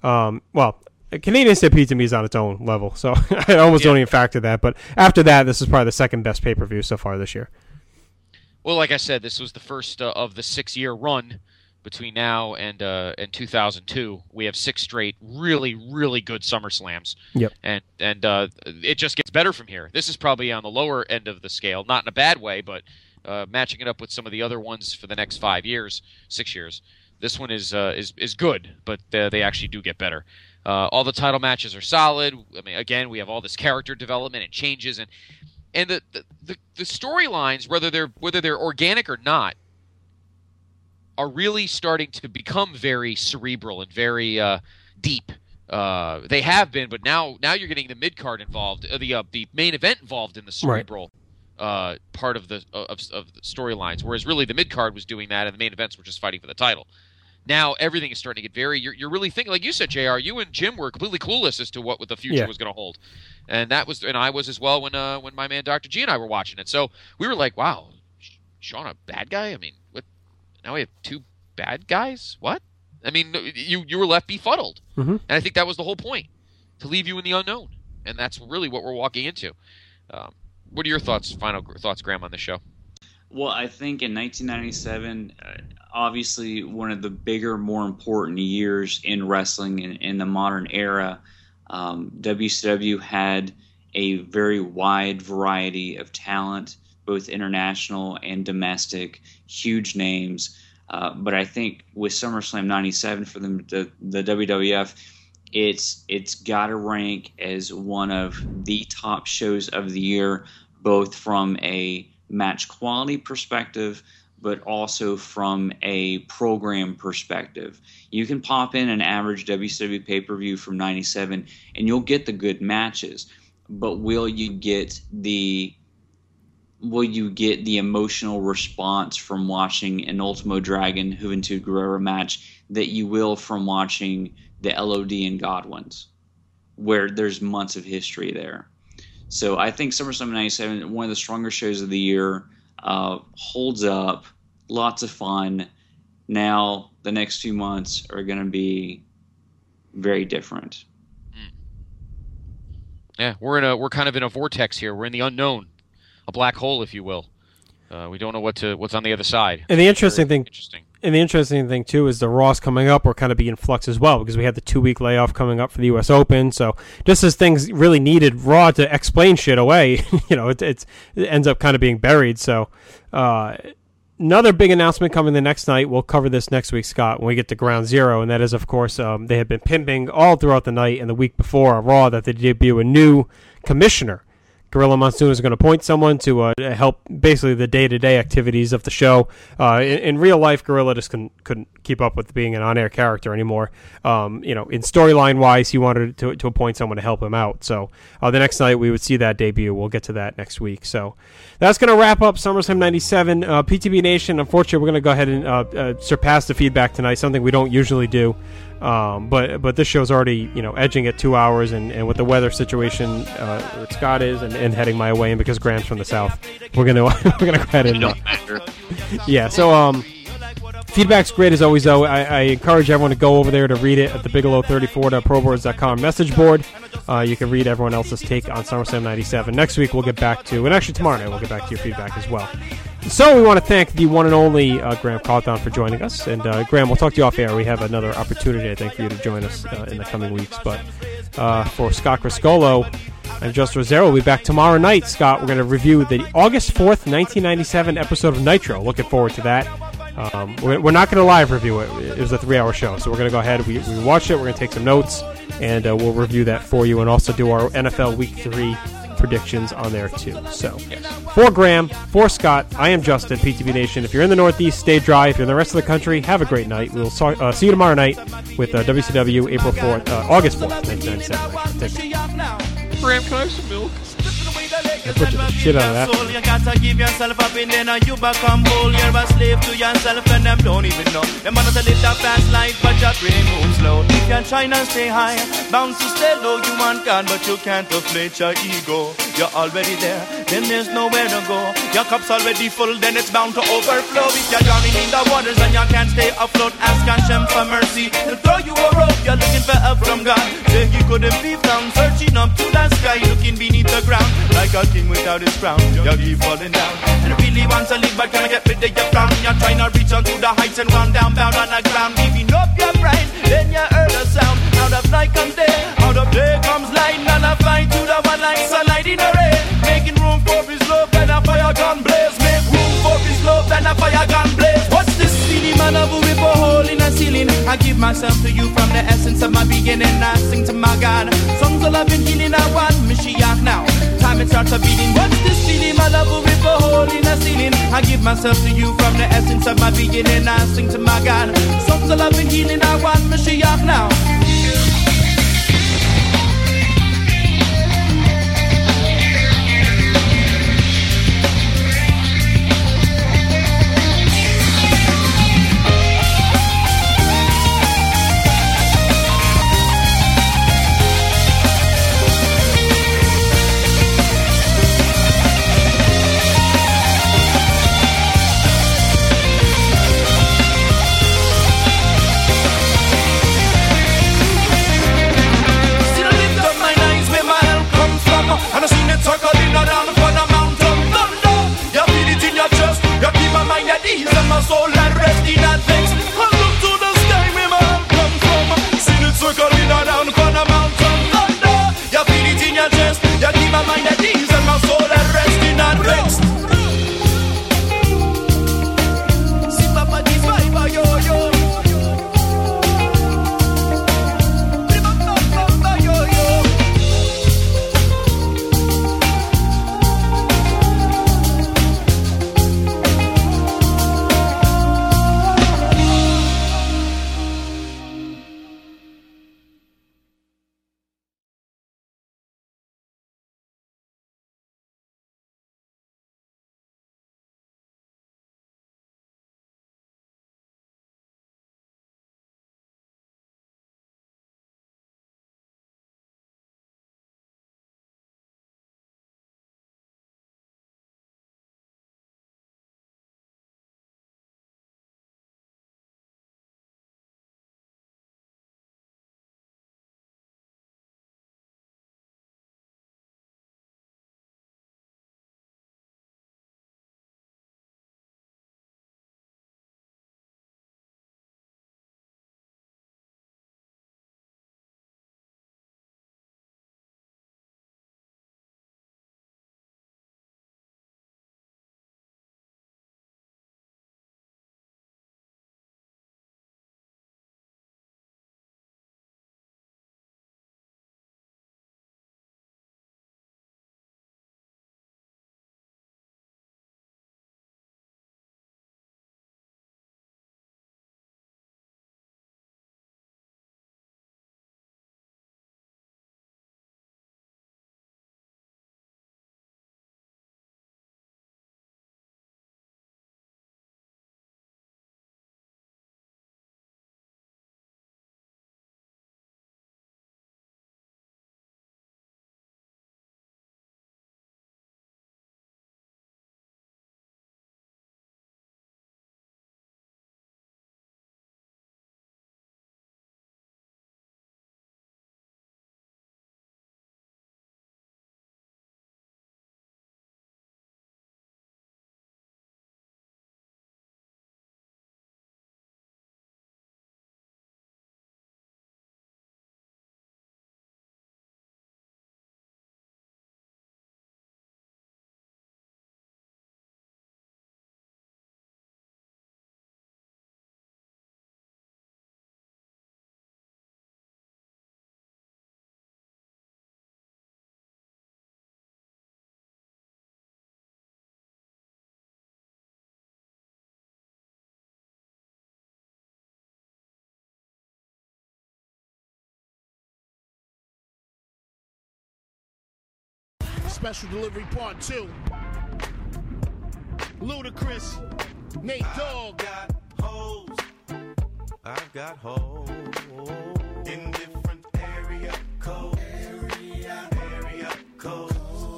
Canadian Stampede to me is on its own level, so I almost don't even factor that. But after that, this is probably the second best pay-per-view so far this year. Well, like I said, this was the first of the 6-year run between now and 2002. We have 6 straight really, really good SummerSlams. Yep. And it just gets better from here. This is probably on the lower end of the scale, not in a bad way, but matching it up with some of the other ones for the next 6 years, this one is good, but they actually do get better. All the title matches are solid. I mean, again, we have all this character development and changes, and the storylines, whether they're organic or not, are really starting to become very cerebral and very deep. They have been, but now you're getting the mid card involved, the main event involved in the cerebral part of the storylines. Whereas really the mid card was doing that, and the main events were just fighting for the title. now everything is starting to get you're really thinking, like you said, JR, you and Jim were completely clueless as to what the future was going to hold. And I was as well when my man Dr. G and I were watching it. So we were like, wow, Shawn a bad guy? I mean, what? Now we have 2 bad guys? What? I mean, you were left befuddled. Mm-hmm. And I think that was the whole point, to leave you in the unknown. And that's really what we're walking into. What are your final thoughts, Graham, on this show? Well, I think in 1997, obviously one of the bigger, more important years in wrestling in the modern era, WCW had a very wide variety of talent, both international and domestic, huge names. But I think with SummerSlam 97 for them, the WWF, it's got to rank as one of the top shows of the year, both from a match quality perspective, but also from a program perspective. You can pop in an average WCW pay-per-view from 97 and you'll get the good matches, but will you get the emotional response from watching an Ultimo Dragon Juventud Guerrera match that you will from watching the LOD and Godwins, where there's months of history there? So I think SummerSlam 97, one of the stronger shows of the year, holds up, lots of fun. Now the next few months are going to be very different. Yeah, we're kind of in a vortex here. We're in the unknown, a black hole, if you will. We don't know what's on the other side. And the interesting thing too is the Raws coming up will kind of be in flux as well, because we had the 2-week layoff coming up for the U.S. Open. So just as things really needed Raw to explain shit away, it ends up kind of being buried. So another big announcement coming the next night. We'll cover this next week, Scott, when we get to Ground Zero, and that is, of course, they have been pimping all throughout the night and the week before on Raw that they debut a new commissioner. Gorilla Monsoon is going to appoint someone to help basically the day-to-day activities of the show. In real life, Gorilla just couldn't keep up with being an on-air character anymore. In storyline-wise, he wanted to appoint someone to help him out. So the next night we would see that debut. We'll get to that next week. So that's going to wrap up SummerSlam 97. PTB Nation, unfortunately, we're going to go ahead and surpass the feedback tonight, something we don't usually do. But this show's already edging at 2 hours, and with the weather situation that Scott is and heading my way, and because Graham's from the south, we're gonna go ahead and yeah. So feedback's great as always, though. I encourage everyone to go over there to read it at the Bigelow34.proboards.com message board. You can read everyone else's take on SummerSlam 97. Next week we'll get back to, and actually tomorrow night we'll get back to your feedback as well. So we want to thank the one and only Graham Cawthon for joining us. And Graham, we'll talk to you off air. We have another opportunity, I think, for you to join us in the coming weeks. But for Scott Criscolo, I'm Justin Rosero. We'll be back tomorrow night, Scott. We're going to review the August 4th, 1997 episode of Nitro. Looking forward to that. We're not going to live review it. It was a 3-hour show. So we're going to go ahead. We watched it. We're going to take some notes, and we'll review that for you, and also do our NFL Week 3 predictions on there too. So for Graham, for Scott, I am Justin, PTB Nation. If you're in the Northeast, stay dry. If you're in the rest of the country, have a great night. We'll see you tomorrow night with WCW August 4th, 1997. Graham, can I have some milk? I put the shit out of that. You gotta give yourself up and then you become whole. You're a slave to yourself and them don't even know. Them want to live that fast life, but your brain moves slow. If you're trying to stay high, bound to stay low. You want God, but you can't deflate your ego. You're already there, then there's nowhere to go. Your cup's already full, then it's bound to overflow. If you're drowning in the waters and you can't stay afloat, ask Hashem for mercy. He'll throw you a rope. You're looking for help from God. Say he couldn't be found, searching up to the sky, looking beneath the ground. Like a king without his crown, you keep falling down. And really want to live, but can I get rid of your frown? You're trying to reach onto the heights and run down, bound on the ground. Giving up your pride, then you heard a sound. Out of night comes day, out of day comes light. And I fly to the one like sunlight in the rain. Making room for his love, then a fire gun blaze. Make room for his love, then a fire gun blaze. What's this silly man of a rip a hole in a ceiling? I give myself to you from the essence of my beginning. I sing to my God. Songs of love and healing, I want Mashiach now. Time it starts a beating. What's this feeling? My love will rip a hole in a ceiling. I give myself to you from the essence of my beginning. I sing to my God. Songs of love and healing. I want Mashiach now. Special Delivery Part 2. Ludacris, Nate Dogg. I've got hoes in different area codes. Area codes.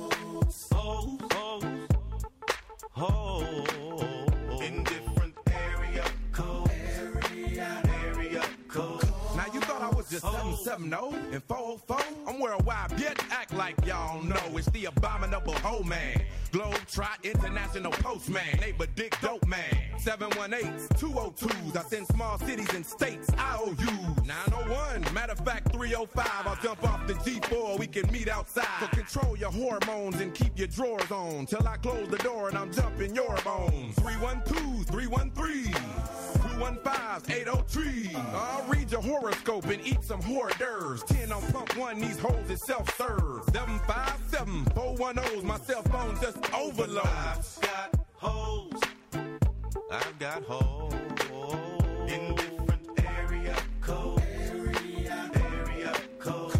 Hoes in different area codes. Area codes. Now you thought I was just 770 and 404? I'm worldwide, yet act like y'all know. It's the abominable hoe man. Globetrot International Postman. Neighbor Dick Dope Man. 718s, 202s. I send small cities and states IOUs. 901, matter of fact 305. I'll jump off the G4, we can meet outside. So control your hormones and keep your drawers on till I close the door and I'm jumping your bones. 312s, 313s, 215s, 803. I'll read your horoscope and eat some hors d'oeuvres. 10 on pump 1, these hoes is self-serve. 757 410s, my cell phone just overload. I've got hoes. I've got hoes in different area codes. Area codes.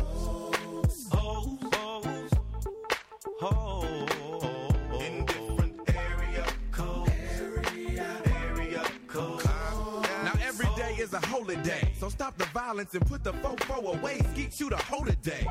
Hoes in different area codes. Area codes. Now every day is a holiday, so stop the violence and put the fofo away. Skeet you the whole day.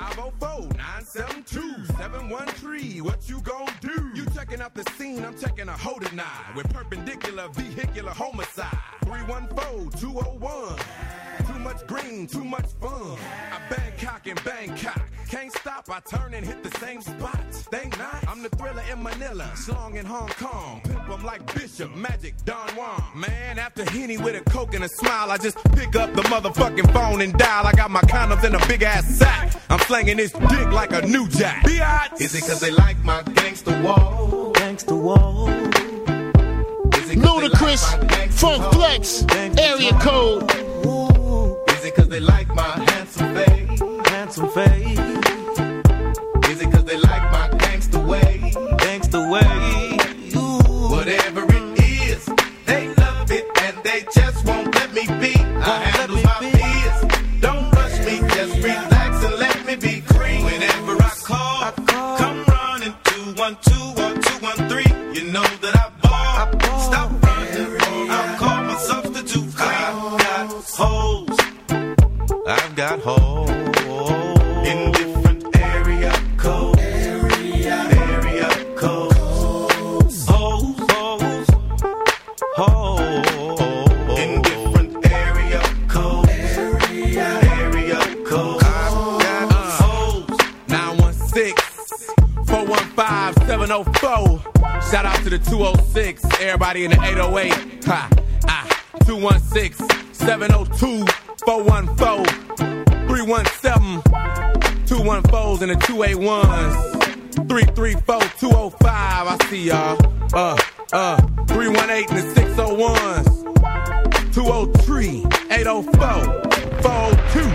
504-972-713. What you gon' do? You checking out the scene, I'm checking a hoe tonight with perpendicular vehicular homicide. 314-201. Too much green, too much fun. I Bangkok and Bangkok. Can't stop, I turn and hit the same spot. Think not, I'm the Thriller in Manila, Slong in Hong Kong. Pimp 'em like Bishop, Magic, Don Juan. Man, after Henny with a Coke and a smile, I just pick up the motherfucking phone and dial. I got my condoms in a big ass sack. I'm slanging this dick like a new jack. Biatch. Is it cause they like my gangsta wall? Gangsta wall. Ludacris, Funk Flex, Area Code. Is it cause they like my handsome face? Handsome face. Is it cause they like my gangsta way? Gangsta way. Whatever it is, they love it and they just won't let me be. I handle my fears. Don't rush me, just relax and let me be cream. Whenever I call, come running 212 or 213. You know that I ball. Stop running, I'll call my substitute clean. I've got hoes in different area codes. Area codes. Hoes in different area codes. Area codes. I've got hoes. 916-415-704. Shout out to the 206. Everybody in the 808. 216-702-414. 317, 214s and the 281s. 334-205. I see y'all. 318 and the 601s. 203-804-402.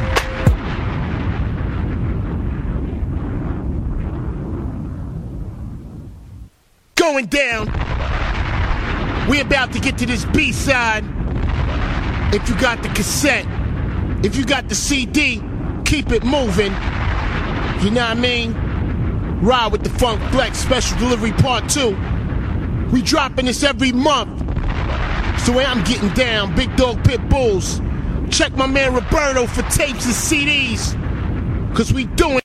Going down. We about to get to this B-side. If you got the cassette, if you got the CD, keep it moving. You know what I mean? Ride with the Funk Flex Special Delivery Part 2. We dropping this every month. So when I'm getting down, Big Dog Pit Bulls. Check my man Roberto for tapes and CDs. Cause we doing